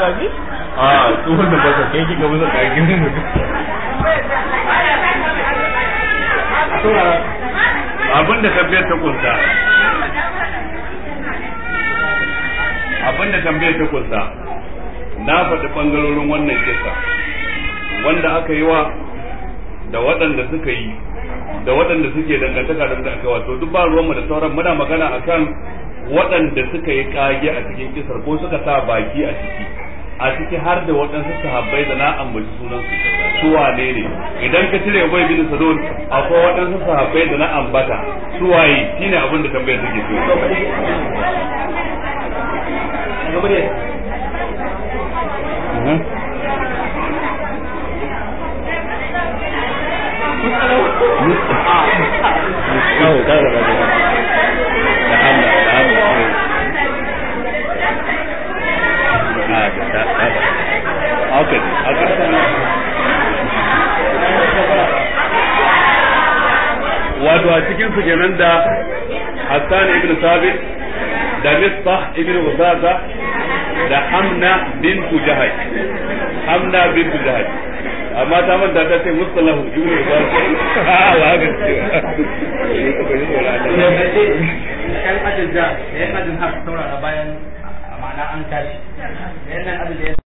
kage su wanda ba sa kai kika musu kage ne abinda tambayar ta kunsa na faɗi ɓangarorin wannan kisa wanda aka yi wa da waɗanda suka yi da waɗanda suke dangantaka da aka wato duk ba ruwanmu da sauran muna magana akan waɗanda suka yi kage a cikin kisar ko suka sa baki a ciki har da waɗansu sahabbai da na ambaci sunan su wane ne idan ka cire Ubay bin Salul akwai waɗansu sahabbai da na ambata su waye shine abin da tambayar take wato a cikin su kenan da Hassan ibn Sabit da Mistah ibn Usasa da Hamna bintu Jahaj amma ta manta ta ce mustalahu ibn Usasa ba ga yan ajin da yan ajin har saurara bayan ma'ana an tashi yan ajin